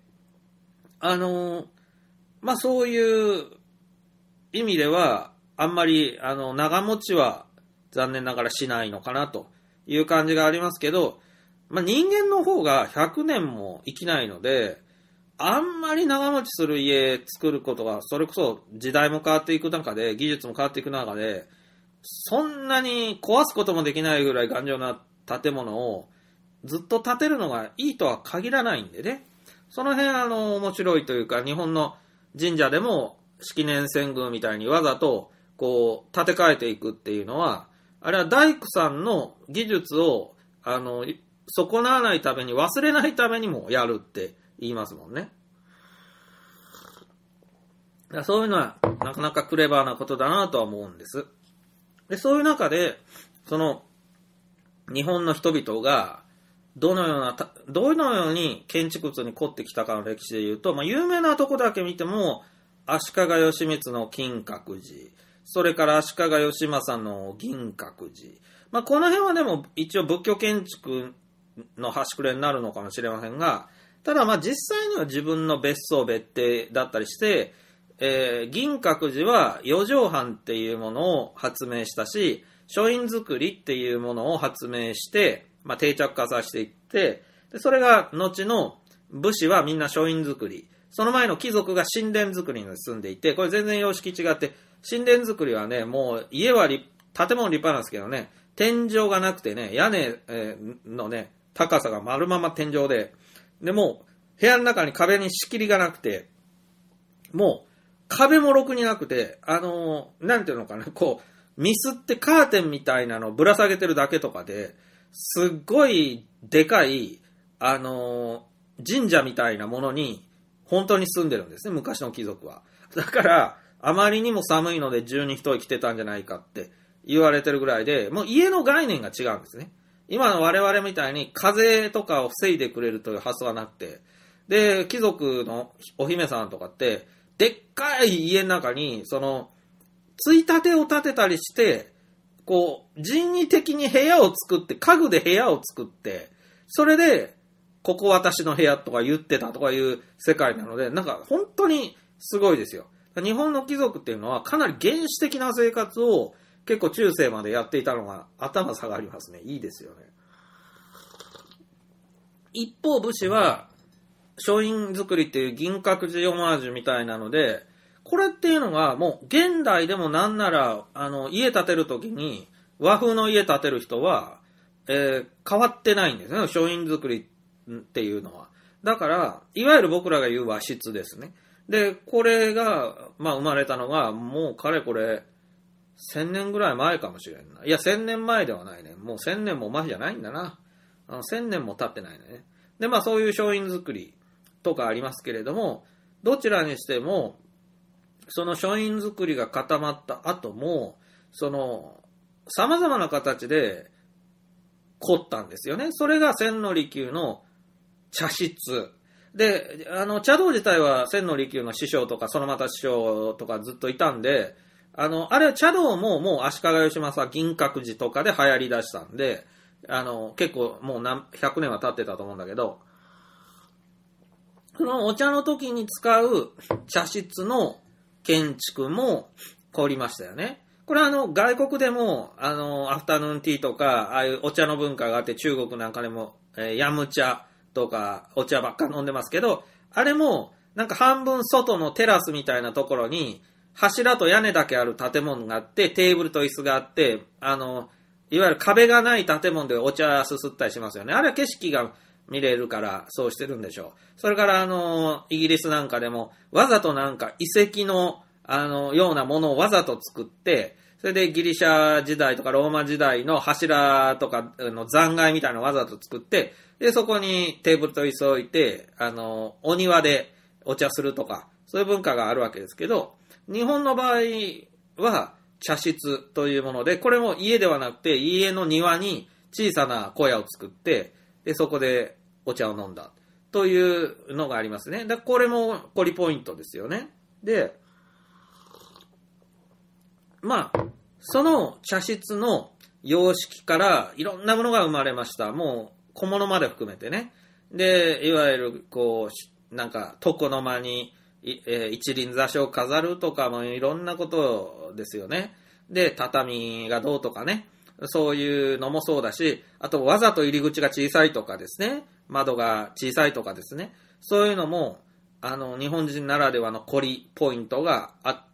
S3: まあそういう意味では、あんまり長持ちは残念ながらしないのかなという感じがありますけど、まあ人間の方が100年も生きないので、あんまり長持ちする家作ることが、それこそ時代も変わっていく中で、技術も変わっていく中で、そんなに壊すこともできないぐらい頑丈な建物をずっと建てるのがいいとは限らないんでね。その辺面白いというか、日本の神社でも式年遷宮みたいにわざとこう建て替えていくっていうのは、あれは大工さんの技術を損なわないために、忘れないためにもやるって言いますもんね。そういうのはなかなかクレバーなことだなとは思うんです。で、そういう中で日本の人々がどのように建築物に凝ってきたかの歴史で言うと、まあ、有名なとこだけ見ても足利義満の金閣寺、それから足利義政の銀閣寺、まあ、この辺はでも一応仏教建築の端くれになるのかもしれませんが、ただまあ実際には自分の別荘別邸だったりして、銀閣寺は四畳半っていうものを発明したし、書院造りっていうものを発明して、まあ、定着化させていって、でそれが後の武士はみんな書院造り、その前の貴族が神殿造りに住んでいて、これ全然様式違って、神殿造りはね、もう家は建物立派なんですけどね、天井がなくてね、屋根のね、高さが丸まま天井で、でもう部屋の中に壁に仕切りがなくて、もう壁もろくになくて、なんていうのかな、こう、ミスってカーテンみたいなのをぶら下げてるだけとかで、すっごいでかい、神社みたいなものに、本当に住んでるんですね、昔の貴族は。だから、あまりにも寒いので十二一重着てたんじゃないかって言われてるぐらいで、もう家の概念が違うんですね。今の我々みたいに風とかを防いでくれるという発想はなくて、で、貴族のお姫さんとかって、でっかい家の中に、ついたてを建てたりして、こう、人為的に部屋を作って、家具で部屋を作って、それで、ここ私の部屋とか言ってたとかいう世界なので、なんか本当にすごいですよ。日本の貴族っていうのはかなり原始的な生活を結構中世までやっていたのが頭下がりますね。いいですよね。一方武士は、書院造りっていう銀閣寺オマージュみたいなので、これっていうのがもう現代でもなんなら家建てるときに和風の家建てる人は、変わってないんですね、書院造りっていうのは。だからいわゆる僕らが言う和室ですね。でこれがまあ生まれたのがもうかれこれ1000年ぐらい前かもしれんな。いや1000年前ではないね。もう1000年も前じゃないんだな。1000年も経ってないね。でまあそういう書院造りとかありますけれども、どちらにしてもその書院造りが固まった後も様々な形で凝ったんですよね。それが千利休の茶室で、茶道自体は千利休の師匠とかそのまた師匠とかずっといたんで、あれは茶道ももう足利義政銀閣寺とかで流行り出したんで、結構もう100年は経ってたと思うんだけど、そのお茶の時に使う茶室の建築も凝りましたよね。これは外国でもアフタヌーンティーとかああいうお茶の文化があって、中国なんかでも、ヤム茶とかお茶ばっか飲んでますけど、あれもなんか半分外のテラスみたいなところに柱と屋根だけある建物があって、テーブルと椅子があって、いわゆる壁がない建物でお茶すすったりしますよね。あれは景色が見れるからそうしてるんでしょう。それからイギリスなんかでもわざとなんか遺跡のようなものをわざと作って、それでギリシャ時代とかローマ時代の柱とかの残骸みたいなのをわざと作って、でそこにテーブルと椅子を置いてお庭でお茶するとか、そういう文化があるわけですけど、日本の場合は茶室というもので、これも家ではなくて家の庭に小さな小屋を作って、でそこでお茶を飲んだというのがありますね。だからこれもコリポイントですよね。で、まあ、その茶室の様式からいろんなものが生まれました。もう小物まで含めてね。で、いわゆるこう、なんか床の間に一輪挿しを飾るとかもいろんなことですよね。で、畳がどうとかね。そういうのもそうだし、あとわざと入り口が小さいとかですね。窓が小さいとかですね。そういうのも、日本人ならではの凝りポイントがあって、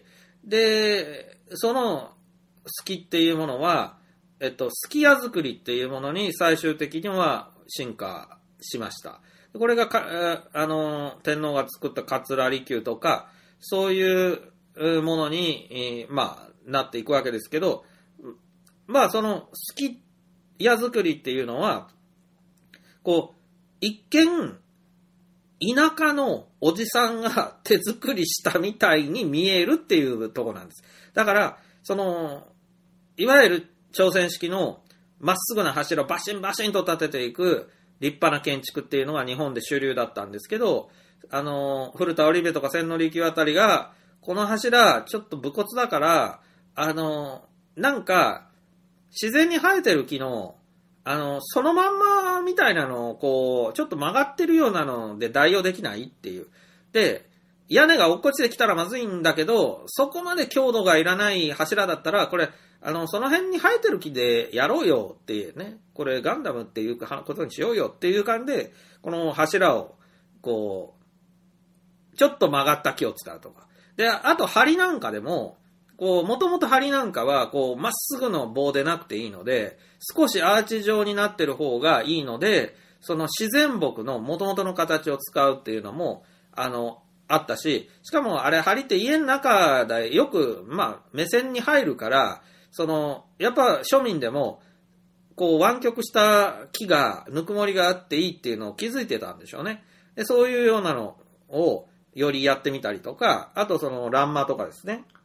S3: で、そのすきっていうものは、すき家作りっていうものに最終的には進化しました。これが天皇が作った桂離宮とか、そういうものに、まあ、なっていくわけですけど、まあ、そのすき家作りっていうのは、こう、一見、田舎のおじさんが手作りしたみたいに見えるっていうところなんです。だから、いわゆる朝鮮式のまっすぐな柱をバシンバシンと立てていく立派な建築っていうのが日本で主流だったんですけど、古田織部とか千利休あたりが、この柱ちょっと武骨だから、なんか、自然に生えてる木の、そのまんまみたいなのを、こう、ちょっと曲がってるようなので代用できないっていう。で、屋根が落っこちてきたらまずいんだけど、そこまで強度がいらない柱だったら、これ、その辺に生えてる木でやろうよっていうね、これガンダムっていうことにしようよっていう感じで、この柱を、こう、ちょっと曲がった木を使うとか。で、あと梁なんかでも、こう、もともと梁なんかは、こう、まっすぐの棒でなくていいので、少しアーチ状になってる方がいいので、その自然木のもともとの形を使うっていうのも、あったし、しかもあれ、梁って家の中でよく、まあ、目線に入るから、やっぱ庶民でも、こう、湾曲した木が、ぬくもりがあっていいっていうのを気づいてたんでしょうね。で、そういうようなのを、よりやってみたりとか、あと欄間とかですね。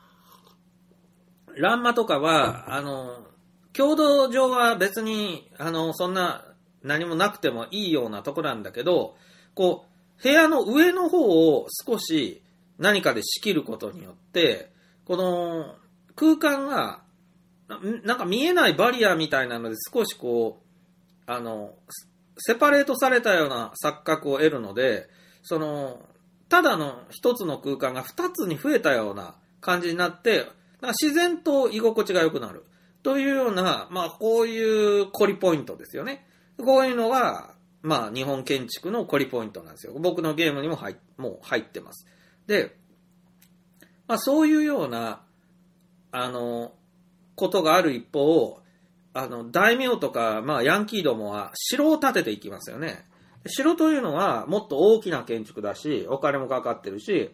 S3: 欄間とかは、強度上は別に、そんな何もなくてもいいようなとこなんだけど、こう、部屋の上の方を少し何かで仕切ることによって、この空間が、なんか見えないバリアみたいなので少しこう、セパレートされたような錯覚を得るので、ただの一つの空間が二つに増えたような感じになって、自然と居心地が良くなる。というような、まあ、こういう凝りポイントですよね。こういうのが、まあ、日本建築の凝りポイントなんですよ。僕のゲームにももう入ってます。で、まあ、そういうような、ことがある一方、大名とか、まあ、ヤンキーどもは城を建てていきますよね。城というのはもっと大きな建築だし、お金もかかってるし、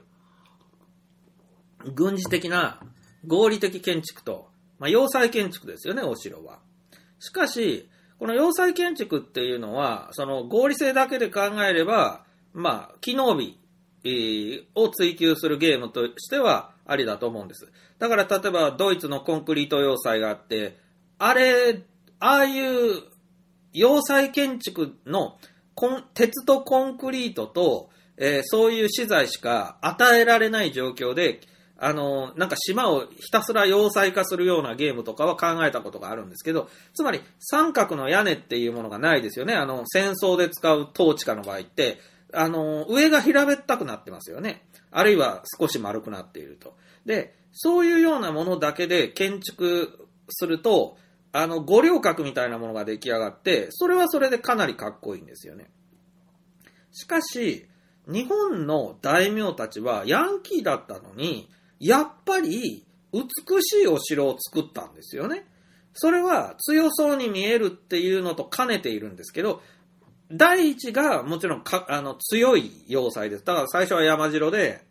S3: 軍事的な合理的建築と、まあ、要塞建築ですよね、お城は。しかし、この要塞建築っていうのは、その合理性だけで考えれば、まあ、機能美を追求するゲームとしてはありだと思うんです。だから例えばドイツのコンクリート要塞があって、ああいう要塞建築の鉄とコンクリートと、そういう資材しか与えられない状況で、なんか島をひたすら要塞化するようなゲームとかは考えたことがあるんですけど、つまり三角の屋根っていうものがないですよね。戦争で使う統治下の場合って、上が平べったくなってますよね。あるいは少し丸くなっていると。で、そういうようなものだけで建築すると、五稜郭みたいなものが出来上がって、それはそれでかなりかっこいいんですよね。しかし、日本の大名たちはヤンキーだったのに、やっぱり美しいお城を作ったんですよね。それは強そうに見えるっていうのと兼ねているんですけど、第一がもちろん強い要塞です。だから最初は山城で、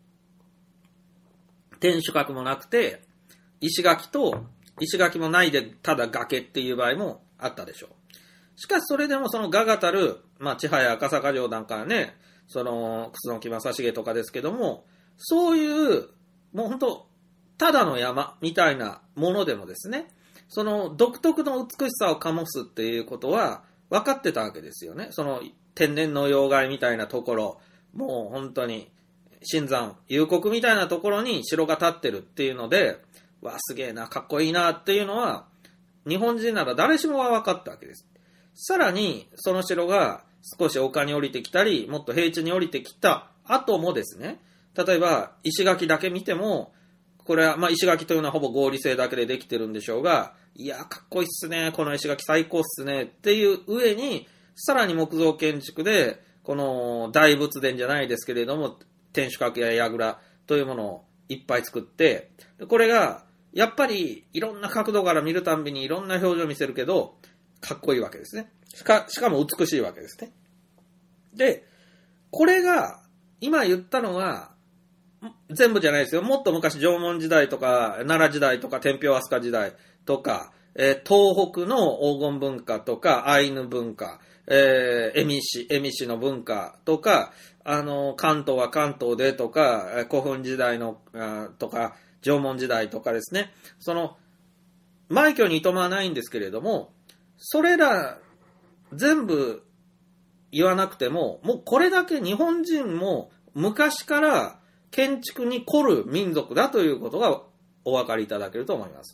S3: 天守閣もなくて、石垣もないでただ崖っていう場合もあったでしょう。しかしそれでもその我がたる、まあ、千早赤坂城なんかね、楠木正成とかですけども、そういう、もう本当ただの山みたいなものでもですね、独特の美しさを醸すっていうことは分かってたわけですよね。 天然の要害みたいなところ、もう本当に新山幽谷みたいなところに城が建ってるっていうので、わあすげえな、かっこいいなっていうのは日本人なら誰しもが分かったわけです。さらにその城が少し丘に降りてきたり、もっと平地に降りてきた後もですね、例えば石垣だけ見ても、これはまあ石垣というのはほぼ合理性だけでできてるんでしょうが、いやかっこいいっすね、この石垣最高っすねっていう上に、さらに木造建築でこの大仏殿じゃないですけれども、天守閣や櫓というものをいっぱい作って、これがやっぱりいろんな角度から見るたんびにいろんな表情を見せるけどかっこいいわけですね。しかも美しいわけですね。で、これが今言ったのは全部じゃないですよ。もっと昔、縄文時代とか奈良時代とか天平飛鳥時代とか、東北の黄金文化とかアイヌ文化、蝦夷の文化とか、関東は関東でとか、古墳時代のとか縄文時代とかですね、その枚挙にいとまはないんですけれども、それら全部言わなくても、もうこれだけ日本人も昔から建築に凝る民族だということがお分かりいただけると思います。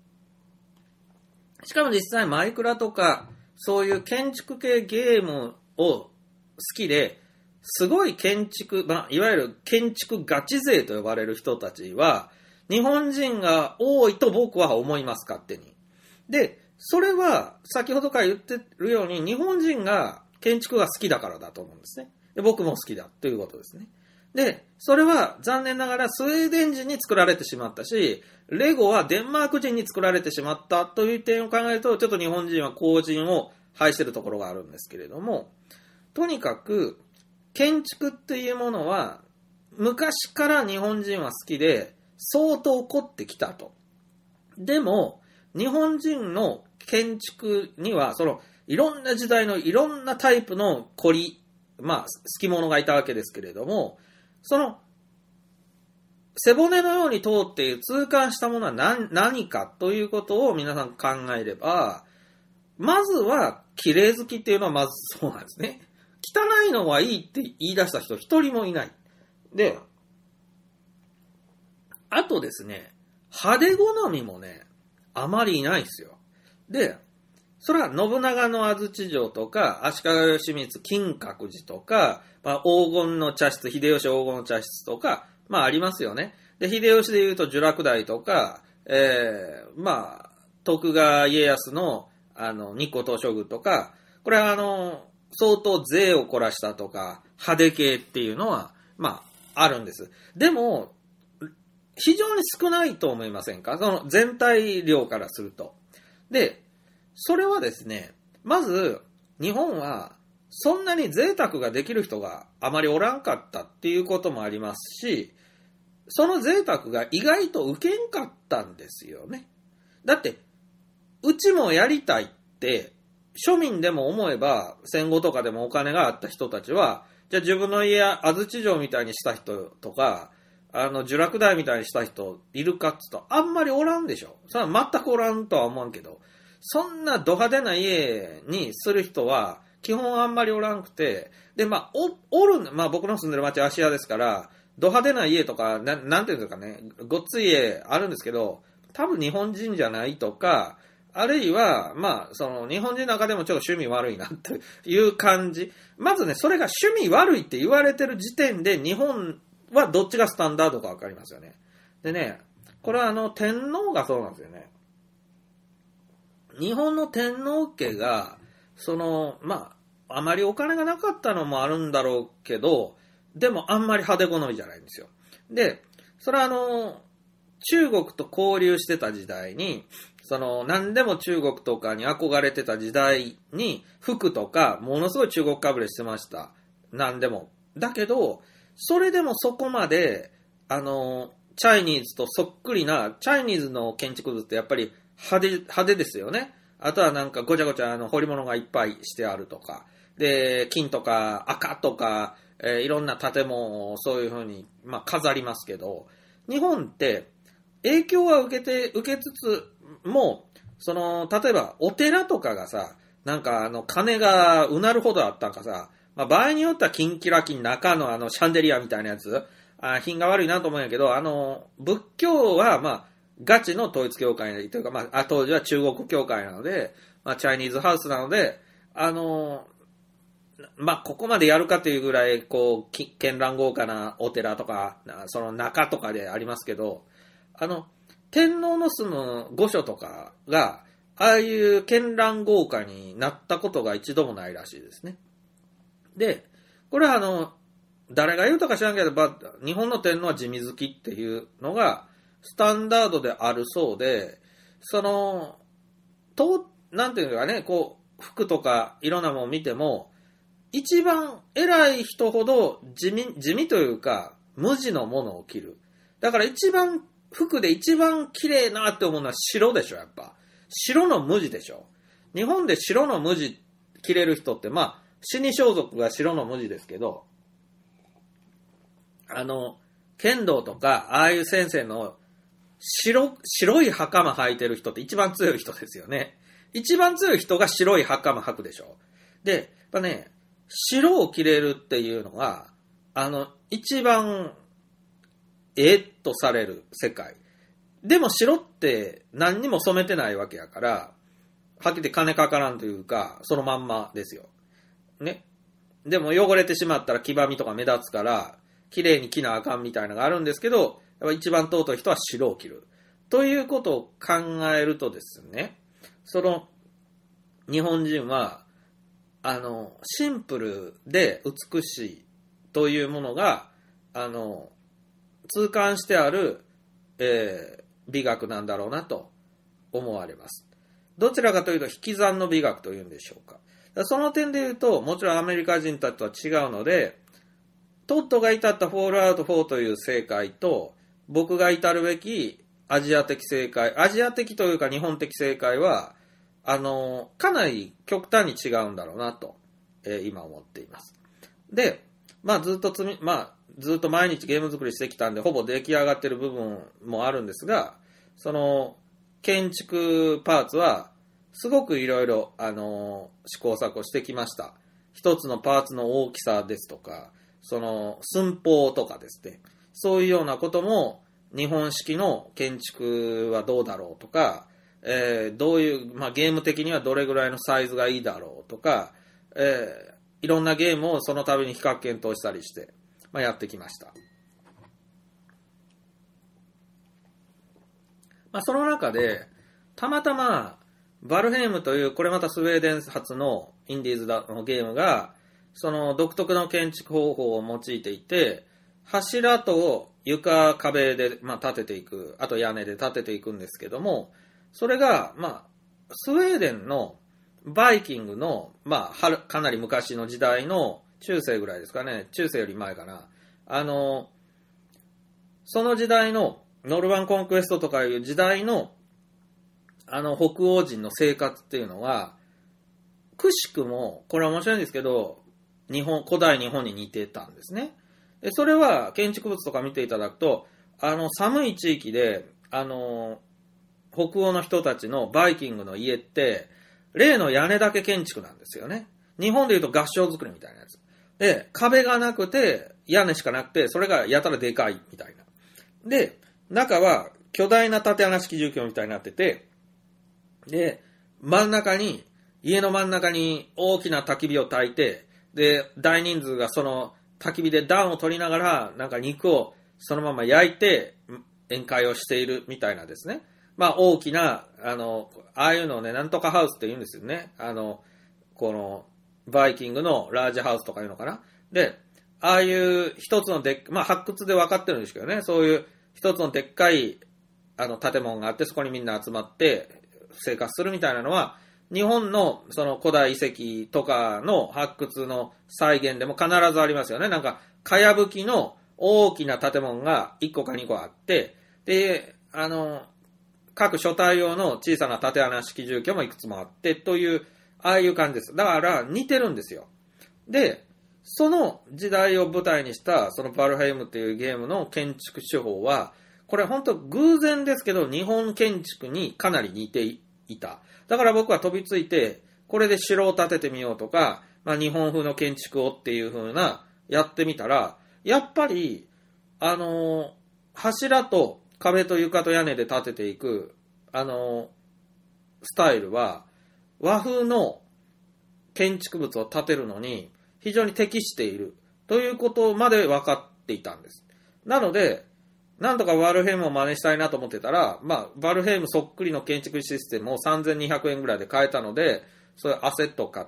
S3: しかも実際マイクラとかそういう建築系ゲームを好きで、すごい建築、いわゆる建築ガチ勢と呼ばれる人たちは日本人が多いと僕は思います、勝手に。で、それは先ほどから言ってるように日本人が建築が好きだからだと思うんですね。で、僕も好きだということですね。で、それは残念ながらスウェーデン人に作られてしまったし、レゴはデンマーク人に作られてしまったという点を考えると、ちょっと日本人は後人を排しているところがあるんですけれども、とにかく建築っていうものは昔から日本人は好きで相当凝ってきたと。でも日本人の建築にはそのいろんな時代のいろんなタイプの凝り、好き者がいたわけですけれども、その背骨のように通っている痛感したものは何かということを皆さん考えれば、まずは綺麗好きっていうのはまずそうなんですね。汚いのはいいって言い出した人一人もいない。で、あとですね、派手好みもね、あまりいないんですよ。で、それは信長の安土城とか、足利義満金閣寺とか、黄金の茶室、秀吉黄金の茶室とか、ありますよね。で、秀吉で言うと聚楽台とか、徳川家康の、日光東照宮とか、これは相当税を凝らしたとか、派手系っていうのは、あるんです。でも、非常に少ないと思いませんか？その全体量からすると。で、それはですね、まず、日本は、そんなに贅沢ができる人があまりおらんかったっていうこともありますし、その贅沢が意外と受けんかったんですよね。だって、うちもやりたいって、庶民でも思えば、戦後とかでもお金があった人たちは、じゃあ自分の家、安土城みたいにした人とか、聚楽台みたいにした人いるかって言うと、あんまりおらんでしょ。それは全くおらんとは思うけど、そんなド派手な家にする人は、基本あんまりおらんくて、で、僕の住んでる町は芦屋ですから、ド派手な家とか、なんていうんですかね、ごっつい家あるんですけど、多分日本人じゃないとか、あるいは、その日本人の中でもちょっと趣味悪いなっていう感じ。まずね、それが趣味悪いって言われてる時点で、日本はどっちがスタンダードかわかりますよね。でね、これは天皇がそうなんですよね。日本の天皇家が、あまりお金がなかったのもあるんだろうけど、でもあんまり派手好みじゃないんですよ。で、それは中国と交流してた時代に、何でも中国とかに憧れてた時代に、服とか、ものすごい中国かぶれしてました。何でも。だけど、それでもそこまで、チャイニーズとそっくりな、チャイニーズの建築物ってやっぱり派手ですよね。あとはなんかごちゃごちゃ彫り物がいっぱいしてあるとか。で、金とか赤とか、いろんな建物をそういう風に、飾りますけど、日本って影響は受けつつも、例えばお寺とかがさ、 なんか金がうなるほどあったんかさ、まあ場合によってはキンキラキン中のシャンデリアみたいなやつ、品が悪いなと思うんやけど、仏教はまあガチの統一教会というか、まあ当時は中国教会なので、まあチャイニーズハウスなので、まあここまでやるかというぐらい、こう、絢爛豪華なお寺とか、その中とかでありますけど、天皇の住む御所とかが、ああいう絢爛豪華になったことが一度もないらしいですね。で、これは誰が言うとか知らんけど、日本の天皇は地水きっていうのがスタンダードであるそうで、なんていうかね、こう、服とかいろんなものを見ても、一番偉い人ほど地味というか、無地のものを着る。だから服で一番綺麗なって思うのは白でしょ、やっぱ。白の無地でしょ。日本で白の無地着れる人って、まあ、死に装束が白の無地ですけど、剣道とか、ああいう先生の白い袴履いてる人って一番強い人ですよね。一番強い人が白い袴履くでしょ。で、やっぱね、白を着れるっていうのが、一番、とされる世界。でも白って何にも染めてないわけやから、はっきり言って金かからんというか、そのまんまですよ。ね。でも汚れてしまったら黄ばみとか目立つから、綺麗に着なあかんみたいなのがあるんですけど、やっぱ一番尊い人は白を着る。ということを考えるとですね、日本人は、シンプルで美しいというものが、痛感してある、美学なんだろうなと思われます。どちらかというと引き算の美学というんでしょうか。その点で言うと、もちろんアメリカ人たちとは違うので、トッドが至ったフォールアウト4という正解と、僕が至るべきアジア的正解、アジア的というか日本的正解は、かなり極端に違うんだろうなと、今思っています。で、まあずっと毎日ゲーム作りしてきたんで、ほぼ出来上がってる部分もあるんですが、建築パーツは、すごくいろいろ、試行錯誤してきました。一つのパーツの大きさですとか、寸法とかですね、そういうようなことも、日本式の建築はどうだろうとか、どういう、まあ、ゲーム的にはどれぐらいのサイズがいいだろうとか、いろんなゲームをその度に比較検討したりして、まあ、やってきました。まあ、その中で、たまたま、バルヘイムという、これまたスウェーデン発のインディーズのゲームが、その独特の建築方法を用いていて、柱と床壁で、まあ、立てていく、あと屋根で立てていくんですけども、それが、まあ、スウェーデンのバイキングの、まあ、かなり昔の時代の中世ぐらいですかね、中世より前かな。その時代のノルマンコンクエストとかいう時代の北欧人の生活っていうのは、くしくも、これは面白いんですけど、古代日本に似てたんですね。で、それは建築物とか見ていただくと、寒い地域で、北欧の人たちのバイキングの家って、例の屋根だけ建築なんですよね。日本で言うと合掌造りみたいなやつ。で、壁がなくて、屋根しかなくて、それがやたらでかいみたいな。で、中は巨大な縦穴式住居みたいになってて、で、家の真ん中に大きな焚き火を焚いて、で、大人数がその焚き火で暖を取りながら、なんか肉をそのまま焼いて、宴会をしているみたいなですね。まあ大きな、ああいうのをね、なんとかハウスって言うんですよね。この、バイキングのラージハウスとかいうのかな。で、ああいう一つのまあ発掘で分かってるんですけどね、そういう一つのでっかい、建物があって、そこにみんな集まって生活するみたいなのは、日本のその古代遺跡とかの発掘の再現でも必ずありますよね。なんか、かやぶきの大きな建物が1個か2個あって、で、各所帯用の小さな縦穴式住居もいくつもあってという、ああいう感じです。だから似てるんですよ。で、その時代を舞台にしたそのバルヘイムというゲームの建築手法は、これ本当偶然ですけど日本建築にかなり似ていた。だから僕は飛びついてこれで城を建ててみようとか、まあ、日本風の建築をっていう風なやってみたら、やっぱり柱と壁と床と屋根で建てていくスタイルは和風の建築物を建てるのに非常に適しているということまで分かっていたんです。なので、なんとかバルヘイムを真似したいなと思ってたら、まあ、バルヘイムそっくりの建築システムを3200円ぐらいで買えたので、それアセットを買って、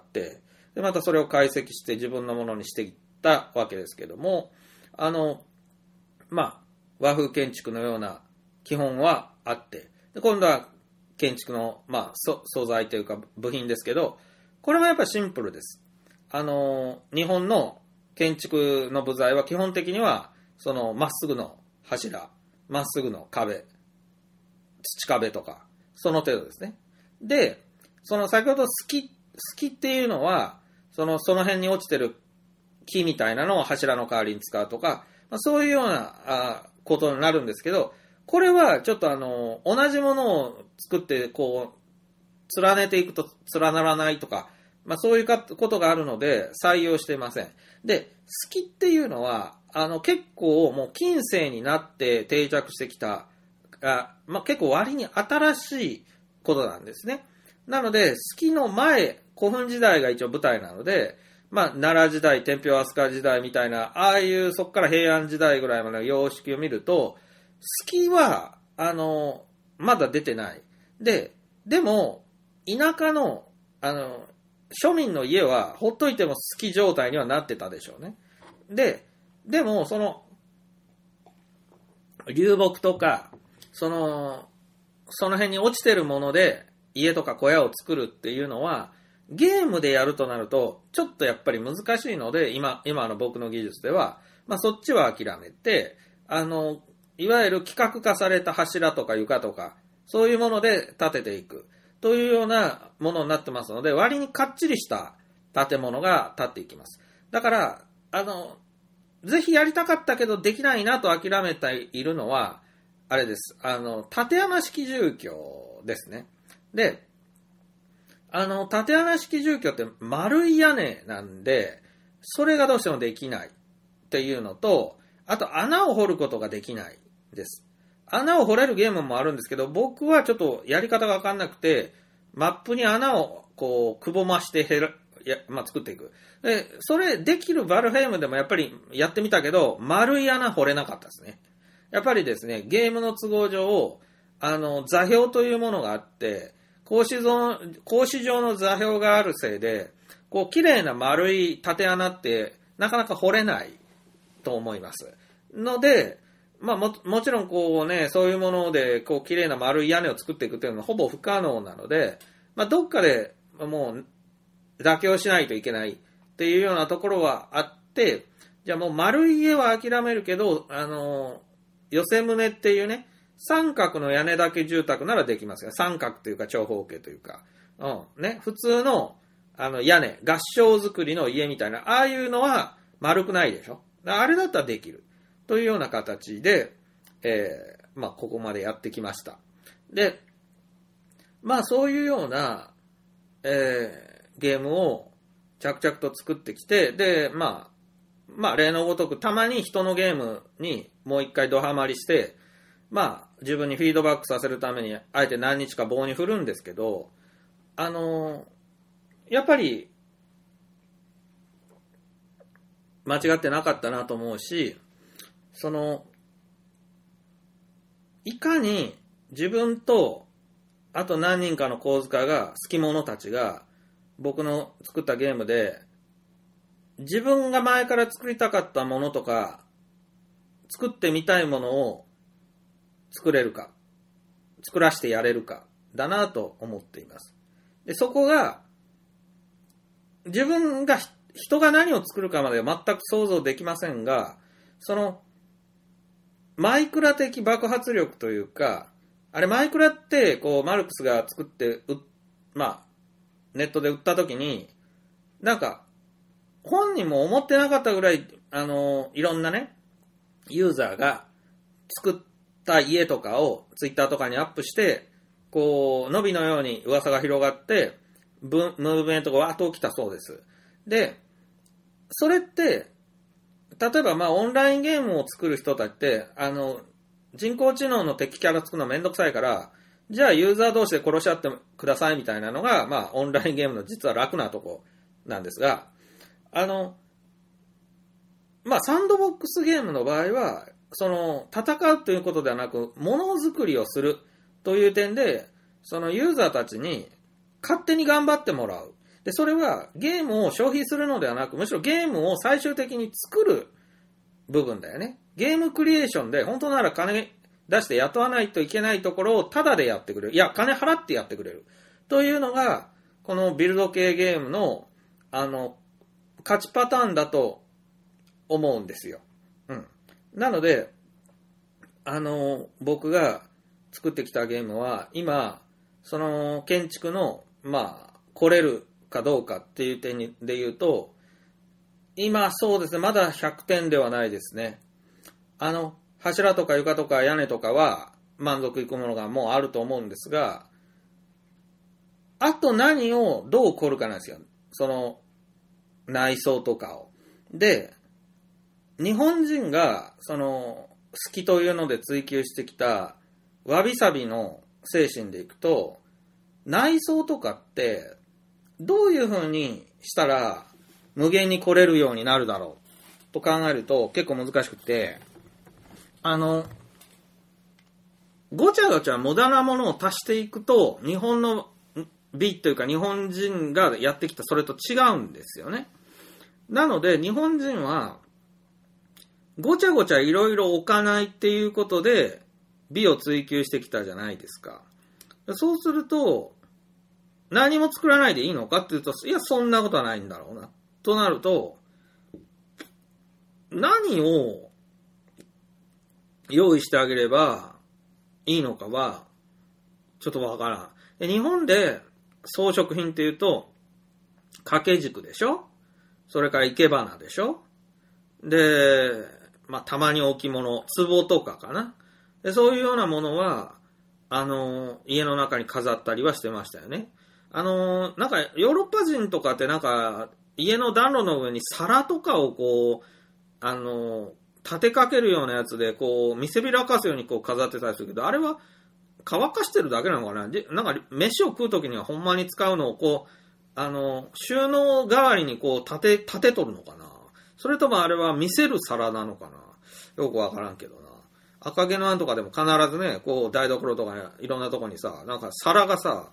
S3: で、またそれを解析して自分のものにしていったわけですけども、まあ、和風建築のような基本はあって、で今度は建築の、まあ、素材というか部品ですけど、これもやっぱりシンプルです。日本の建築の部材は基本的には、そのまっすぐの柱、まっすぐの壁、土壁とか、その程度ですね。で、その先ほどすきっていうのは、その辺に落ちてる木みたいなのを柱の代わりに使うとか、まあ、そういうようなことになるんですけど、これはちょっと同じものを作ってこう連ねていくと連ならないとか、まあ、そういうことがあるので採用していません。で、すきっていうのは結構もう近世になって定着してきたまあ、結構割に新しいことなんですね。なので、すきの前、古墳時代が一応舞台なので、まあ、奈良時代、天平飛鳥時代みたいな、ああいうそこから平安時代ぐらいまでの様式を見ると、すきはまだ出てない。でも田舎の庶民の家はほっといてもすき状態にはなってたでしょうね。でもその流木とかその辺に落ちてるもので家とか小屋を作るっていうのはゲームでやるとなるとちょっとやっぱり難しいので、今の僕の技術では、まあ、そっちは諦めていわゆる規格化された柱とか床とかそういうもので建てていくというようなものになってますので、割にかっちりした建物が建っていきます。だからぜひやりたかったけどできないなと諦めているのはあれです。竪穴式住居ですね。で、竪穴式住居って丸い屋根なんで、それがどうしてもできないっていうのと、あと穴を掘ることができないです。穴を掘れるゲームもあるんですけど、僕はちょっとやり方が分かんなくて、マップに穴をこうくぼまして作っていく。で、それできるバルヘイムでもやっぱりやってみたけど、丸い穴掘れなかったですね。やっぱりですね、ゲームの都合上、座標というものがあって、格子状の座標があるせいで、こう綺麗な丸い縦穴ってなかなか掘れないと思います。ので、まあもちろんこうね、そういうものでこう綺麗な丸い屋根を作っていくというのはほぼ不可能なので、まあどっかでもう妥協しないといけないっていうようなところはあって、じゃあもう丸い家は諦めるけど、寄せ棟っていうね、三角の屋根だけ住宅ならできますよ。三角というか長方形というか、普通の屋根、合掌造りの家みたいな、ああいうのは丸くないでしょ。あれだったらできるというような形で、まあここまでやってきました。で、まあそういうような、ゲームを着々と作ってきて、で、まあ例のごとくたまに人のゲームにもう一回ドハマりして、まあ自分にフィードバックさせるためにあえて何日か棒に振るんですけど、やっぱり間違ってなかったなと思うし、いかに自分とあと何人かの小塚が好き者たちが僕の作ったゲームで自分が前から作りたかったものとか作ってみたいものを作れるか作らせてやれるかだなと思っています。で、そこが自分が人が何を作るかまでは全く想像できませんが、そのマイクラ的爆発力というか、あれマイクラってこうマルクスが作ってまあネットで売った時になんか本人も思ってなかったぐらいいろんなねユーザーが作った家とかをツイッターとかにアップしてこう伸びのように噂が広がって、 ムーブメントがわーっと起きたそうです。で、それって、例えばオンラインゲームを作る人たちって、人工知能の敵キャラ作るのめんどくさいから、じゃあユーザー同士で殺し合ってくださいみたいなのが、オンラインゲームの実は楽なとこなんですが、サンドボックスゲームの場合は、戦うということではなく、ものづくりをするという点で、ユーザーたちに勝手に頑張ってもらう。で、それはゲームを消費するのではなく、むしろゲームを最終的に作る部分だよね。ゲームクリエーションで、本当なら金出して雇わないといけないところをタダでやってくれる。いや、金払ってやってくれる。というのが、このビルド系ゲームの、勝ちパターンだと思うんですよ。うん。なので、僕が作ってきたゲームは、今、建築の、来れるかどうかっていう点で言うと、今そうですね、まだ100点ではないですね。柱とか床とか屋根とかは満足いくものがもうあると思うんですが、あと何をどう凝るかなんですよ。内装とかを。で、日本人が好きというので追求してきたわびさびの精神でいくと、内装とかってどういう風にしたら無限に来れるようになるだろうと考えると結構難しくて、ごちゃごちゃ無駄なものを足していくと、日本の美というか日本人がやってきたそれと違うんですよね。なので日本人はごちゃごちゃいろいろ置かないっていうことで美を追求してきたじゃないですか。そうすると何も作らないでいいのかっていうと、いやそんなことはないんだろうなとなると、何を用意してあげればいいのかはちょっとわからん。で、日本で装飾品っていうと掛け軸でしょ、それから生け花でしょ、で、たまに置物、壺とかかな。で、そういうようなものは家の中に飾ったりはしてましたよね。ヨーロッパ人とかって家の暖炉の上に皿とかを立てかけるようなやつで見せびらかすように飾ってたりするけど、あれは乾かしてるだけなのかな。飯を食うときにはほんまに使うのを収納代わりに立てとるのかな。それともあれは見せる皿なのかな。よくわからんけどな。赤毛のアンとかでも必ずね、台所とかね、いろんなとこにさ、皿がさ、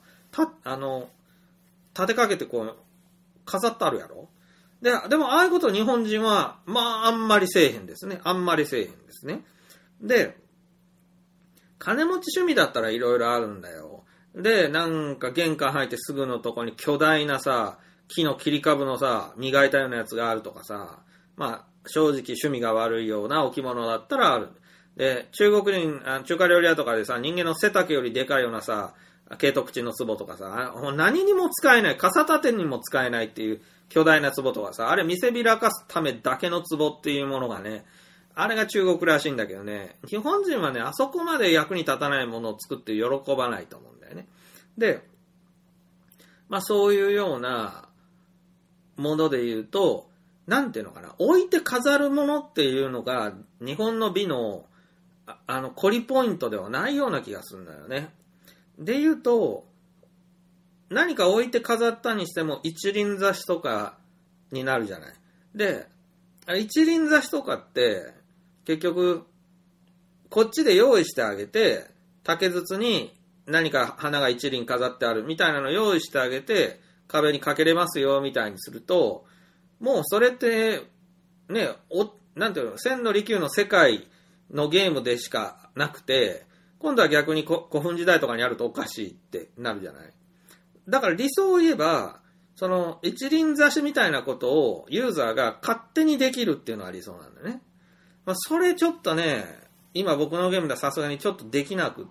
S3: 立てかけて飾ってあるやろ。でもああいうこと日本人は、あんまりせえへんですね。あんまりせえへんですね。で、金持ち趣味だったらいろいろあるんだよ。で、玄関入ってすぐのとこに巨大なさ、木の切り株のさ、磨いたようなやつがあるとかさ、正直趣味が悪いような置物だったらある。で、中華料理屋とかでさ、人間の背丈よりでかいようなさ、慶徳地の壺とかさ、何にも使えない、傘立てにも使えないっていう巨大な壺とかさ、あれ見せびらかすためだけの壺っていうものがね、あれが中国らしいんだけどね、日本人はね、あそこまで役に立たないものを作って喜ばないと思うんだよね。で、そういうようなもので言うと、なんていうのかな、置いて飾るものっていうのが日本の美の凝りポイントではないような気がするんだよね。で言うと、何か置いて飾ったにしても一輪挿しとかになるじゃない。で、一輪挿しとかって結局こっちで用意してあげて、竹筒に何か花が一輪飾ってあるみたいなのを用意してあげて壁にかけれますよみたいにすると、もうそれってね、なんていうの、千利休の世界のゲームでしかなくて、今度は逆に古墳時代とかにあるとおかしいってなるじゃない。だから理想を言えば、一輪挿しみたいなことをユーザーが勝手にできるっていうのは理想なんだよね。それちょっとね、今僕のゲームではさすがにちょっとできなくって、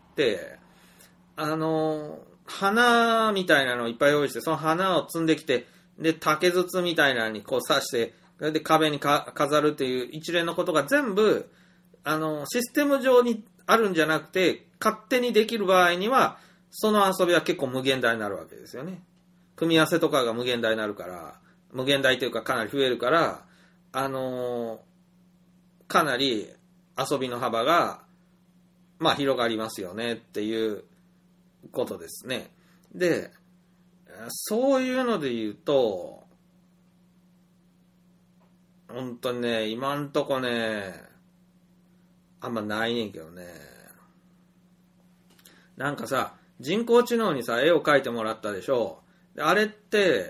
S3: 花みたいなのをいっぱい用意して、その花を積んできて、で、竹筒みたいなのに刺して、で、壁に飾るっていう一連のことが全部、システム上にあるんじゃなくて、勝手にできる場合には、その遊びは結構無限大になるわけですよね。 組み合わせとかが無限大になるから、無限大というかかなり増えるから、かなり遊びの幅が、まあ広がりますよねっていうことですね。で、そういうので言うと、本当にね、今んとこね、あんまないねんけどね。なんかさ、人工知能にさ、絵を描いてもらったでしょ。であれって、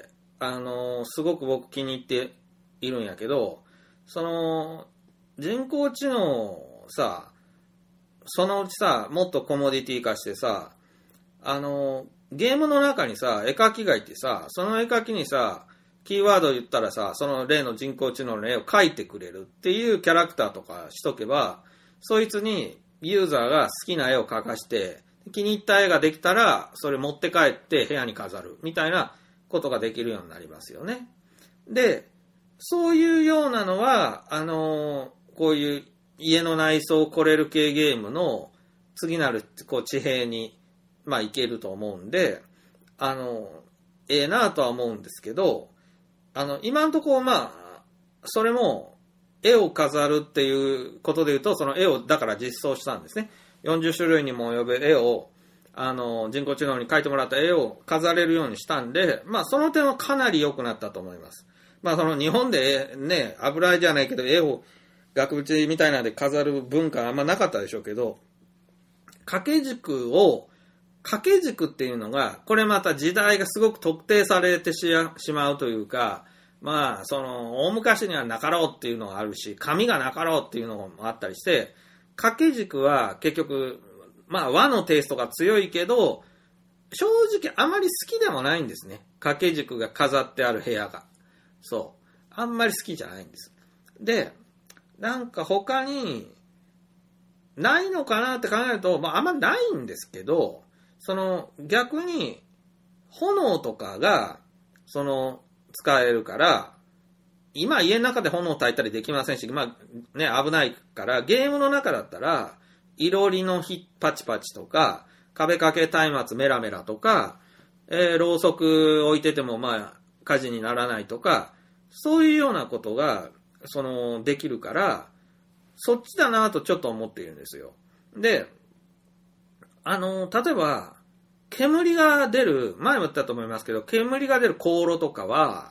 S3: すごく僕気に入っているんやけど、その、人工知能をさ、そのうちさ、もっとコモディティ化してさ、ゲームの中にさ、絵描きがいてさ、その絵描きにさ、キーワードを言ったらさ、その例の人工知能の絵を描いてくれるっていうキャラクターとかしとけば、そいつにユーザーが好きな絵を描かして、気に入った絵ができたら、それ持って帰って部屋に飾るみたいなことができるようになりますよね。で、そういうようなのは、こういう家の内装を来れる系ゲームの次なるこう地平に、まあ、いけると思うんで、ええなぁとは思うんですけど、今のところ、まあ、それも、絵を飾るっていうことで言うと、その絵を、だから実装したんですね。40種類にも及ぶ絵を、人工知能に描いてもらった絵を飾れるようにしたんで、まあ、その点はかなり良くなったと思います。まあ、その日本でね、油絵じゃないけど、絵を額縁みたいなので飾る文化はあんまなかったでしょうけど、掛け軸っていうのが、これまた時代がすごく特定されてしまうというか、まあ、大昔にはなかろうっていうのがあるし、紙がなかろうっていうのもあったりして、掛け軸は結局、まあ和のテイストが強いけど、正直あまり好きでもないんですね。掛け軸が飾ってある部屋が。そう。あんまり好きじゃないんです。で、なんか他に、ないのかなって考えると、まああんまないんですけど、逆に、炎とかが、使えるから、今家の中で炎を焚いたりできませんし、まあね、危ないから、ゲームの中だったら、いろりのパチパチとか、壁掛け松明メラメラとか、ろうそく置いててもまあ火事にならないとか、そういうようなことが、できるから、そっちだなとちょっと思っているんですよ。で、例えば、煙が出る、前も言ったと思いますけど、煙が出る香炉とかは、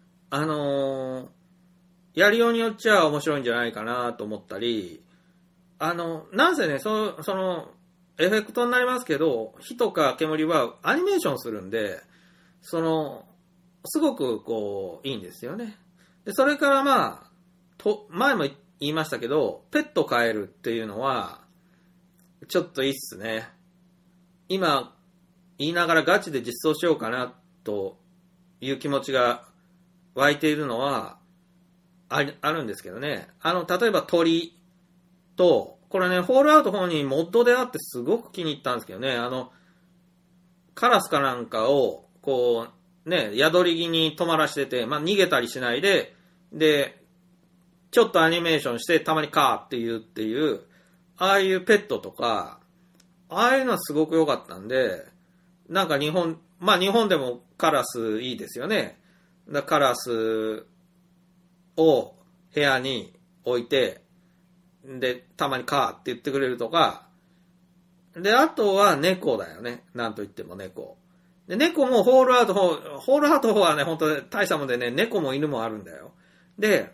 S3: やりようによっちゃ面白いんじゃないかなと思ったり、なんせね、エフェクトになりますけど、火とか煙はアニメーションするんで、すごくこう、いいんですよね。で、それからまあ、前も言いましたけど、ペット飼えるっていうのは、ちょっといいっすね。今、言いながらガチで実装しようかな、という気持ちが湧いているのは、あるんですけどね。例えば鳥と、これね、ホールアウト4にモッドであってすごく気に入ったんですけどね、カラスかなんかを、こう、ね、宿り木に止まらしてて、まあ、逃げたりしないで、で、ちょっとアニメーションして、たまにカーっていう、ああいうペットとか、ああいうのはすごく良かったんで、なんか日本でもカラスいいですよね。カラスを部屋に置いて、で、たまにカーって言ってくれるとか、で、あとは猫だよね。なんと言っても猫。で、猫もホールアウト4はね、本当大したもんでね、猫も犬もあるんだよ。で、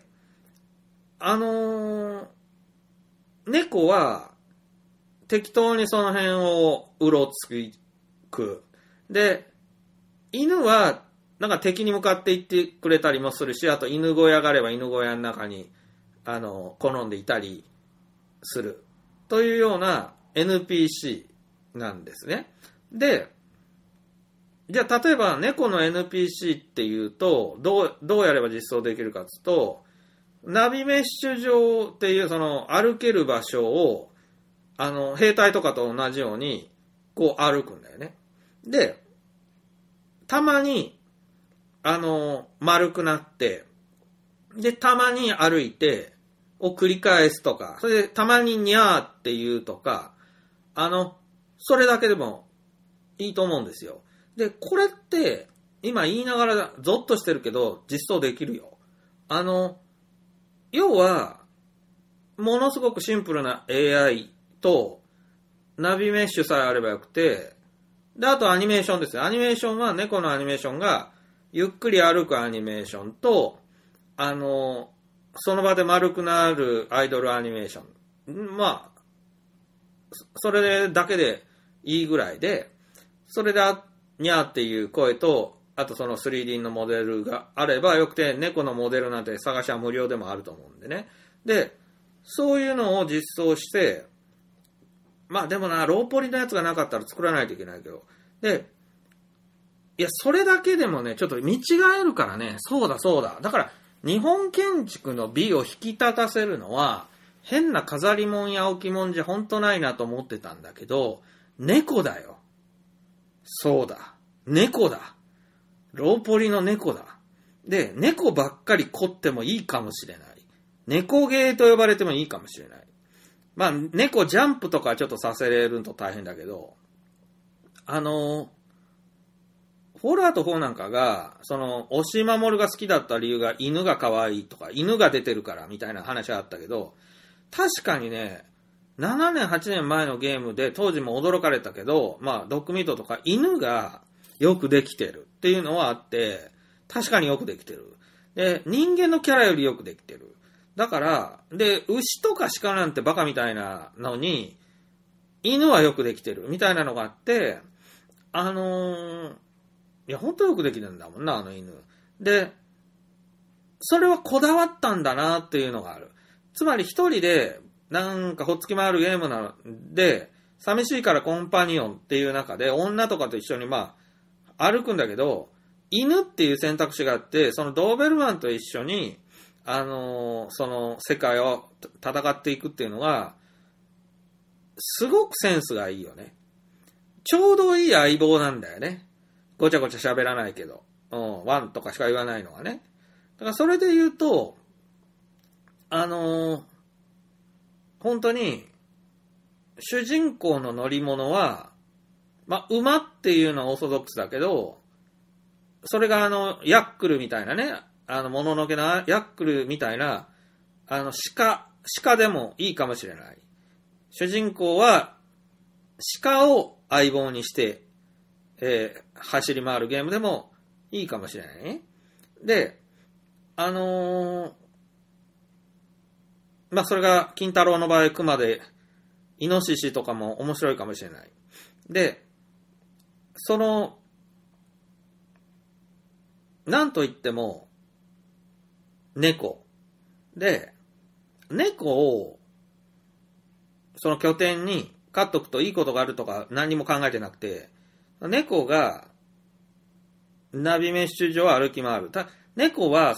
S3: 猫は、適当にその辺をうろつく。で、犬は、なんか敵に向かって行ってくれたりもするし、あと犬小屋があれば犬小屋の中に、好んでいたりする。というような NPC なんですね。で、じゃあ例えば猫の NPC っていうと、どうやれば実装できるかというと、ナビメッシュ上っていう歩ける場所を、兵隊とかと同じように、こう歩くんだよね。で、たまに、丸くなって、で、たまに歩いて、を繰り返すとか、それでたまににゃーって言うとか、それだけでもいいと思うんですよ。で、これって、 今言いながらゾッとしてるけど、実装できるよ。要は、ものすごくシンプルな AI と、ナビメッシュさえあればよくて、で、あとアニメーションですよ。アニメーションは猫のアニメーションが、ゆっくり歩くアニメーションと、その場で丸くなるアイドルアニメーション。まあ、それだけでいいぐらいで、それでにゃーっていう声と、あとその 3D のモデルがあればよくて、猫のモデルなんて探しは無料でもあると思うんでね。で、そういうのを実装して、まあでもな、ローポリのやつがなかったら作らないといけないけど。で、いや、それだけでもね、ちょっと見違えるからね、そうだ。だから、日本建築の美を引き立たせるのは、変な飾り物や置物じゃほんとないなと思ってたんだけど、猫だよ。そうだ。猫だ。ローポリの猫だ。で、猫ばっかり凝ってもいいかもしれない。猫芸と呼ばれてもいいかもしれない。まあ、猫ジャンプとかちょっとさせれると大変だけど、フォールアウト4なんかが、押し守が好きだった理由が犬が可愛いとか、犬が出てるからみたいな話があったけど、確かにね、7年、8年前のゲームで当時も驚かれたけど、まあ、ドッグミートとか犬がよくできてるっていうのはあって、確かによくできてる。で、人間のキャラよりよくできてる。だから、で、牛とか鹿なんてバカみたいなのに、犬はよくできてるみたいなのがあって、いや、ほんとよくできてるんだもんな、あの犬。で、それはこだわったんだなっていうのがある。つまり一人で、なんかほっつき回るゲームなので、寂しいからコンパニオンっていう中で、女とかと一緒にまあ、歩くんだけど、犬っていう選択肢があって、そのドーベルマンと一緒に、その世界を戦っていくっていうのが、すごくセンスがいいよね。ちょうどいい相棒なんだよね。ごちゃごちゃ喋らないけど。ワンとかしか言わないのがね。だからそれで言うと、本当に、主人公の乗り物は、まあ、馬っていうのはオーソドックスだけど、それがヤックルみたいなね、もののけのヤックルみたいな、鹿でもいいかもしれない。主人公は、鹿を相棒にして、走り回るゲームでもいいかもしれないね。で、まあ、それが、金太郎の場合、熊で、イノシシとかも面白いかもしれない。で、なんといっても、猫。で、猫を、その拠点に飼っとくといいことがあるとか何にも考えてなくて、猫が、ナビメッシュ上を歩き回る。猫は、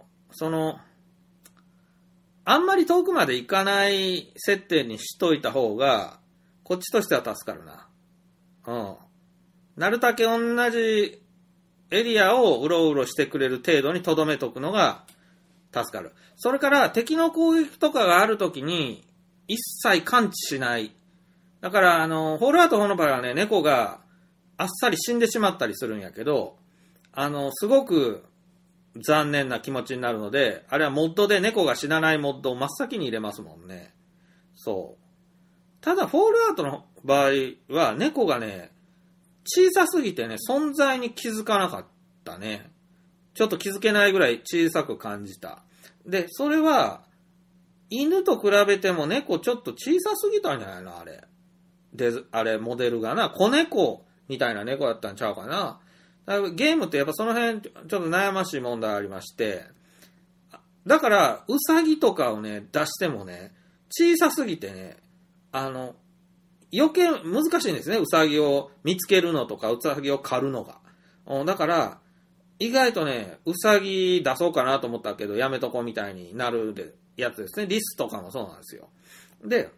S3: あんまり遠くまで行かない設定にしといた方が、こっちとしては助かるな。なるだけ同じエリアをうろうろしてくれる程度に留めとくのが助かる。それから敵の攻撃とかがあるときに一切感知しない。だからホールアウト4の場合はね、猫があっさり死んでしまったりするんやけど、すごく残念な気持ちになるので、あれはモッドで猫が死なないモッドを真っ先に入れますもんね。そう。ただ、フォールアウトの場合は、猫がね、小さすぎてね、存在に気づかなかったね。ちょっと気づけないぐらい小さく感じた。で、それは、犬と比べても猫ちょっと小さすぎたんじゃないのあれ。で、あれ、モデルがな、子猫みたいな猫だったんちゃうかな。ゲームってやっぱその辺、ちょっと悩ましい問題ありまして、だから、ウサギとかをね、出してもね、小さすぎてね、余計難しいんですね。ウサギを見つけるのとか、ウサギを狩るのが。だから、意外とね、ウサギ出そうかなと思ったけど、やめとこうみたいになるやつですね。リスとかもそうなんですよ。で、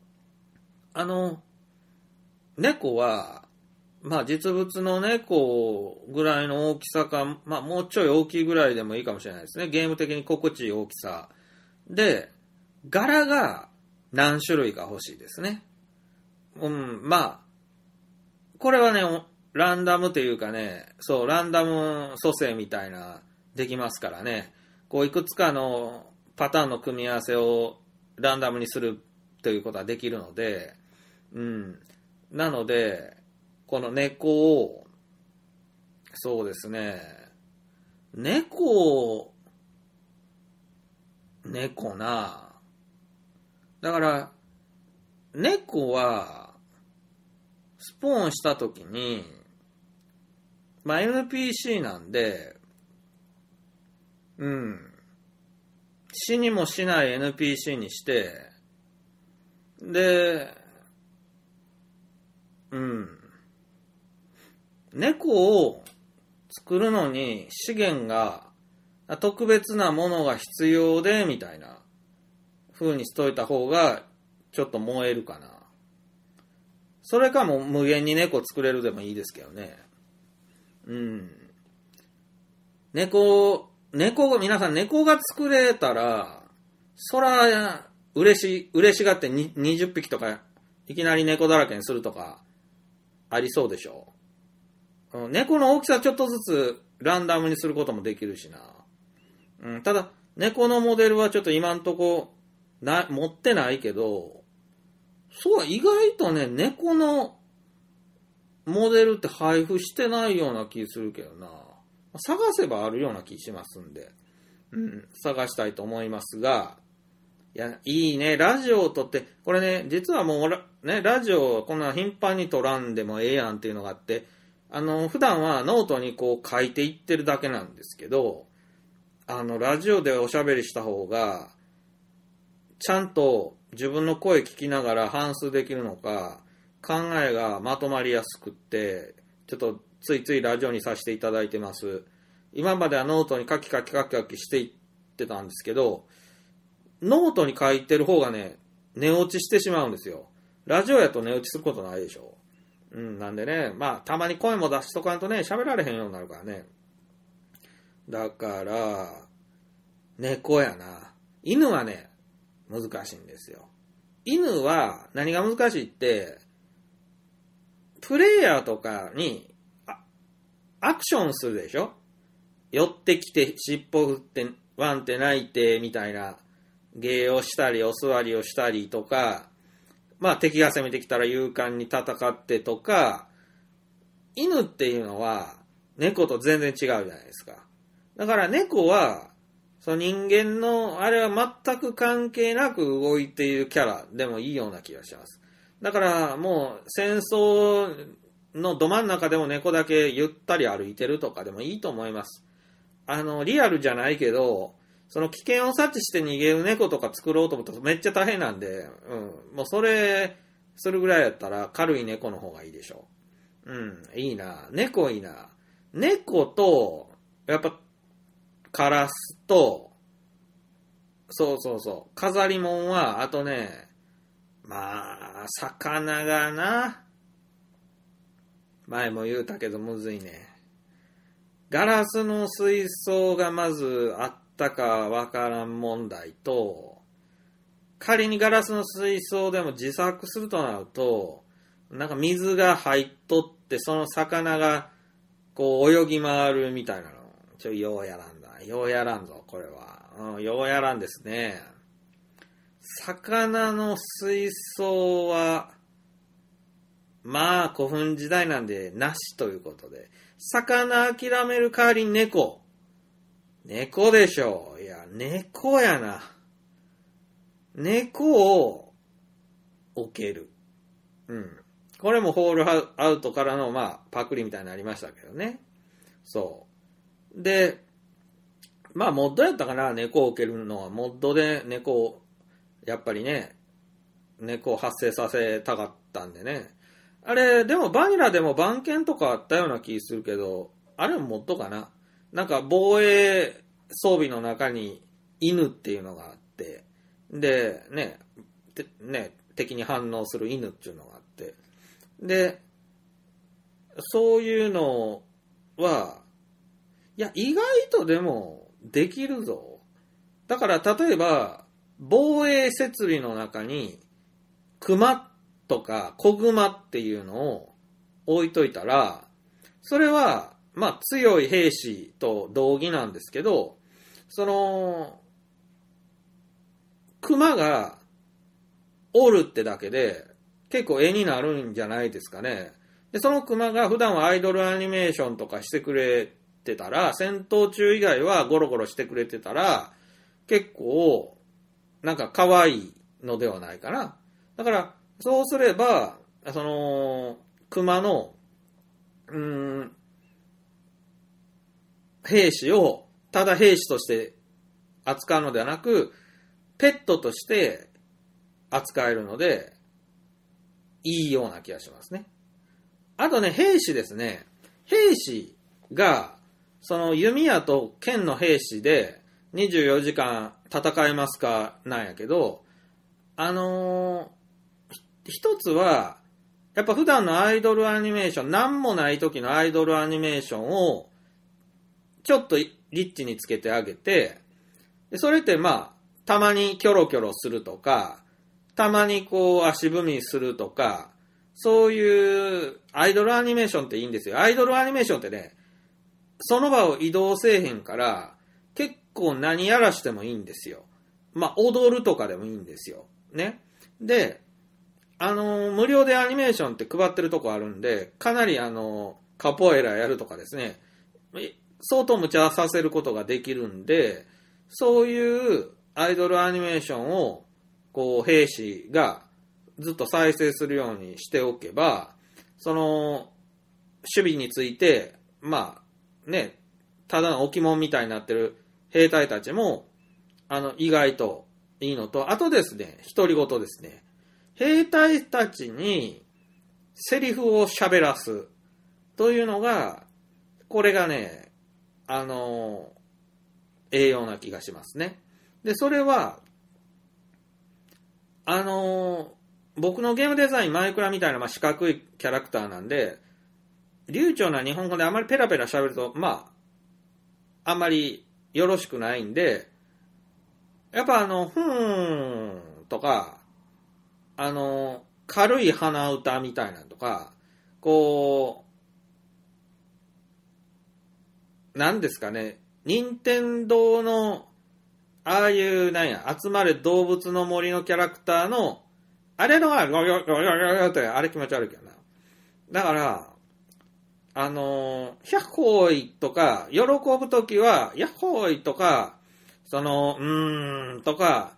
S3: 猫は、まあ実物の猫ぐらいの大きさか、まあもうちょい大きいぐらいでもいいかもしれないですね。ゲーム的に心地いい大きさ。で、柄が何種類か欲しいですね。まあ、これはね、 ランダムというかね、そう、ランダム蘇生みたいな、できますからね。こう、いくつかのパターンの組み合わせをランダムにするということができるので、なので、この猫を、そうですね、猫な。だから、猫は、スポーンしたときに、NPC なんで、死にもしない NPC にして、で、猫を作るのに資源が特別なものが必要でみたいな風にしといた方がちょっと燃えるかな。それかもう無限に猫作れるでもいいですけどね。皆さん猫が作れたら、そら嬉しがって20匹とかいきなり猫だらけにするとかありそうでしょ。猫の大きさちょっとずつランダムにすることもできるしな。ただ、猫のモデルはちょっと今んとこ持ってないけど、そう、意外とね、猫のモデルって配布してないような気するけどな。探せばあるような気しますんで、探したいと思いますが、いいね、ラジオを撮って、これね、実はもうね、ラジオをこんな頻繁に撮らんでもええやんっていうのがあって、普段はノートにこう書いていってるだけなんですけど、ラジオでおしゃべりした方が、ちゃんと自分の声聞きながら反芻できるのか、考えがまとまりやすくって、ちょっとついついラジオにさせていただいてます。今まではノートに書きしていってたんですけど、ノートに書いてる方がね、寝落ちしてしまうんですよ。ラジオやと寝落ちすることないでしょ。なんでね、たまに声も出しとかんとね、喋られへんようになるからね。だから、猫やな。犬はね、難しいんですよ。犬は何が難しいって、プレイヤーとかにアクションするでしょ。寄ってきて尻尾振ってワンって鳴いてみたいな芸をしたりお座りをしたりとか、敵が攻めてきたら勇敢に戦ってとか、犬っていうのは猫と全然違うじゃないですか。だから猫はその人間のあれは全く関係なく動いているキャラでもいいような気がします。だからもう戦争のど真ん中でも猫だけゆったり歩いてるとかでもいいと思います。リアルじゃないけど、その危険を察知して逃げる猫とか作ろうと思ったらめっちゃ大変なんで、もうそれするぐらいやったら軽い猫の方がいいでしょ。いいな。猫いいな。猫と、やっぱ、カラスと、そう、飾り物は、あとね、魚がな。前も言うたけどむずいね。ガラスの水槽がまずあったかわからん問題と、仮にガラスの水槽でも自作するとなると、なんか水が入っとってその魚がこう泳ぎ回るみたいなの。ようやらんぞ、これは。ようやらんですね。魚の水槽は、古墳時代なんでなしということで。魚諦める代わりに猫。猫でしょう。いや、猫やな。猫を置ける。これもホールアウトからの、パクリみたいになりましたけどね。そう。で、モッドやったかな、猫を置けるのは。モッドで猫を、やっぱりね、猫を発生させたかったんでね。あれ、でもバニラでも番犬とかあったような気するけど、あれもモッドかな。なんか防衛装備の中に犬っていうのがあって、で、敵に反応する犬っていうのがあって、で、そういうのは、意外とでもできるぞ。だから例えば、防衛設備の中に、クマとか子グマっていうのを置いといたら、 それは、まあ強い兵士と同義なんですけど、その、熊がおるってだけで結構絵になるんじゃないですかね。で、その熊が普段はアイドルアニメーションとかしてくれてたら、戦闘中以外はゴロゴロしてくれてたら、結構、なんか可愛いのではないかな。だから、そうすれば、その、熊の、兵士を、ただ兵士として扱うのではなく、ペットとして扱えるので、いいような気がしますね。あとね、兵士ですね。兵士が、その弓矢と剣の兵士で24時間戦えますかなんやけど、一つは、やっぱ普段のアイドルアニメーション、なんもない時のアイドルアニメーションを、ちょっとリッチにつけてあげて、でそれってまあ、たまにキョロキョロするとか、たまにこう足踏みするとか、そういうアイドルアニメーションっていいんですよ。アイドルアニメーションってね、その場を移動せえへんから、結構何やらしてもいいんですよ。まあ、踊るとかでもいいんですよ。ね。で、無料でアニメーションって配ってるとこあるんで、かなりカポエラやるとかですね、相当無茶させることができるんで、そういうアイドルアニメーションを、こう、兵士がずっと再生するようにしておけば、その、守備について、まあ、ね、ただの置物みたいになってる兵隊たちも、意外といいのと、あとですね、独り言ですね。兵隊たちにセリフを喋らすというのが、これがね、栄養な気がしますね。で、それは、僕のゲームデザイン、マイクラみたいな、まあ、四角いキャラクターなんで、流暢な日本語であまりペラペラ喋ると、まあ、あんまりよろしくないんで、やっぱとか、軽い鼻歌みたいなのとか、こう、なんですかね、任天堂の、ああいう、集まれ動物の森のキャラクターの、あれのが、ゴヨゴヨゴヨって、あれ気持ち悪いけどな。だから、ヒャッホーイとか、喜ぶときは、ヤッホーイとか、とか、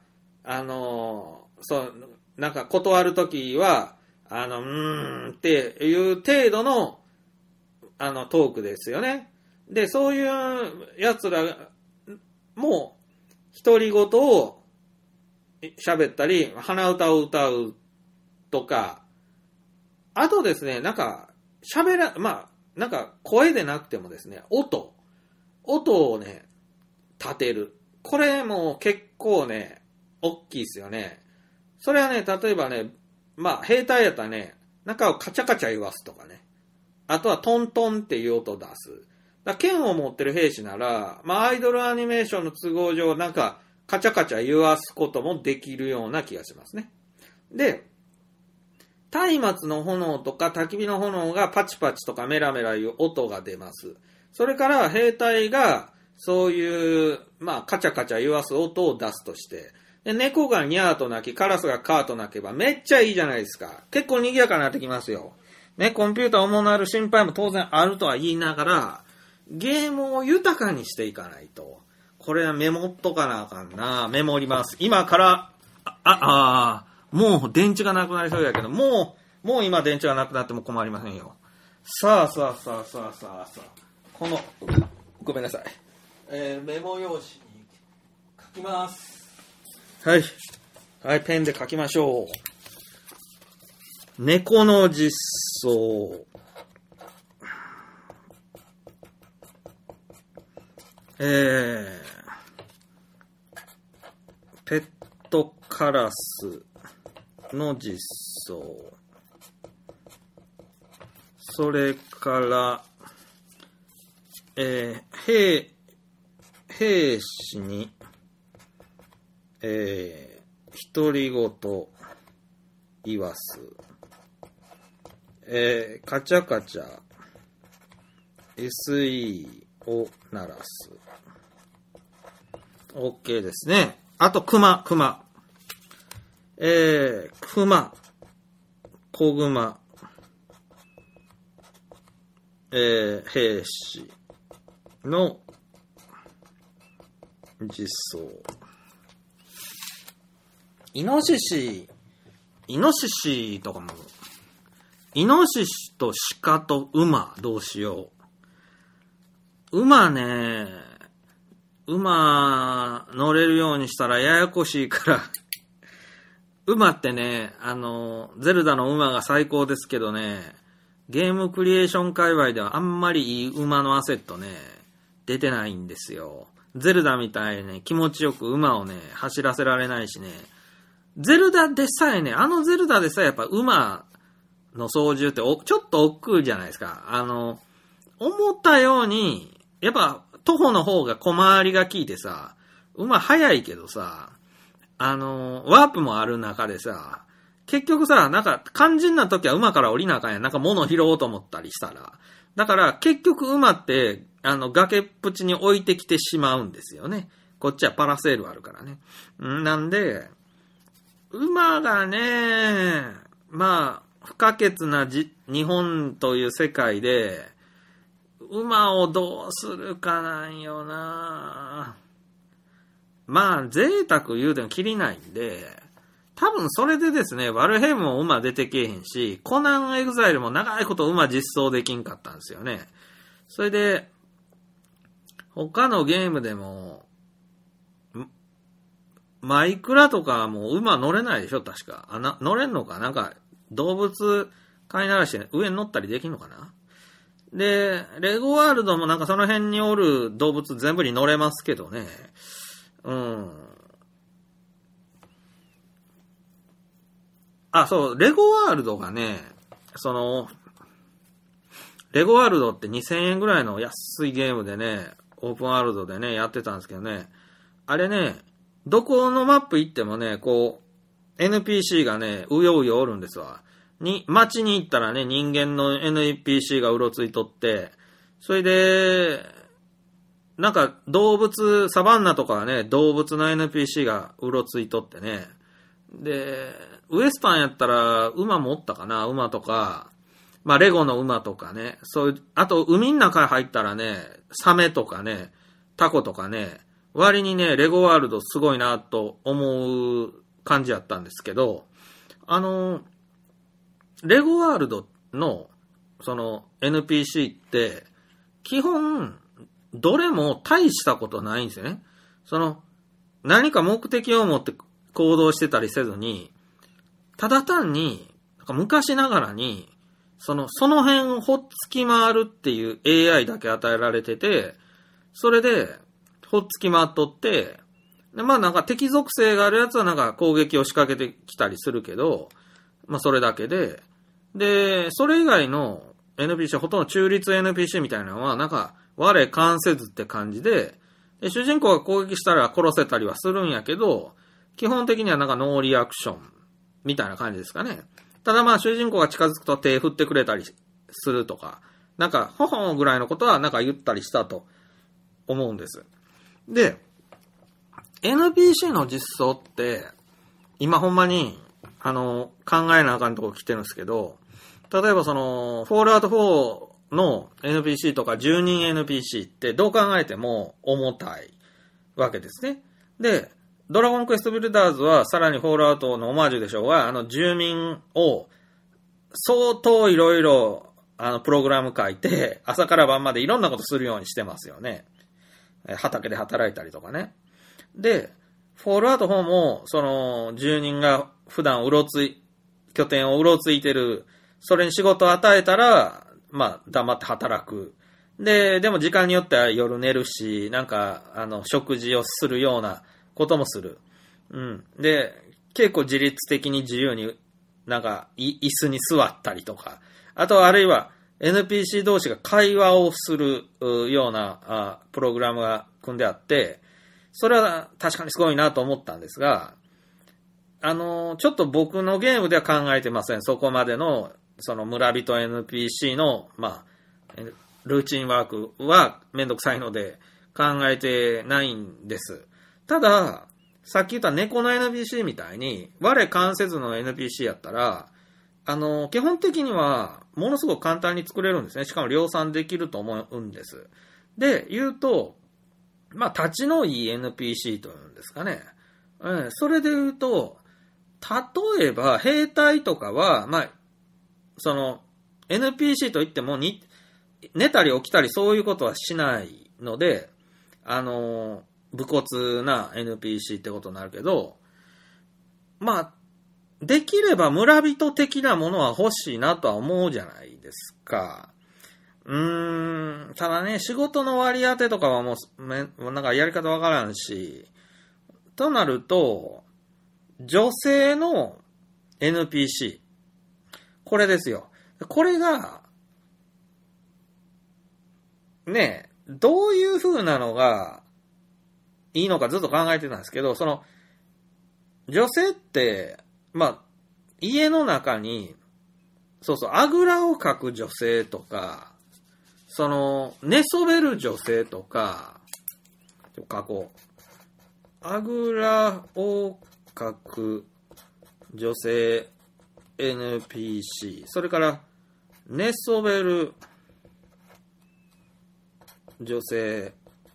S3: なんか断るときは、っていう程度の、トークですよね。で、そういう奴らも、独り言を喋ったり、鼻歌を歌うとか、あとですね、なんかなんか声でなくてもですね、音をね、立てる。これも結構ね、大きいですよね。それはね、例えばね、まあ、兵隊やったらね、中をカチャカチャ言わすとかね。あとはトントンっていう音を出す。剣を持ってる兵士なら、まあ、アイドルアニメーションの都合上、なんか、カチャカチャ言わすこともできるような気がしますね。で、松明の炎とか焚き火の炎がパチパチとかメラメラいう音が出ます。それから兵隊がそういう、まあ、カチャカチャ言わす音を出すとして、で猫がニャーと鳴き、カラスがカーと鳴けばめっちゃいいじゃないですか。結構賑やかになってきますよ。ね、コンピューター重なる心配も当然あるとは言いながら、ゲームを豊かにしていかないと。これはメモっとかなあかんな。メモります。今から、もう電池がなくなりそうやけど、もう今電池がなくなっても困りませんよ。さあ。この、ごめんなさい。メモ用紙に書きます。はい。はい、ペンで書きましょう。猫の実相。ペットカラスの実相。それから、兵士に、独り言言わす。カチャカチャ SE を鳴らす。OK ですね。あと、熊。熊、子熊、兵士の実装。イノシシとかも、イノシシと鹿と馬どうしよう。馬乗れるようにしたらややこしいから馬ってね、ゼルダの馬が最高ですけどね、ゲームクリエーション界隈ではあんまりいい馬のアセットね、出てないんですよ。ゼルダみたいにね、気持ちよく馬をね、走らせられないしね、ゼルダでさえね、ゼルダでさえやっぱ馬の操縦ってちょっと億劫じゃないですか。思ったように、やっぱ徒歩の方が小回りが効いてさ、馬速いけどさ、ワープもある中でさ、結局さ、なんか肝心な時は馬から降りなあかんやん。なんか物拾おうと思ったりしたら。だから結局馬って、崖っぷちに置いてきてしまうんですよね。こっちはパラセールあるからね。なんで、馬がね、まあ、不可欠な日本という世界で、馬をどうするかなんよな。まあ、贅沢言うてもきりないんで、多分それでですね、バルヘイムも馬出てけえへんし、コナンエグザイルも長いこと馬実装できんかったんですよね。それで、他のゲームでも、マイクラとかもう馬乗れないでしょ、確か。乗れんのかなんか、動物飼いならして、ね、上に乗ったりできんのかな。で、レゴワールドもなんかその辺におる動物全部に乗れますけどね。そう、レゴワールドがね、レゴワールドって2000円ぐらいの安いゲームでね、オープンワールドでね、やってたんですけどね、あれね、どこのマップ行ってもね、こう、NPC がね、うようよおるんですわ。街に行ったらね、人間の NPC がうろついとって、それで、なんか動物、サバンナとかはね、動物の NPC がうろついとってね、で、ウエスタンやったら馬もおったかな、馬とか、まあレゴの馬とかね、そういう、あと海の中入ったらね、サメとかね、タコとかね、割にね、レゴワールドすごいなと思う感じやったんですけど、レゴワールドの、NPC って、基本、どれも大したことないんですよね。何か目的を持って行動してたりせずに、ただ単に、昔ながらに、その辺をほっつき回るっていう AI だけ与えられてて、それで、ほっつき回っとって、でまあなんか敵属性があるやつはなんか攻撃を仕掛けてきたりするけど、まあそれだけで、で、それ以外の NPC、ほとんど中立 NPC みたいなのは、なんか、我関せずって感じで、主人公が攻撃したら殺せたりはするんやけど、基本的にはなんかノーリアクションみたいな感じですかね。ただまあ主人公が近づくと手振ってくれたりするとか、なんか、ほほんぐらいのことはなんか言ったりしたと思うんです。で、NPC の実装って、今ほんまに、考えなあかんとこ来てるんですけど、例えばフォールアウト4の NPC とか住人 NPC ってどう考えても重たいわけですね。で、ドラゴンクエストビルダーズはさらにフォールアウトのオマージュでしょうが、住民を相当いろいろプログラム書いて、朝から晩までいろんなことするようにしてますよね。畑で働いたりとかね。で、フォールアウト4も、住人が普段拠点をうろついてる、それに仕事を与えたら、まあ、黙って働く。でも時間によっては夜寝るし、なんか、食事をするようなこともする。で、結構自律的に自由に、なんか、椅子に座ったりとか、あとはあるいは NPC 同士が会話をするようなプログラムが組んであって、それは確かにすごいなと思ったんですが、ちょっと僕のゲームでは考えてません。そこまでの、村人 NPC の、まあ、 ルーチンワークはめんどくさいので考えてないんです。ただ、さっき言った猫の NPC みたいに、我関せずの NPC やったら、基本的には、ものすごく簡単に作れるんですね。しかも量産できると思うんです。で、言うと、まあ、立ちのいい NPC というんですかね。それで言うと、例えば、兵隊とかは、まあ、NPC といっても寝たり起きたりそういうことはしないので、武骨な NPC ってことになるけど、まあ、できれば村人的なものは欲しいなとは思うじゃないですか。ただね、仕事の割り当てとかはもう、なんかやり方わからんし、となると、女性の NPC。これですよ。これが、ね、どういう風なのがいいのかずっと考えてたんですけど、女性って、まあ、家の中に、あぐらをかく女性とか、寝そべる女性とか、書こう。あぐらをかく女性 NPC。それから、寝そべる女性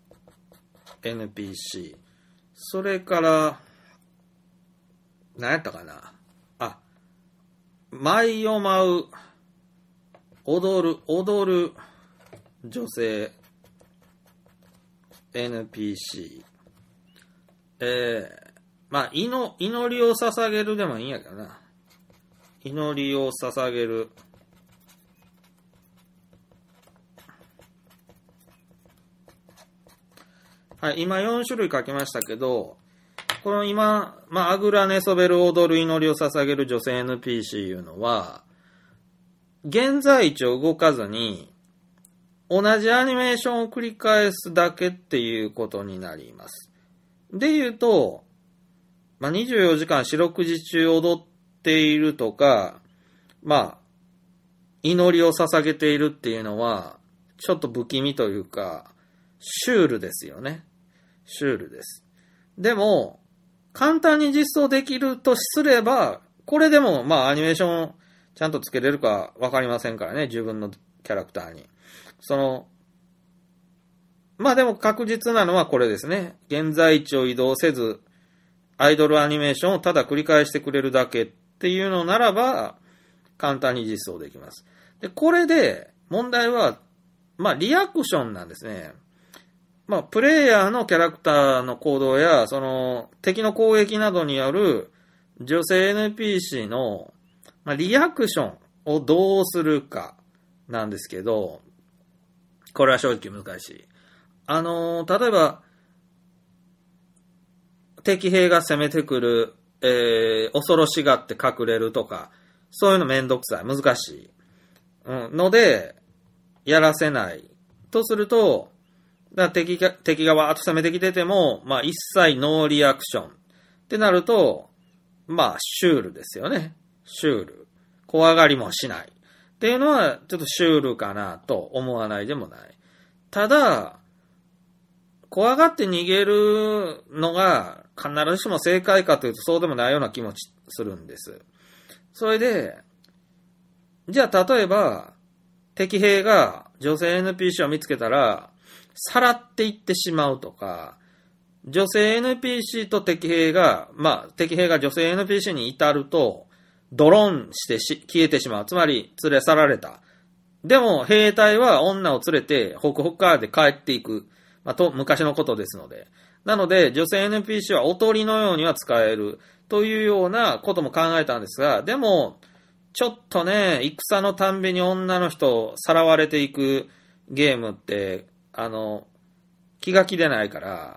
S3: NPC。それから、何やったかな。舞を舞う、踊る女性 NPC。まあ、祈りを捧げるでもいいんやけどな。祈りを捧げる。はい、今4種類書きましたけど、この今、まあ、あぐら寝そべる踊る祈りを捧げる女性 NPC いうのは、現在地を動かずに、同じアニメーションを繰り返すだけっていうことになります。で言うと、まあ、24時間四六時中踊っているとか、まあ、祈りを捧げているっていうのは、ちょっと不気味というか、シュールですよね。シュールです。でも、簡単に実装できるとすれば、これでも、まあ、アニメーションちゃんとつけれるかわかりませんからね、自分のキャラクターに。まあでも確実なのはこれですね。現在地を移動せず、アイドルアニメーションをただ繰り返してくれるだけっていうのならば、簡単に実装できます。で、これで、問題は、まあ、リアクションなんですね。まあ、プレイヤーのキャラクターの行動や、敵の攻撃などによる女性 NPC の、まあ、リアクションをどうするかなんですけど、これは正直難しい。例えば、敵兵が攻めてくる、恐ろしがって隠れるとか、そういうのめんどくさい、難しい。ので、やらせない。とすると、敵がわーっと攻めてきてても、まあ一切ノーリアクション。ってなると、まあシュールですよね。シュール。怖がりもしない。っていうのは、ちょっとシュールかなと思わないでもない。ただ、怖がって逃げるのが必ずしも正解かというとそうでもないような気もするんです。それで、じゃあ例えば、敵兵が女性 NPC を見つけたら、さらっていってしまうとか、女性 NPC と敵兵が、まあ、敵兵が女性 NPC に至ると、ドローンして消えてしまう。つまり、連れ去られた。でも、兵隊は女を連れて、ホクホクカーで帰っていく。まあ、昔のことですので。なので、女性 NPC はおとりのようには使える。というようなことも考えたんですが、でも、ちょっとね、戦のたんびに女の人をさらわれていくゲームって、気が気でないから、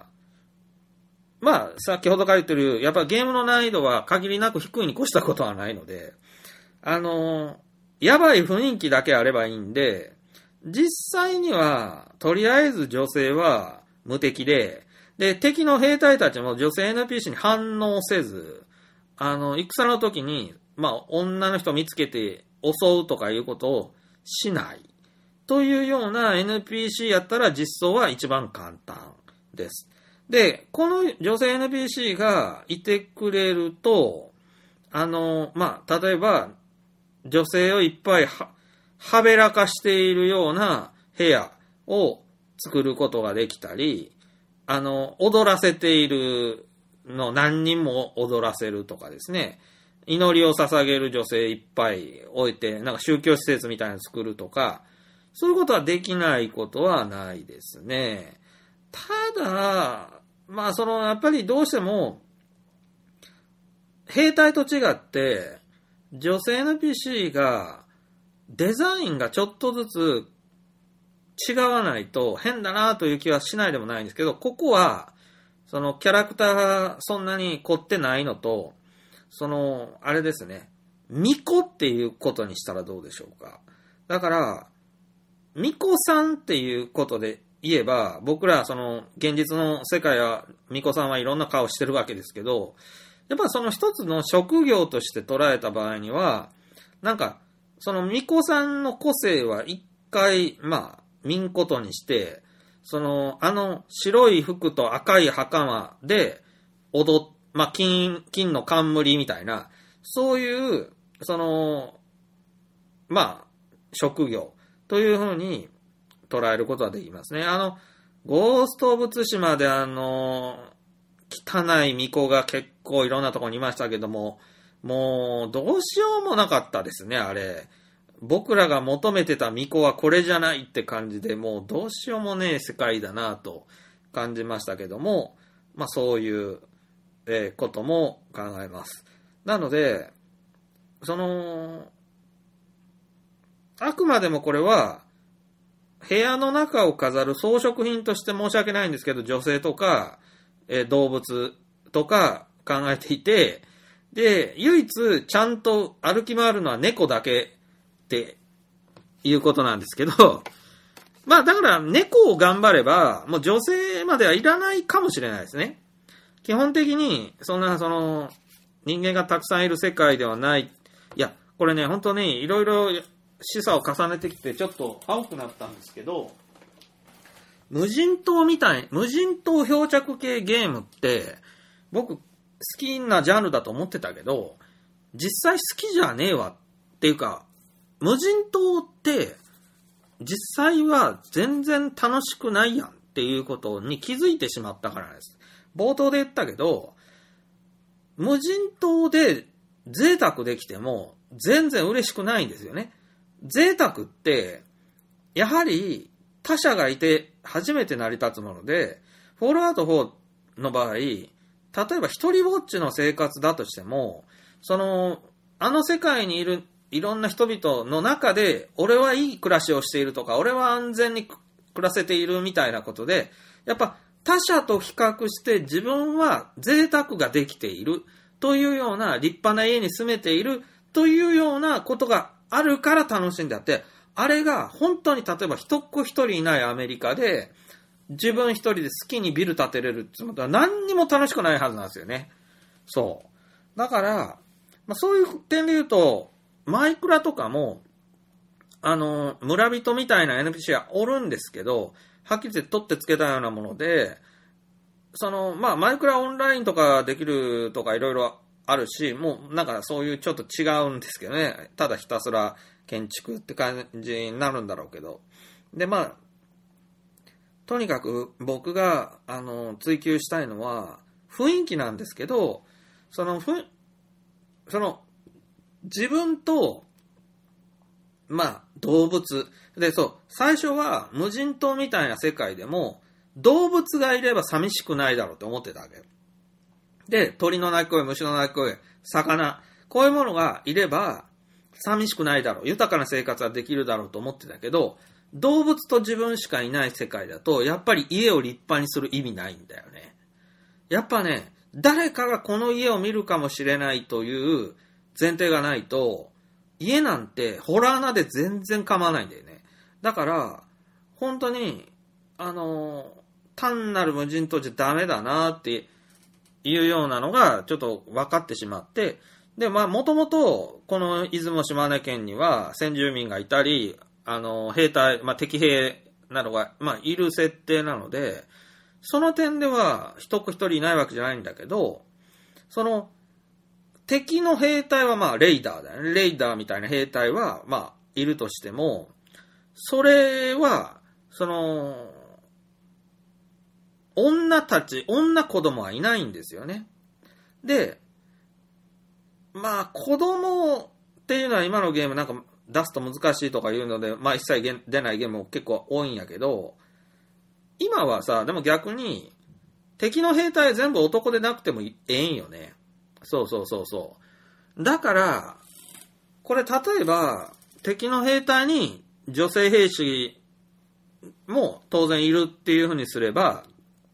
S3: まあ、先ほどから言ってる、やっぱゲームの難易度は限りなく低いに越したことはないので、やばい雰囲気だけあればいいんで、実際には、とりあえず女性は無敵で、で、敵の兵隊たちも女性 NPC に反応せず、戦の時に、まあ、女の人を見つけて襲うとかいうことをしない。 というような NPC やったら実装は一番簡単です。で、この女性 NPC がいてくれると、例えば、女性をいっぱいはべらかしているような部屋を作ることができたり、踊らせているの何人も踊らせるとかですね、祈りを捧げる女性いっぱい置いて、なんか宗教施設みたいなの作るとか、そういうことはできないことはないですね。ただ、やっぱりどうしても、兵隊と違って、女性 NPC が、デザインがちょっとずつ違わないと変だなという気はしないでもないんですけど、ここは、キャラクターがそんなに凝ってないのと、あれですね、巫女っていうことにしたらどうでしょうか。だから、巫女さんっていうことで言えば、僕ら現実の世界は巫女さんはいろんな顔してるわけですけど、やっぱ一つの職業として捉えた場合には、なんか、巫女さんの個性は一回、見んことにして、白い服と赤い袴で金の冠みたいな、そういう、職業というふうに捉えることができますね。ゴースト・オブ・ツシマで汚い巫女が結構いろんなところにいましたけども、もうどうしようもなかったですね、あれ。僕らが求めてた巫女はこれじゃないって感じで、もうどうしようもねえ世界だなと感じましたけども、そういうことも考えます。なので、あくまでもこれは、部屋の中を飾る装飾品として申し訳ないんですけど、女性とか、動物とか考えていて、で、唯一ちゃんと歩き回るのは猫だけっていうことなんですけど、だから猫を頑張れば、もう女性まではいらないかもしれないですね。基本的に、人間がたくさんいる世界ではない。いや、これね、本当にいろいろ示唆を重ねてきて、ちょっと青くなったんですけど、無人島漂着系ゲームって、僕、好きなジャンルだと思ってたけど、実際好きじゃねえわっていうか、無人島って、実際は全然楽しくないやんっていうことに気づいてしまったからです。冒頭で言ったけど、無人島で贅沢できても全然嬉しくないんですよね。贅沢って、やはり他者がいて初めて成り立つもので、フォールアウト4の場合、例えば一人ぼっちの生活だとしても、あの世界にいるいろんな人々の中で、俺はいい暮らしをしているとか、俺は安全に暮らせているみたいなことで、やっぱ他者と比較して自分は贅沢ができているというような立派な家に住めているというようなことがあるから楽しんであって、あれが本当に例えば一っ子一人いないアメリカで自分一人で好きにビル建てれるってことは何にも楽しくないはずなんですよね。そう。だから、そういう点で言うと、マイクラとかも、村人みたいな NPC はおるんですけど、はっきり言って取ってつけたようなもので、マイクラオンラインとかできるとかいろいろあるし、もうなんかそういうちょっと違うんですけどね。ただひたすら建築って感じになるんだろうけど。で、とにかく僕が、追求したいのは雰囲気なんですけど、自分と、動物。で、最初は無人島みたいな世界でも、動物がいれば寂しくないだろうと思ってたわけ。で、鳥の鳴き声、虫の鳴き声、魚、こういうものがいれば、寂しくないだろう。豊かな生活はできるだろうと思ってたけど、動物と自分しかいない世界だと、やっぱり家を立派にする意味ないんだよね。やっぱね、誰かがこの家を見るかもしれないという前提がないと、家なんてホラー穴で全然構わないんだよね。だから、本当に、単なる無人島じゃダメだなっていうようなのがちょっと分かってしまって、で、もともと、この出雲島根県には先住民がいたり、 兵隊、敵兵などが、いる設定なので、その点では一人いないわけじゃないんだけど、その、敵の兵隊はレイダーだよね。レイダーみたいな兵隊は、いるとしても、それは、女子供はいないんですよね。で、子供っていうのは今のゲームなんか出すと難しいとかいうので、一切出ないゲームも結構多いんやけど、今はさ、でも逆に、敵の兵隊全部男でなくてもええんよね。そう。だから、これ例えば、敵の兵隊に女性兵士も当然いるっていう風にすれば、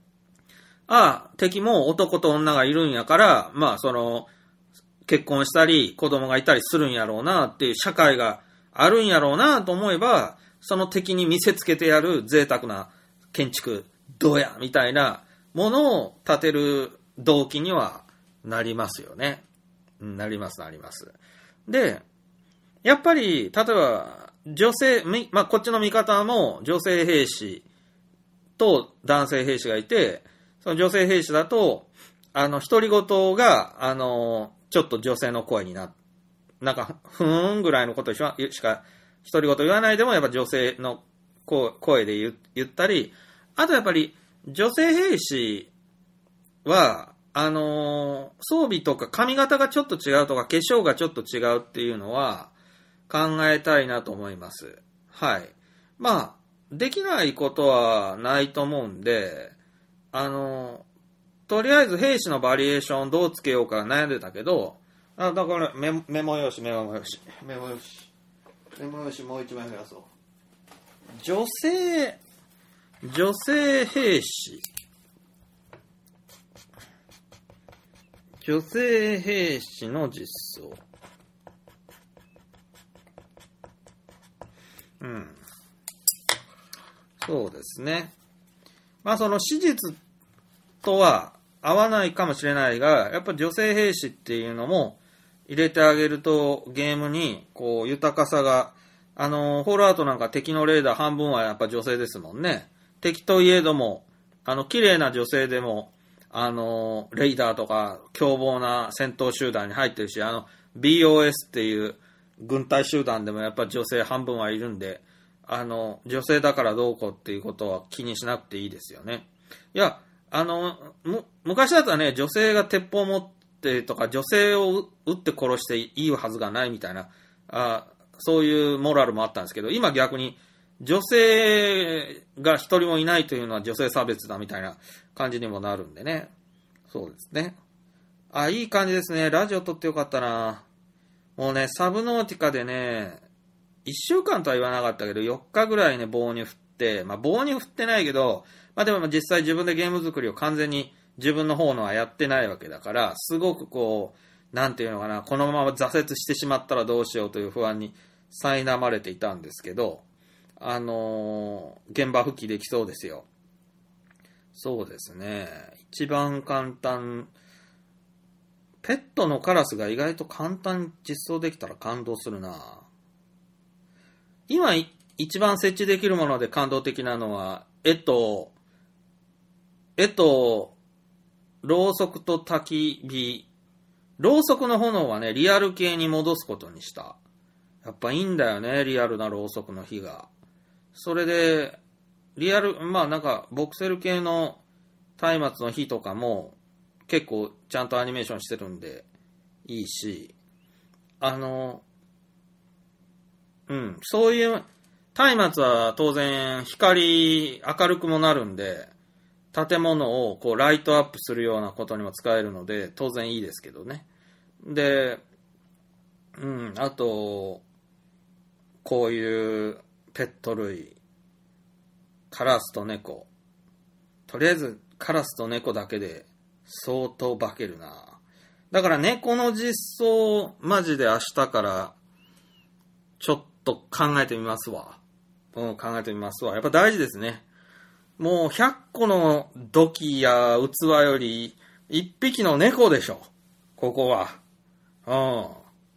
S3: 敵も男と女がいるんやから、結婚したり子供がいたりするんやろうなっていう社会があるんやろうなと思えば、その敵に見せつけてやる贅沢な建築どうやみたいなものを建てる動機にはなりますよね。なります。で、やっぱり、例えば、女性、こっちの味方も女性兵士と男性兵士がいて、その女性兵士だと、独り言が、ちょっと女性の声になんか、ふーんぐらいのことしか、独り言言わないでも、やっぱ女性の声で言ったり、あとやっぱり、女性兵士は、装備とか髪型がちょっと違うとか、化粧がちょっと違うっていうのは、考えたいなと思います。はい。できないことはないと思うんで、とりあえず兵士のバリエーションどうつけようか悩んでたけど、だからメモ用紙もう一枚増やそう。女性兵士の実装。そうですね。その史実とは合わないかもしれないが、やっぱ女性兵士っていうのも入れてあげるとゲームにこう豊かさが、ホールアウトなんか敵のレーダー半分はやっぱ女性ですもんね。敵といえども、綺麗な女性でも、レイダーとか凶暴な戦闘集団に入ってるし、BOS っていう軍隊集団でもやっぱ女性半分はいるんで、女性だからどうこうっていうことは気にしなくていいですよね。いや、昔だったらね、女性が鉄砲持ってとか、女性を撃って殺していいはずがないみたいな、そういうモラルもあったんですけど、今逆に女性が一人もいないというのは女性差別だみたいな感じにもなるんでね。そうですね。いい感じですね。ラジオ撮ってよかったな。もうね、サブノーティカでね、1週間とは言わなかったけど、4日ぐらいね、棒に振って、棒に振ってないけど、でも実際自分でゲーム作りを完全に自分の方のはやってないわけだから、すごくこう、なんていうのかな、このまま挫折してしまったらどうしようという不安に苛まれていたんですけど、現場復帰できそうですよ。そうですね。一番簡単、ペットのカラスが意外と簡単に実装できたら感動するな。今一番設置できるもので感動的なのは、ろうそくと焚き火。ろうそくの炎はね、リアル系に戻すことにした。やっぱいいんだよね、リアルなろうそくの火が。それで、リアル、なんか、ボクセル系の松明の火とかも、結構ちゃんとアニメーションしてるんで、いいし、そういう、松明は当然明るくもなるんで、建物をこうライトアップするようなことにも使えるので、当然いいですけどね。で、あと、こういうペット類、カラスと猫。とりあえずカラスと猫だけで相当化けるな。だから猫の実装、マジで明日からちょっと考えてみますわ。考えてみますわ。やっぱ大事ですね。もう100個の土器や器より1匹の猫でしょ。ここは。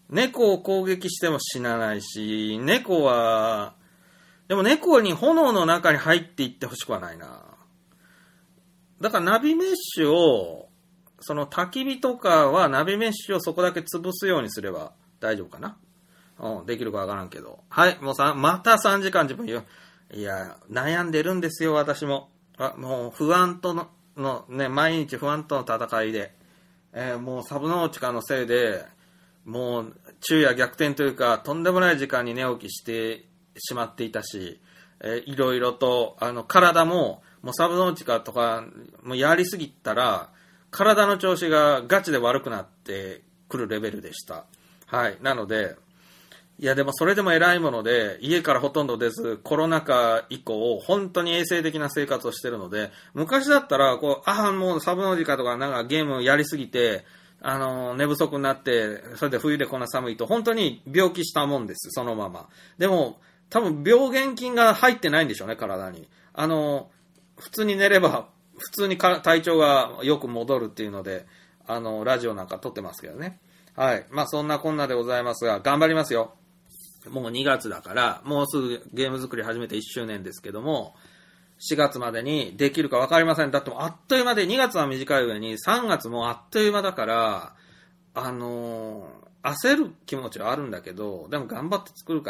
S3: 猫を攻撃しても死なないし、でも猫に炎の中に入っていってほしくはないな。だからナビメッシュを、その焚き火とかはナビメッシュをそこだけ潰すようにすれば大丈夫かな。できるかわからんけど。はい、もうまた3時間10分。いや、悩んでるんですよ、私も。もう不安とのね、毎日不安との戦いで。もうサブノーチカのせいで、もう昼夜逆転というか、とんでもない時間に寝起きしてしまっていたし、いろいろと、体もうサブノーチカとか、もうやりすぎたら、体の調子がガチで悪くなってくるレベルでした。はい。なので、いやでもそれでも偉いもので、家からほとんど出ず、コロナ禍以降、本当に衛生的な生活をしてるので、昔だったら、もうサブノーチカとかなんかゲームやりすぎて、寝不足になって、それで冬でこんな寒いと、本当に病気したもんです、そのまま。でも、多分病原菌が入ってないんでしょうね、体に。普通に寝れば、普通に体調がよく戻るっていうので、ラジオなんか撮ってますけどね。はい。まあそんなこんなでございますが、頑張りますよ。もう2月だから、もうすぐゲーム作り始めて1周年ですけども、4月までにできるか分かりません。だってあっという間で、2月は短い上に3月もあっという間だから、焦る気持ちはあるんだけど、でも頑張って作るから。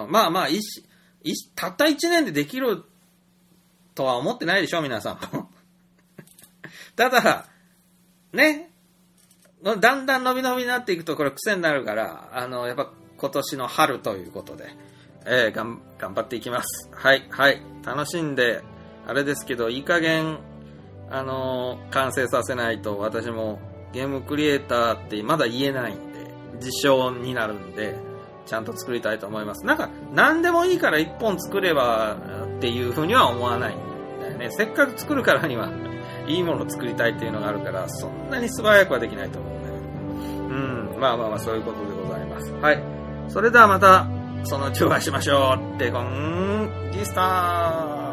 S3: まあまあ、たった1年でできるとは思ってないでしょ、皆さん。ただ、ね、だんだん伸び伸びになっていくとこれ癖になるから、やっぱ今年の春ということで、頑張っていきます。はい、はい。楽しんで、あれですけど、いい加減、完成させないと、私もゲームクリエイターってまだ言えないんで、自称になるんで、ちゃんと作りたいと思います。なんか、何でもいいから一本作ればっていうふうには思わないんだよね。せっかく作るからには、いいものを作りたいっていうのがあるから、そんなに素早くはできないと思うんだけど。まあまあまあ、そういうことでございます。はい。それではまた、そのうちお会いしましょう。デゴン、ギスター。